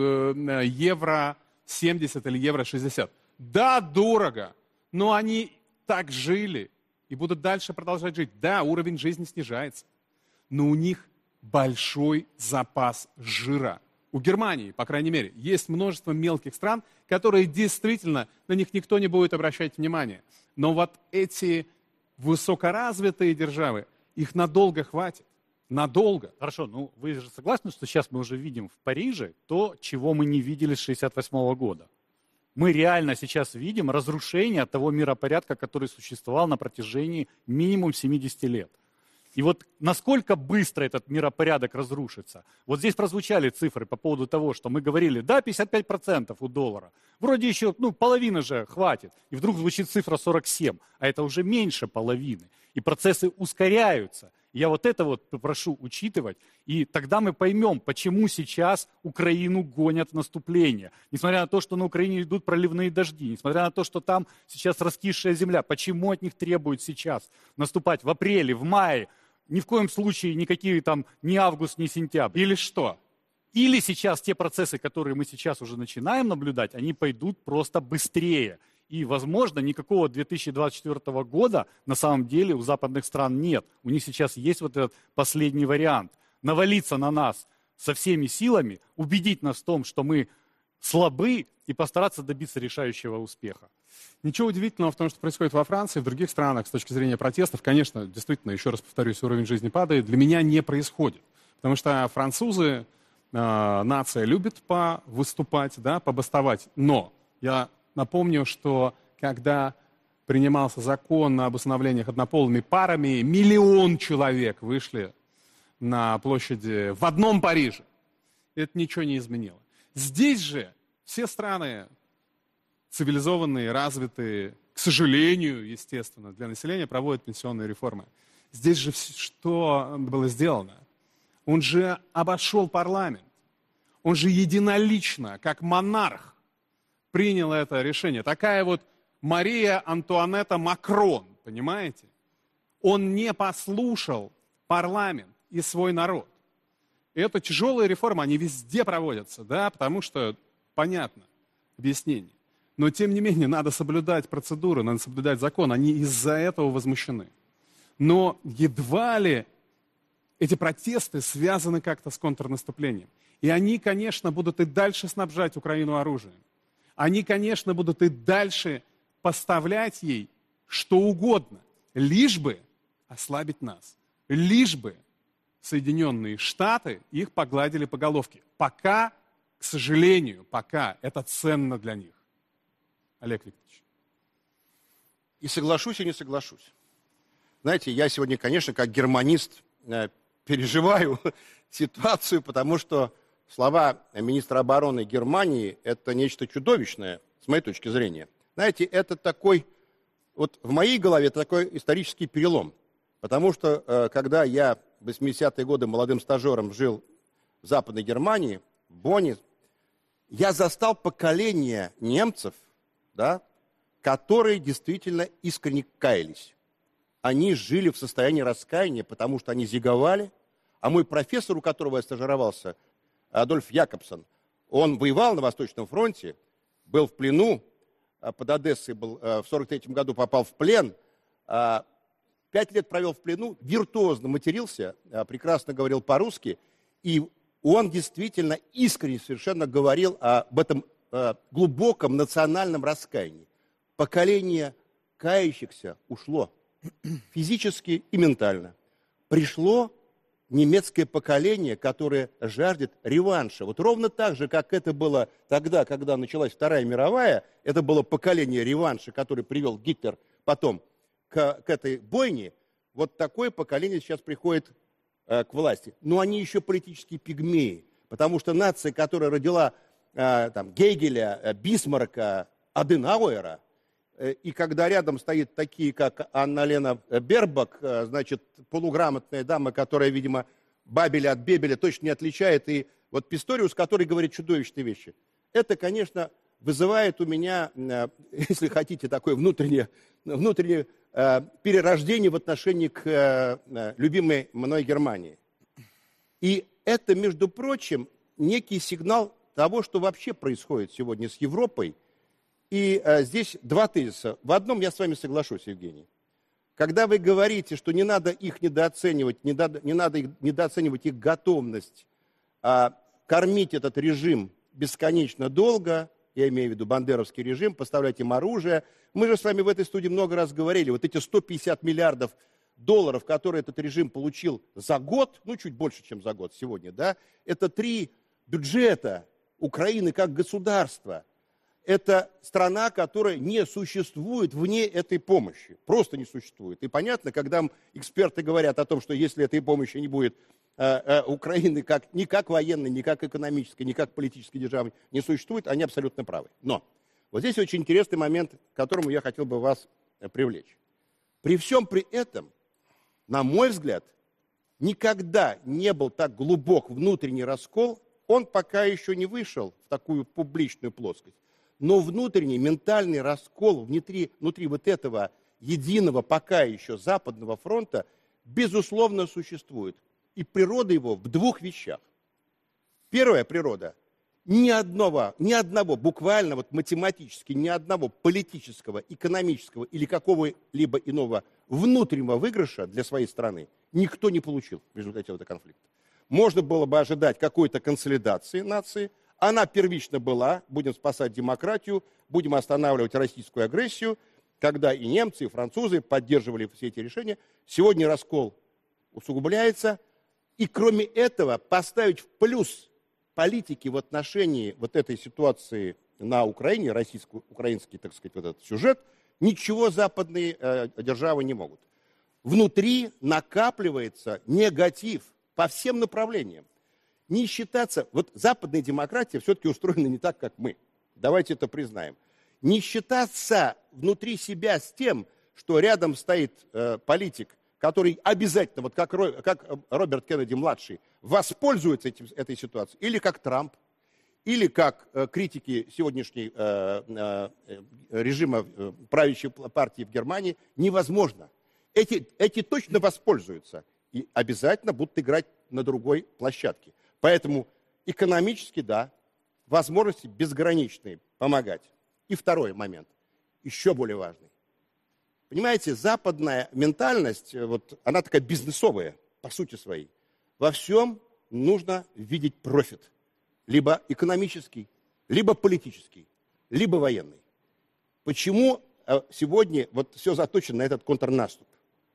э, евро семьдесят или евро шестьдесят. Да, дорого, но они так жили и будут дальше продолжать жить. Да, уровень жизни снижается, но у них большой запас жира. У Германии, по крайней мере, есть множество мелких стран, которые действительно, на них никто не будет обращать внимания. Но вот эти высокоразвитые державы, их надолго хватит. Надолго. Хорошо, ну вы же согласны, что сейчас мы уже видим в Париже то, чего мы не видели с шестьдесят восьмого года? Мы реально сейчас видим разрушение того миропорядка, который существовал на протяжении минимум семидесяти лет. И вот насколько быстро этот миропорядок разрушится. Вот здесь прозвучали цифры по поводу того, что мы говорили, да, пятьдесят пять процентов у доллара. Вроде еще, ну, половина же хватит. И вдруг звучит цифра сорок семь, а это уже меньше половины. И процессы ускоряются. И я вот это вот попрошу учитывать. И тогда мы поймем, почему сейчас Украину гонят в наступление. Несмотря на то, что на Украине идут проливные дожди, несмотря на то, что там сейчас раскисшая земля, почему от них требуют сейчас наступать в апреле, в мае, ни в коем случае никакие там ни август, ни сентябрь. Или что? Или сейчас те процессы, которые мы сейчас уже начинаем наблюдать, они пойдут просто быстрее. И, возможно, никакого две тысячи двадцать четвёртого года на самом деле у западных стран нет. У них сейчас есть вот этот последний вариант. Навалиться на нас со всеми силами, убедить нас в том, что мы слабы, и постараться добиться решающего успеха. Ничего удивительного в том, что происходит во Франции, в других странах с точки зрения протестов. Конечно, действительно, еще раз повторюсь, уровень жизни падает. Для меня не происходит. Потому что французы, э, нация любит повыступать, да, побастовать. Но я напомню, что когда принимался закон об усыновлениях однополыми парами, миллион человек вышли на площади в одном Париже. Это ничего не изменило. Здесь же все страны цивилизованные, развитые, к сожалению, естественно, для населения проводят пенсионные реформы. Здесь же что было сделано? Он же обошел парламент. Он же единолично, как монарх, принял это решение. Такая вот Мария Антуанетта Макрон, понимаете? Он не послушал парламент и свой народ. И это тяжелые реформы, они везде проводятся, да, потому что, понятно, объяснение. Но, тем не менее, надо соблюдать процедуру, надо соблюдать закон. Они из-за этого возмущены. Но едва ли эти протесты связаны как-то с контрнаступлением. И они, конечно, будут и дальше снабжать Украину оружием. Они, конечно, будут и дальше поставлять ей что угодно, лишь бы ослабить нас, лишь бы Соединенные Штаты их погладили по головке. Пока, к сожалению, пока это ценно для них. Олег Викторович. И соглашусь, и не соглашусь. Знаете, я сегодня, конечно, как германист переживаю ситуацию, потому что слова министра обороны Германии – это нечто чудовищное, с моей точки зрения. Знаете, это такой, вот в моей голове это такой исторический перелом. Потому что, когда я в восьмидесятые годы молодым стажером жил в Западной Германии, в Бонне, я застал поколение немцев, да, которые действительно искренне каялись. Они жили в состоянии раскаяния, потому что они зиговали. А мой профессор, у которого я стажировался, Адольф Якобсон, он воевал на Восточном фронте, был в плену, под Одессой был, в сорок третьем году попал в плен, пять лет провел в плену, виртуозно матерился, прекрасно говорил по-русски, и он действительно искренне совершенно говорил об этом глубоком национальном раскаянии. Поколение кающихся ушло физически и ментально. Пришло немецкое поколение, которое жаждет реванша. Вот ровно так же, как это было тогда, когда началась Вторая мировая, это было поколение реванша, которое привел Гитлер потом к, к этой бойне. вот такое поколение сейчас приходит э, к власти. Но они еще политические пигмеи, потому что нация, которая родила э, там, Гегеля, э, Бисмарка, Аденауэра, э, и когда рядом стоит такие, как Анна-Лена Бербак, э, значит, полуграмотная дама, которая, видимо, Бабеля от Бебеля точно не отличает, и вот Писториус, который говорит чудовищные вещи, это, конечно, вызывает у меня, э, если хотите, такое внутреннее, внутреннее э, перерождение в отношении к э, любимой мной Германии. И это, между прочим, некий сигнал того, что вообще происходит сегодня с Европой. И э, здесь два тезиса. В одном я с вами соглашусь, Евгений. Когда вы говорите, что не надо их недооценивать, не надо, не надо их, недооценивать их готовность а, кормить этот режим бесконечно долго, я имею в виду бандеровский режим, поставлять им оружие. Мы же с вами в этой студии много раз говорили, вот эти сто пятьдесят миллиардов долларов, которые этот режим получил за год, ну чуть больше, чем за год сегодня, да, это три бюджета Украины как государства. Это страна, которая не существует вне этой помощи, просто не существует. И понятно, когда эксперты говорят о том, что если этой помощи не будет, э, э, Украины как, ни как военной, ни как экономической, ни как политической державы не существует, они абсолютно правы. Но вот здесь очень интересный момент, к которому я хотел бы вас привлечь. При всем при этом, на мой взгляд, никогда не был так глубок внутренний раскол, он пока еще не вышел в такую публичную плоскость. Но внутренний ментальный раскол внутри, внутри вот этого единого пока еще Западного фронта, безусловно, существует. И природа его в двух вещах. Первая природа – ни одного, ни одного буквально вот математически, ни одного политического, экономического или какого-либо иного внутреннего выигрыша для своей страны никто не получил в результате этого конфликта. Можно было бы ожидать какой-то консолидации нации. Она первично была, будем спасать демократию, будем останавливать российскую агрессию, когда и немцы, и французы поддерживали все эти решения. Сегодня раскол усугубляется. И кроме этого, поставить в плюс политики в отношении вот этой ситуации на Украине, российско-украинский, так сказать, вот этот сюжет, ничего западные э, державы не могут. Внутри накапливается негатив по всем направлениям. Не считаться, вот западная демократия все-таки устроена не так, как мы. Давайте это признаем. Не считаться внутри себя с тем, что рядом стоит э, политик, который обязательно, вот как, Ро, как Роберт Кеннеди-младший, воспользуется этим, этой ситуацией, или как Трамп, или как э, критики сегодняшней э, э, режима э, правящей партии в Германии, невозможно. Эти, эти точно воспользуются и обязательно будут играть на другой площадке. Поэтому экономически, да, возможности безграничные помогать. И второй момент, еще более важный. Понимаете, западная ментальность, вот, она такая бизнесовая, по сути своей. Во всем нужно видеть профит. Либо экономический, либо политический, либо военный. Почему сегодня вот все заточено на этот контрнаступ?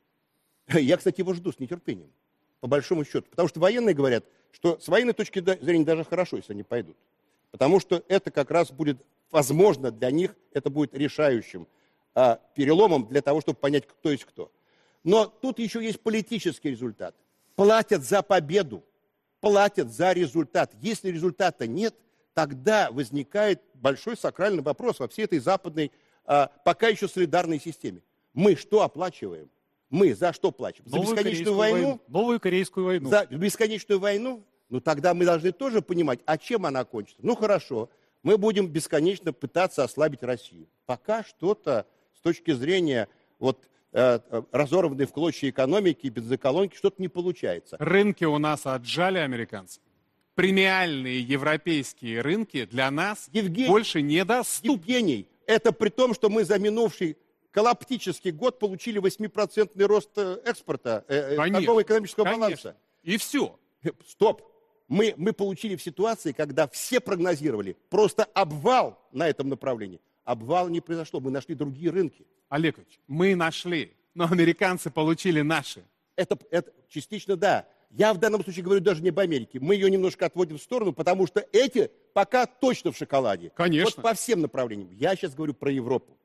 Я, кстати, его жду с нетерпением, по большому счету. Потому что военные говорят, что с военной точки зрения даже хорошо, если они пойдут. Потому что это как раз будет, возможно, для них это будет решающим а, переломом для того, чтобы понять, кто есть кто. Но тут еще есть политический результат. Платят за победу, платят за результат. Если результата нет, тогда возникает большой сакральный вопрос во всей этой западной, а, пока еще солидарной системе. Мы что оплачиваем? Мы за что плачем? За Новую бесконечную войну? войну? Новую корейскую войну. За бесконечную войну? Ну тогда мы должны тоже понимать, а чем она кончится. Ну хорошо, мы будем бесконечно пытаться ослабить Россию. Пока что-то с точки зрения вот, э, разорванной в клочья экономики, бензоколонки, что-то не получается. Рынки у нас отжали американцы. Премиальные европейские рынки для нас Евгений, больше недоступны. Евгений, это при том, что мы за минувший коллаптический год получили восьмипроцентный рост экспорта, э, торгового экономического конечно. баланса. И все. Стоп. Мы, мы получили в ситуации, когда все прогнозировали просто обвал на этом направлении. Обвал не произошло, мы нашли другие рынки. Олег Ильич, мы нашли, но американцы получили наши. Это, это частично да. Я в данном случае говорю даже не об Америке. Мы ее немножко отводим в сторону, потому что эти пока точно в шоколаде. Конечно. Вот по всем направлениям. Я сейчас говорю про Европу.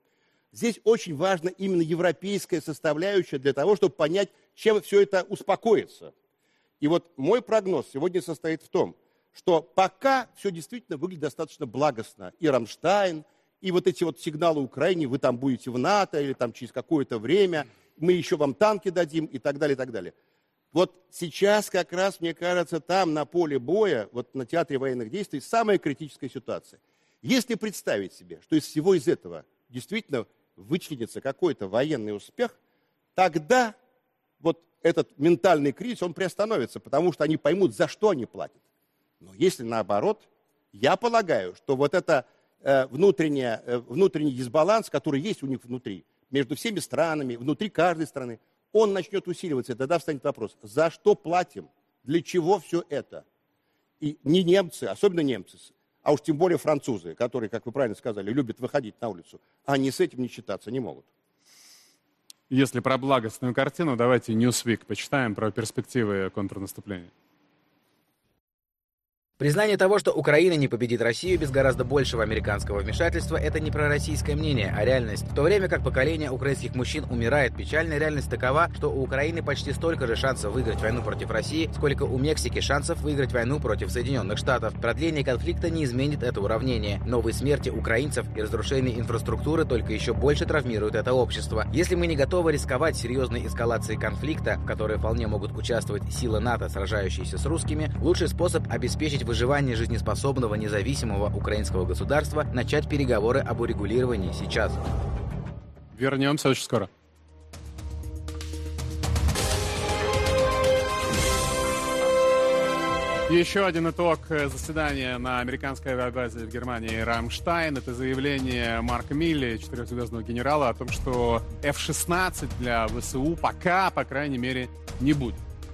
Здесь очень важна именно европейская составляющая для того, чтобы понять, чем все это успокоится. И вот мой прогноз сегодня состоит в том, что пока все действительно выглядит достаточно благостно. И Рамштайн, и вот эти вот сигналы Украине, вы там будете в НАТО, или там через какое-то время, мы еще вам танки дадим, и так далее, и так далее. Вот сейчас как раз, мне кажется, там на поле боя, вот на театре военных действий, самая критическая ситуация. Если представить себе, что из всего из этого действительно вычленится какой-то военный успех, тогда вот этот ментальный кризис, он приостановится, потому что они поймут, за что они платят. Но если наоборот, я полагаю, что вот это э, внутреннее, э, внутренний дисбаланс, который есть у них внутри, между всеми странами, внутри каждой страны, он начнет усиливаться, и тогда встанет вопрос, за что платим, для чего все это? И не немцы, особенно немцы, а уж тем более французы, которые, как вы правильно сказали, любят выходить на улицу, они с этим не считаться не могут. Если про благостную картину, давайте Newsweek почитаем про перспективы контрнаступления. Признание того, что Украина не победит Россию без гораздо большего американского вмешательства, это не пророссийское мнение, а реальность. В то время как поколение украинских мужчин умирает, печальная реальность такова, что у Украины почти столько же шансов выиграть войну против России, сколько у Мексики шансов выиграть войну против Соединенных Штатов. Продление конфликта не изменит это уравнение. Новые смерти украинцев и разрушение инфраструктуры только еще больше травмируют это общество. Если мы не готовы рисковать серьезной эскалацией конфликта, в которой вполне могут участвовать силы НАТО, сражающиеся с русскими, лучший способ обеспечить выживание жизнеспособного независимого украинского государства — начать переговоры об урегулировании сейчас. Вернемся очень скоро. Еще один итог заседания на американской авиабазе в Германии «Рамштайн». Это заявление Марка Милли, четырехзвездного генерала, о том, что эф шестнадцать для ВСУ пока, по крайней мере, не будет.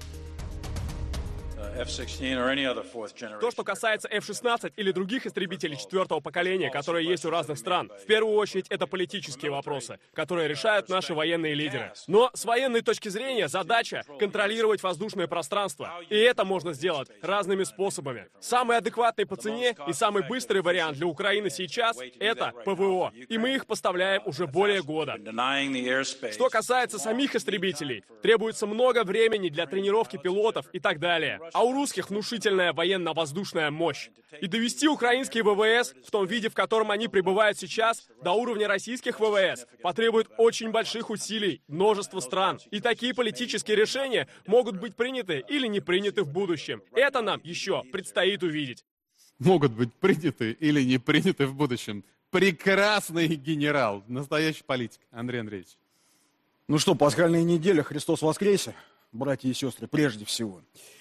То, что касается эф шестнадцать или других истребителей четвертого поколения, которые есть у разных стран, в первую очередь это политические вопросы, которые решают наши военные лидеры. Но с военной точки зрения задача — контролировать воздушное пространство. И это можно сделать разными способами. Самый адекватный по цене и самый быстрый вариант для Украины сейчас — это ПВО. И мы их поставляем уже более года. Что касается самих истребителей, требуется много времени для тренировки пилотов и так далее. А у русских внушительная военно-воздушная мощь. И довести украинские ВВС в том виде, в котором они пребывают сейчас, до уровня российских ВВС, потребует очень больших усилий, множества стран. И такие политические решения могут быть приняты или не приняты в будущем. Это нам еще предстоит увидеть. Могут быть приняты или не приняты в будущем. Прекрасный генерал, настоящий политик. Андрей Андреевич. Ну что, пасхальная неделя, Христос воскресе, братья и сестры, прежде всего.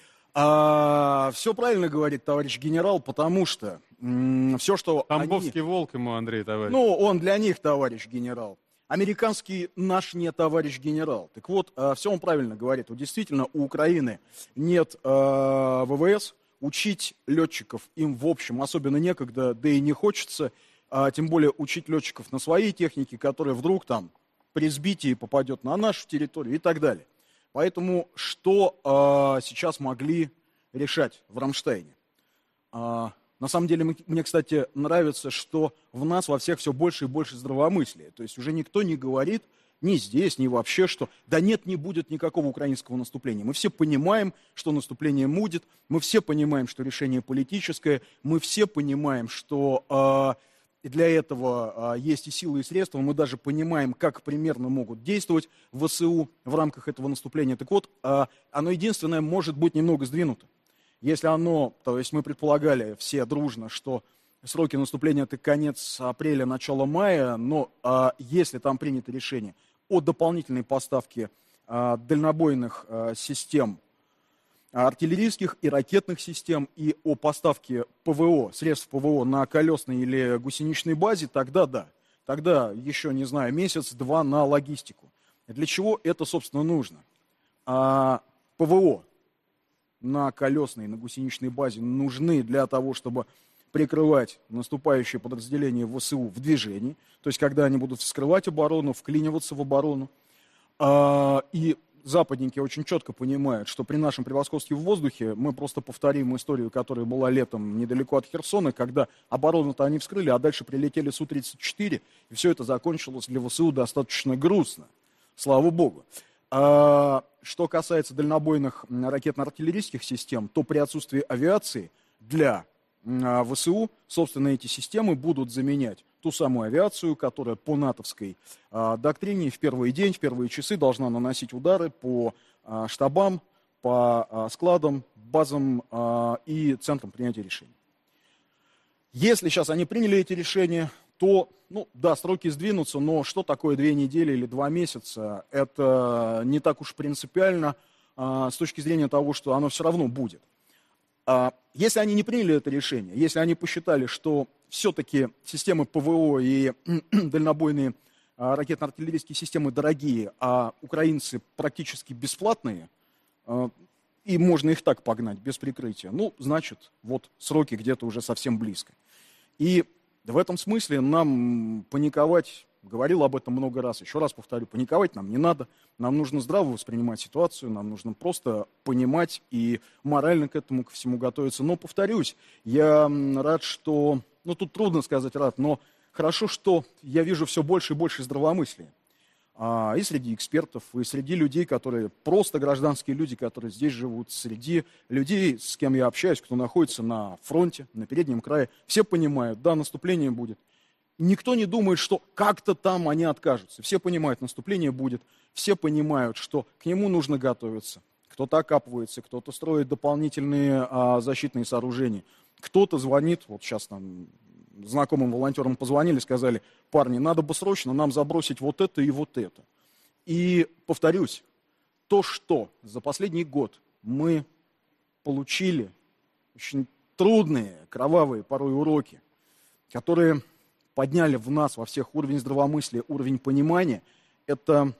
А, все правильно говорит товарищ генерал, потому что м, все, что Тамбовский они... волк ему, Андрей, товарищ. Ну, он для них товарищ генерал. Американский наш не товарищ генерал. Так вот, а, все он правильно говорит. Вот действительно, у Украины нет а, ВВС. Учить летчиков им, в общем, особенно некогда, да и не хочется. А, тем более учить летчиков на своей технике, которая вдруг там при сбитии попадет на нашу территорию и так далее. Поэтому что э, сейчас могли решать в Рамштайне? Э, на самом деле, мы, мне, кстати, нравится, что в нас во всех все больше и больше здравомыслия. То есть уже никто не говорит, ни здесь, ни вообще, что да нет, не будет никакого украинского наступления. Мы все понимаем, что наступление будет, мы все понимаем, что решение политическое, мы все понимаем, что... Э, И для этого а, есть и силы, и средства. Мы даже понимаем, как примерно могут действовать ВСУ в рамках этого наступления. Так вот, а, оно единственное может быть немного сдвинуто. Если оно, то есть мы предполагали все дружно, что сроки наступления это конец апреля, начало мая, но а, если там принято решение о дополнительной поставке а, дальнобойных а, систем, артиллерийских и ракетных систем и о поставке ПВО, средств ПВО на колесной или гусеничной базе, тогда да. Тогда еще, не знаю, месяц-два на логистику. Для чего это, собственно, нужно? А ПВО на колесной, на гусеничной базе нужны для того, чтобы прикрывать наступающие подразделения ВСУ в движении, то есть когда они будут вскрывать оборону, вклиниваться в оборону. А, и западники очень четко понимают, что при нашем превосходстве в воздухе мы просто повторим историю, которая была летом недалеко от Херсона, когда оборону-то они вскрыли, а дальше прилетели Су тридцать четыре, и все это закончилось для ВСУ достаточно грустно. Слава богу. А, что касается дальнобойных ракетно-артиллерийских систем, то при отсутствии авиации для а, ВСУ, собственно, эти системы будут заменять ту самую авиацию, которая по натовской а, доктрине в первый день, в первые часы должна наносить удары по а, штабам, по а, складам, базам а, и центрам принятия решений. Если сейчас они приняли эти решения, то, ну да, сроки сдвинутся, но что такое две недели или два месяца, это не так уж принципиально а, с точки зрения того, что оно все равно будет. А, если они не приняли это решение, если они посчитали, что все-таки системы ПВО и дальнобойные а, ракетно-артиллерийские системы дорогие, а украинцы практически бесплатные, а, и можно их так погнать, без прикрытия, ну, значит, вот сроки где-то уже совсем близко. И в этом смысле нам паниковать, говорил об этом много раз, еще раз повторю, паниковать нам не надо, нам нужно здраво воспринимать ситуацию, нам нужно просто понимать и морально к этому ко всему готовиться. Но, повторюсь, я рад, что, ну тут трудно сказать рад, но хорошо, что я вижу все больше и больше здравомыслия. А, и среди экспертов, и среди людей, которые просто гражданские люди, которые здесь живут, среди людей, с кем я общаюсь, кто находится на фронте, на переднем крае, все понимают, да, наступление будет. Никто не думает, что как-то там они откажутся. Все понимают, наступление будет, все понимают, что к нему нужно готовиться. Кто-то окапывается, кто-то строит дополнительные а, защитные сооружения, кто-то звонит, вот сейчас там знакомым волонтерам позвонили, сказали: парни, надо бы срочно нам забросить вот это и вот это. И повторюсь, то, что за последний год мы получили очень трудные, кровавые порой уроки, которые подняли в нас во всех уровень здравомыслия, уровень понимания, это,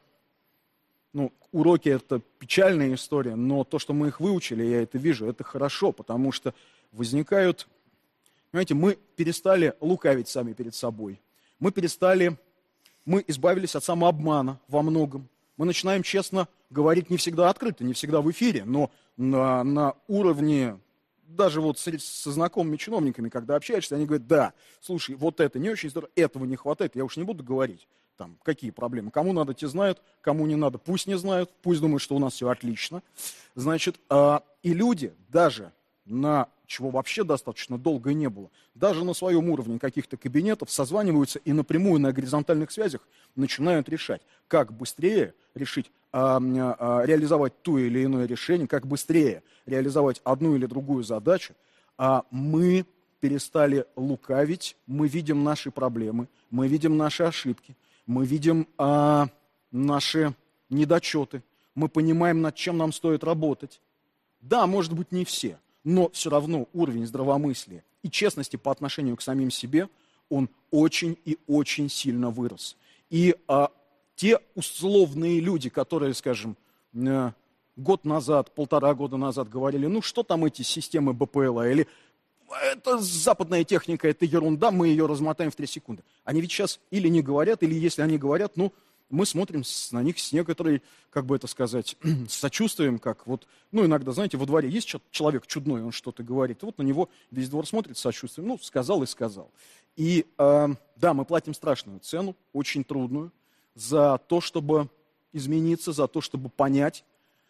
ну, уроки — это печальная история, но то, что мы их выучили, я это вижу, это хорошо, потому что возникают... Понимаете, мы перестали лукавить сами перед собой. Мы перестали, мы избавились от самообмана во многом. Мы начинаем честно говорить, не всегда открыто, не всегда в эфире, но на, на уровне, даже вот с, со знакомыми чиновниками, когда общаешься, они говорят: да, слушай, вот это не очень здорово, этого не хватает, я уж не буду говорить, там, какие проблемы. Кому надо, те знают, кому не надо, пусть не знают, пусть думают, что у нас все отлично. Значит, а, и люди даже на... чего вообще достаточно долго не было, даже на своем уровне каких-то кабинетов созваниваются и напрямую на горизонтальных связях начинают решать, как быстрее решить, а, а, реализовать то или иное решение, как быстрее реализовать одну или другую задачу. А мы перестали лукавить, мы видим наши проблемы, мы видим наши ошибки, мы видим а, наши недочеты, мы понимаем, над чем нам стоит работать. Да, может быть, не все, но все равно уровень здравомыслия и честности по отношению к самим себе, он очень и очень сильно вырос. И а, те условные люди, которые, скажем, э, год назад, полтора года назад говорили: ну что там эти системы БПЛА, или это западная техника, это ерунда, мы ее размотаем в три секунды. Они ведь сейчас или не говорят, или если они говорят, ну, мы смотрим на них с некоторой, как бы это сказать, с сочувствием, как вот, ну, иногда, знаете, во дворе есть человек чудной, он что-то говорит, и вот на него весь двор смотрит с сочувствием, ну, сказал и сказал. И, э, да, мы платим страшную цену, очень трудную, за то, чтобы измениться, за то, чтобы понять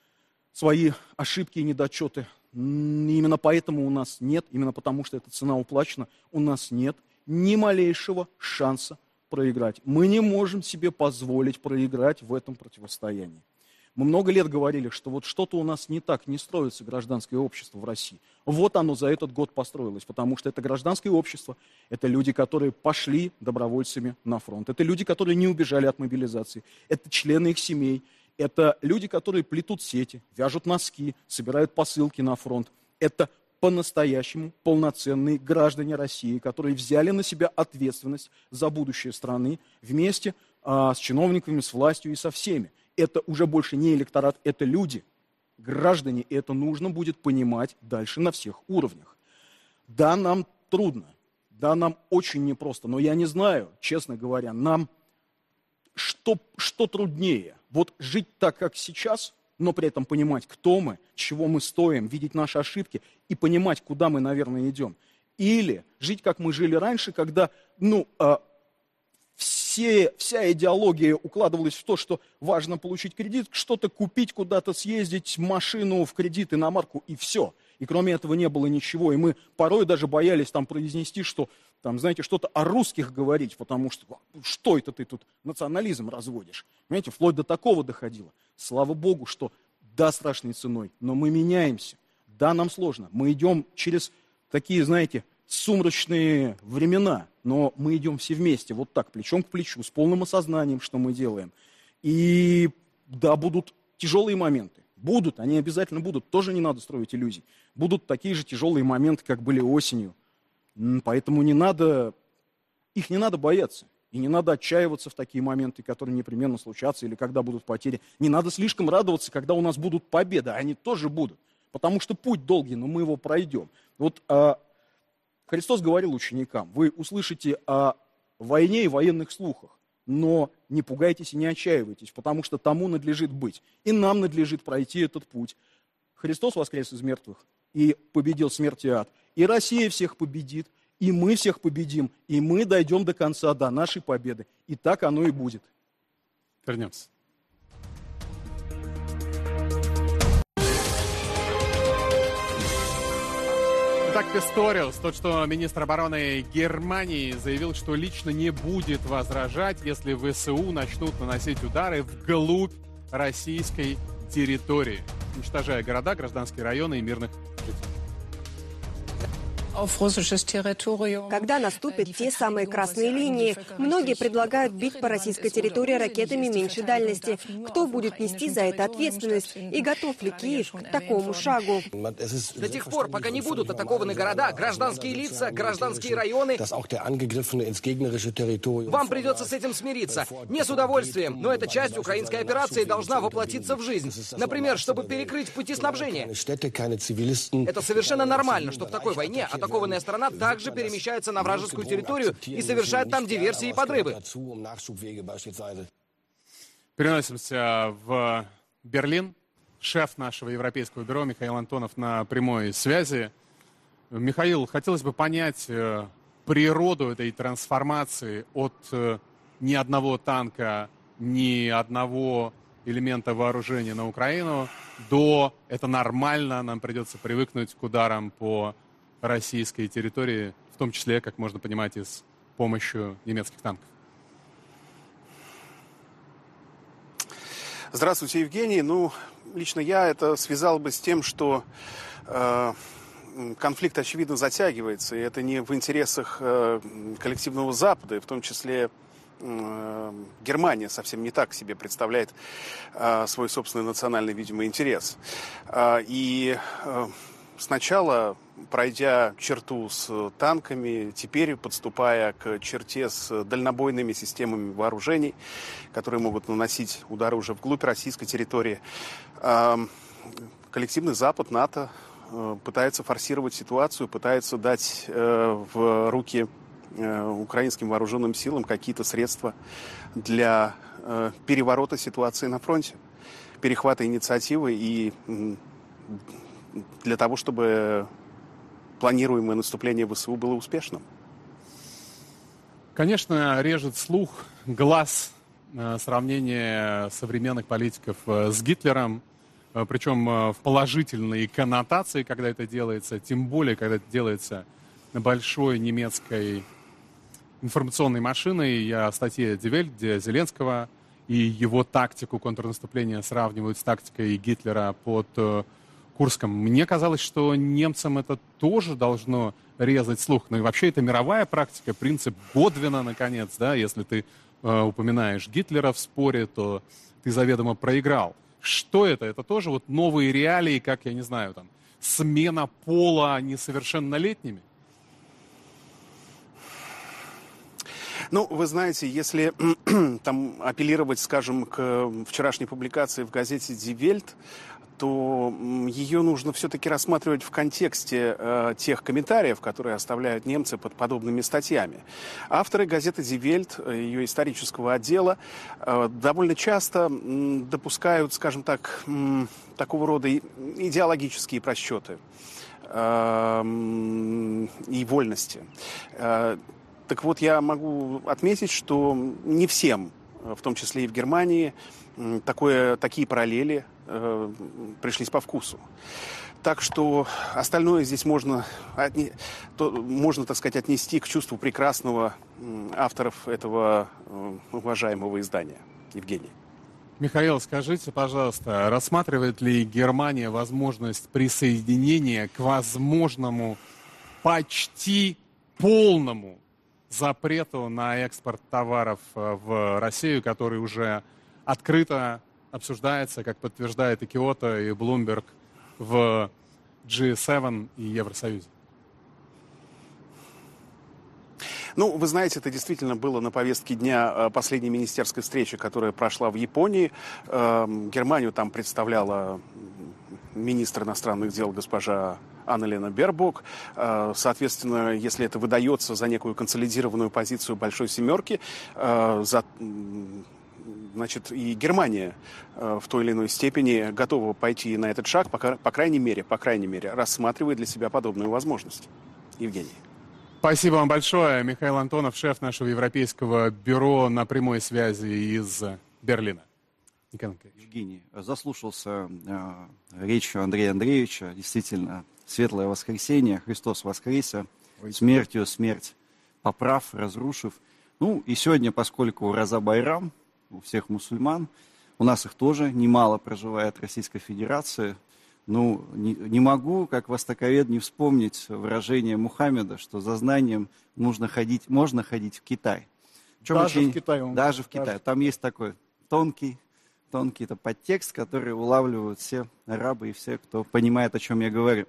свои ошибки и недочеты. Именно поэтому у нас нет, именно потому что эта цена уплачена, у нас нет ни малейшего шанса проиграть. Мы не можем себе позволить проиграть в этом противостоянии. Мы много лет говорили, что вот что-то у нас не так, не строится гражданское общество в России. Вот оно за этот год построилось, потому что это гражданское общество, это люди, которые пошли добровольцами на фронт, это люди, которые не убежали от мобилизации, это члены их семей, это люди, которые плетут сети, вяжут носки, собирают посылки на фронт. Это по-настоящему полноценные граждане России, которые взяли на себя ответственность за будущее страны вместе а, с чиновниками, с властью и со всеми. Это уже больше не электорат, это люди, граждане, и это нужно будет понимать дальше на всех уровнях. Да, нам трудно, да, нам очень непросто, но я не знаю, честно говоря, нам что, что труднее? Вот жить так, как сейчас, но при этом понимать, кто мы, чего мы стоим, видеть наши ошибки и понимать, куда мы, наверное, идем. Или жить, как мы жили раньше, когда, ну, э, все, вся идеология укладывалась в то, что важно получить кредит, что-то купить, куда-то съездить, машину в кредит, иномарку, и все. И кроме этого не было ничего. И мы порой даже боялись там произнести, что, там, знаете, что-то о русских говорить, потому что что это ты тут национализм разводишь? Понимаете, вплоть до такого доходило. Слава Богу, что да, страшной ценой, но мы меняемся. Да, нам сложно. Мы идем через такие, знаете, сумрачные времена, но мы идем все вместе, вот так, плечом к плечу, с полным осознанием, что мы делаем. И да, будут тяжелые моменты. Будут, они обязательно будут. Тоже не надо строить иллюзий. Будут такие же тяжелые моменты, как были осенью. Поэтому не надо, их не надо бояться. И не надо отчаиваться в такие моменты, которые непременно случатся, или когда будут потери. Не надо слишком радоваться, когда у нас будут победы. Они тоже будут. Потому что путь долгий, но мы его пройдем. Вот а, Христос говорил ученикам: вы услышите о войне и военных слухах, но не пугайтесь и не отчаивайтесь, потому что тому надлежит быть. И нам надлежит пройти этот путь. Христос воскрес из мертвых и победил смерть и ад. И Россия всех победит, и мы всех победим, и мы дойдем до конца, до нашей победы. И так оно и будет. Вернемся. Итак, Писториус, тот, что министр обороны Германии заявил, что лично не будет возражать, если ВСУ начнут наносить удары вглубь российской территории, уничтожая города, гражданские районы и мирных жителей. Когда наступят те самые красные линии, многие предлагают бить по российской территории ракетами меньшей дальности. Кто будет нести за это ответственность? И готов ли Киев к такому шагу? До тех пор, пока не будут атакованы города, гражданские лица, гражданские районы, вам придется с этим смириться. Не с удовольствием, но эта часть украинской операции должна воплотиться в жизнь. Например, чтобы перекрыть пути снабжения. Это совершенно нормально, что в такой войне атакованная сторона также перемещается на вражескую территорию и совершает там диверсии и подрывы. Переносимся в Берлин. Шеф нашего европейского бюро Михаил Антонов на прямой связи. Михаил, хотелось бы понять природу этой трансформации от ни одного танка, ни одного элемента вооружения на Украину до «это нормально, нам придется привыкнуть к ударам по российской территории», в том числе, как можно понимать, и с помощью немецких танков. Здравствуйте, Евгений. Ну, лично я это связал бы с тем, что э, конфликт, очевидно, затягивается, и это не в интересах э, коллективного Запада, и в том числе э, Германия совсем не так себе представляет э, свой собственный национальный, видимо, интерес. Э, и э, сначала, пройдя черту с танками, теперь подступая к черте с дальнобойными системами вооружений, которые могут наносить удары уже вглубь российской территории, коллективный Запад, НАТО пытается форсировать ситуацию, пытается дать в руки украинским вооруженным силам какие-то средства для переворота ситуации на фронте, перехвата инициативы и для того, чтобы планируемое наступление ВСУ было успешным. Конечно, режет слух, глаз сравнение современных политиков с Гитлером, причем в положительной коннотации, когда это делается, тем более, когда это делается большой немецкой информационной машиной. Я о статье Die Welt, где Зеленского и его тактику контрнаступления сравнивают с тактикой Гитлера под Курском. Мне казалось, что немцам это тоже должно резать слух. Ну и вообще это мировая практика, принцип Годвина, наконец, да, если ты э, упоминаешь Гитлера в споре, то ты заведомо проиграл. Что это? Это тоже вот новые реалии, как, я не знаю, там, смена пола несовершеннолетними? Ну, вы знаете, если там апеллировать, скажем, к вчерашней публикации в газете «Die Welt», то ее нужно все-таки рассматривать в контексте э, тех комментариев, которые оставляют немцы под подобными статьями. Авторы газеты «Die Welt», ее исторического отдела, э, довольно часто м, допускают, скажем так, м, такого рода идеологические просчеты э, м, и вольности. Э, так вот, я могу отметить, что не всем, в том числе и в Германии, такое, такие параллели э, пришлись по вкусу. Так что остальное здесь можно, отне, то, можно, так сказать, отнести к чувству прекрасного э, авторов этого э, уважаемого издания. Евгений. Михаил, скажите, пожалуйста, рассматривает ли Германия возможность присоединения к возможному почти полному запрету на экспорт товаров в Россию, который уже открыто обсуждается, как подтверждает и Киото, и Bloomberg в джи семь и Евросоюзе? Ну, вы знаете, это действительно было на повестке дня последней министерской встречи, которая прошла в Японии. Германию там представляла министр иностранных дел госпожа Анна-Лена Бербок. Соответственно, если это выдается за некую консолидированную позицию Большой Семерки, за, значит, и Германия в той или иной степени готова пойти на этот шаг, по, по крайней мере, по крайней мере, рассматривает для себя подобную возможность. Евгений. Спасибо вам большое. Михаил Антонов, шеф нашего европейского бюро, на прямой связи из Берлина. Евгений, заслушался э, речью Андрея Андреевича. Действительно, светлое воскресенье, Христос воскресе, смертью смерть поправ, разрушив. Ну и сегодня, поскольку Роза Байрам у всех мусульман, у нас их тоже немало проживает в Российской Федерации, ну не, не могу, как востоковед, не вспомнить выражение Мухаммеда, что за знанием нужно ходить, можно ходить в Китай. Даже очень, в Китай. Он даже в Китай. Там есть такой тонкий тонкий это подтекст, который улавливают все арабы и все, кто понимает, о чем я говорю.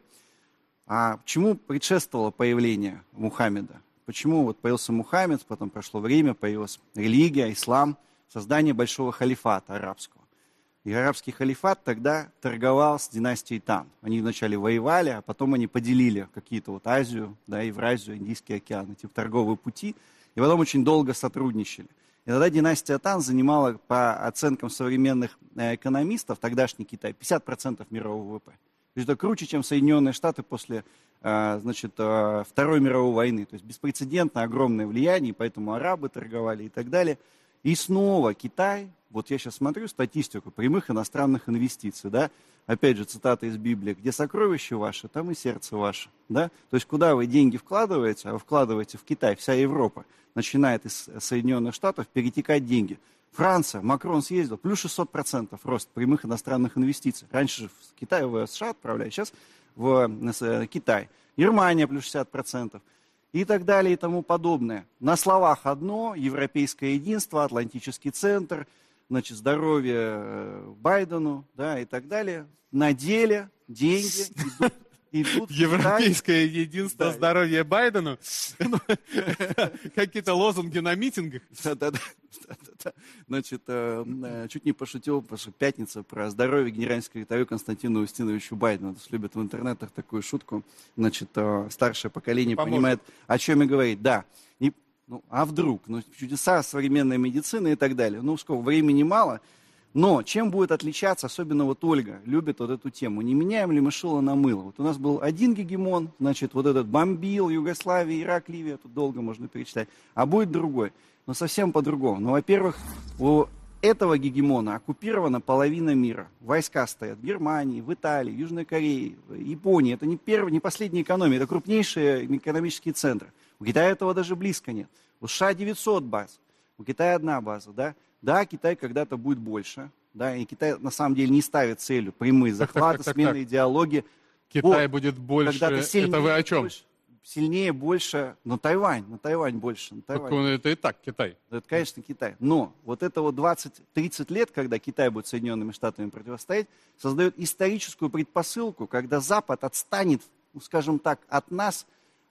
А чему предшествовало появление Мухаммеда? Почему вот появился Мухаммед, потом прошло время, появилась религия, ислам, создание большого халифата арабского. И арабский халифат тогда торговал с династией Тан. Они вначале воевали, а потом они поделили какие-то вот Азию, да, Евразию, Индийский океан, эти торговые пути, и потом очень долго сотрудничали. И тогда династия Тан занимала, по оценкам современных экономистов, тогдашний Китай, пятьдесят процентов мирового вэ вэ пэ. То есть это круче, чем Соединенные Штаты после, значит, Второй мировой войны. То есть беспрецедентно огромное влияние, поэтому арабы торговали и так далее. И снова Китай, вот я сейчас смотрю статистику прямых иностранных инвестиций, да, опять же цитата из Библии, где сокровище ваше, там и сердце ваше, да, то есть куда вы деньги вкладываете, а вы вкладываете в Китай, вся Европа начинает из Соединенных Штатов перетекать деньги. Франция, Макрон съездил, плюс шестьсот процентов рост прямых иностранных инвестиций. Раньше в Китай, в США отправляли, сейчас в Китай. Германия плюс шестьдесят процентов. И так далее и тому подобное. На словах одно, европейское единство, Атлантический центр, значит, здоровье Байдену, да, и так далее. На деле деньги идут. Идут Европейское единство, да. Здоровье Байдену. Какие-то лозунги на митингах. Да-да-да. Значит, чуть не пошутил, потому что пятница про здоровье генерального секретаря Константину Устиновичу Байдену. Любят в интернетах такую шутку. Значит, старшее поколение Поможет. Понимает, о чем я говорю. Да. И, ну, а вдруг? Ну, чудеса современной медицины и так далее. Ну, сколько, времени мало. Но чем будет отличаться, особенно вот Ольга любит вот эту тему, не меняем ли мы шило на мыло? Вот у нас был один гегемон, значит, вот этот бомбил Югославия, Ирак, Ливия, тут долго можно перечислять, а будет другой, но совсем по-другому. Ну, во-первых, у этого гегемона оккупирована половина мира. Войска стоят в Германии, в Италии, в Южной Корее, в Японии. Это не первая, не последняя экономия, это крупнейшие экономические центры. У Китая этого даже близко нет. У США девятьсот баз, у Китая одна база, да? Да, Китай когда-то будет больше, да, и Китай на самом деле не ставит целью прямые захваты, так, так, так, смены так. идеологии. Китай вот, будет больше, сильнее, это вы о чем? Больше, сильнее, больше, но Тайвань, на Тайвань больше. На Тайвань. Так, это и так Китай. Это, конечно, Китай. Но вот это вот двадцать-тридцать лет, когда Китай будет Соединенными Штатами противостоять, создает историческую предпосылку, когда Запад отстанет, ну, скажем так, от нас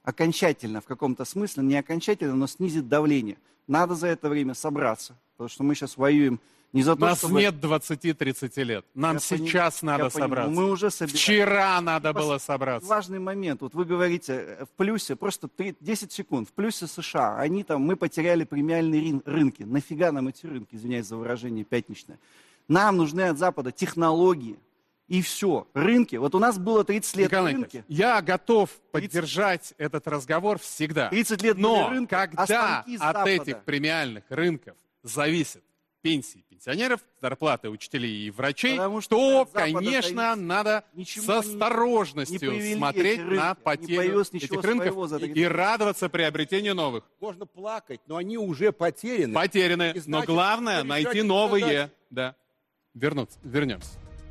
окончательно, в каком-то смысле, не окончательно, но снизит давление. Надо за это время собраться, потому что мы сейчас воюем не за то, У нас чтобы... нет двадцати-тридцати лет. Нам Я сейчас пони... надо Я собраться. Мы уже собираемся. Вчера надо И было пос... собраться. Важный момент. Вот вы говорите, в плюсе, просто десять секунд, в плюсе США. Они там, мы потеряли премиальные рын... рынки. Нафига нам эти рынки, извиняюсь за выражение пятничное. Нам нужны от Запада технологии. И все. Рынки. Вот у нас было тридцать лет Николай рынки. Я готов поддержать этот разговор всегда. тридцать лет Но рынка, когда а станки с от Запада. этих премиальных рынков зависят пенсии пенсионеров, зарплаты учителей и врачей, то, конечно, надо с осторожностью не смотреть рынки, на не потерю этих рынков и радоваться приобретению новых. Можно плакать, но они уже потеряны. Потеряны. И значит, но главное найти решать новые. задачи. Да. Вернуться. Вернемся.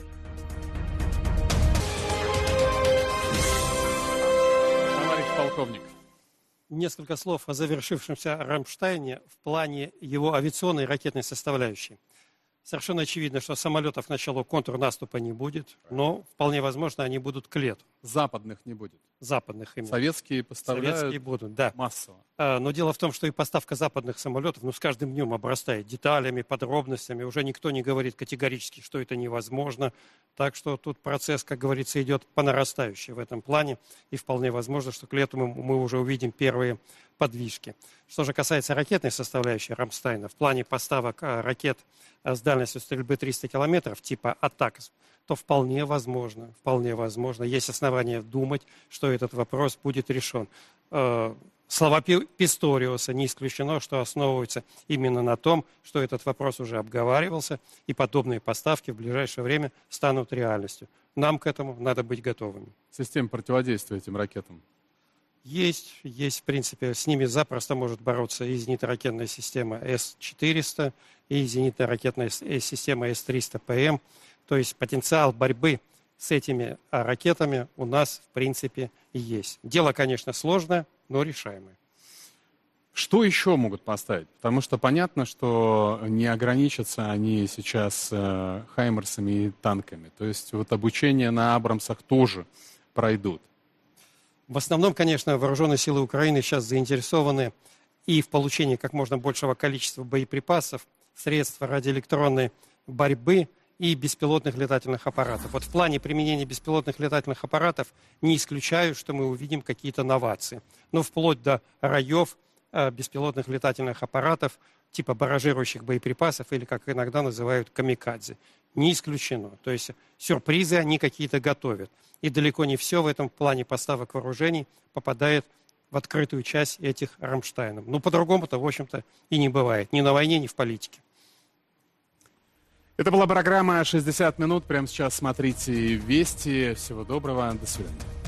Товарищ полковник. Несколько слов о завершившемся Рамштайне в плане его авиационной и ракетной составляющей. Совершенно очевидно, что самолетов к началу контрнаступа не будет, но вполне возможно, они будут к лету. Западных не будет. Западных именно. Советские поставляют Советские будут, да. массово. А, но дело в том, что и поставка западных самолетов, ну, с каждым днем обрастает деталями, подробностями. Уже никто не говорит категорически, что это невозможно. Так что тут процесс, как говорится, идет по нарастающей в этом плане. И вполне возможно, что к лету мы, мы уже увидим первые подвижки. Что же касается ракетной составляющей Рамштайна, в плане поставок а, ракет а, с дальностью стрельбы триста километров типа «Атакс», то вполне возможно, вполне возможно, есть основания думать, что этот вопрос будет решен. Э, слова Писториуса не исключено, что основываются именно на том, что этот вопрос уже обговаривался, и подобные поставки в ближайшее время станут реальностью. Нам к этому надо быть готовыми. Система противодействия этим ракетам? Есть, есть, в принципе, с ними запросто может бороться и зенитно-ракетная система эс четыреста, и зенитно-ракетная система эс триста пэ эм. То есть потенциал борьбы с этими ракетами у нас, в принципе, и есть. Дело, конечно, сложное, но решаемое. Что еще могут поставить? Потому что понятно, что не ограничатся они сейчас э, хаймерсами и танками. То есть вот обучение на Абрамсах тоже пройдут. В основном, конечно, вооруженные силы Украины сейчас заинтересованы и в получении как можно большего количества боеприпасов, средств радиоэлектронной борьбы и беспилотных летательных аппаратов. Вот в плане применения беспилотных летательных аппаратов не исключаю, что мы увидим какие-то новации. Но вплоть до раев э, беспилотных летательных аппаратов, типа барражирующих боеприпасов, или, как иногда называют, камикадзе. Не исключено. То есть сюрпризы они какие-то готовят. И далеко не все в этом плане поставок вооружений попадает в открытую часть этих Рамштайнов. Ну, по-другому-то, в общем-то, и не бывает. Ни на войне, ни в политике. Это была программа «шестьдесят минут». Прямо сейчас смотрите «Вести». Всего доброго. До свидания.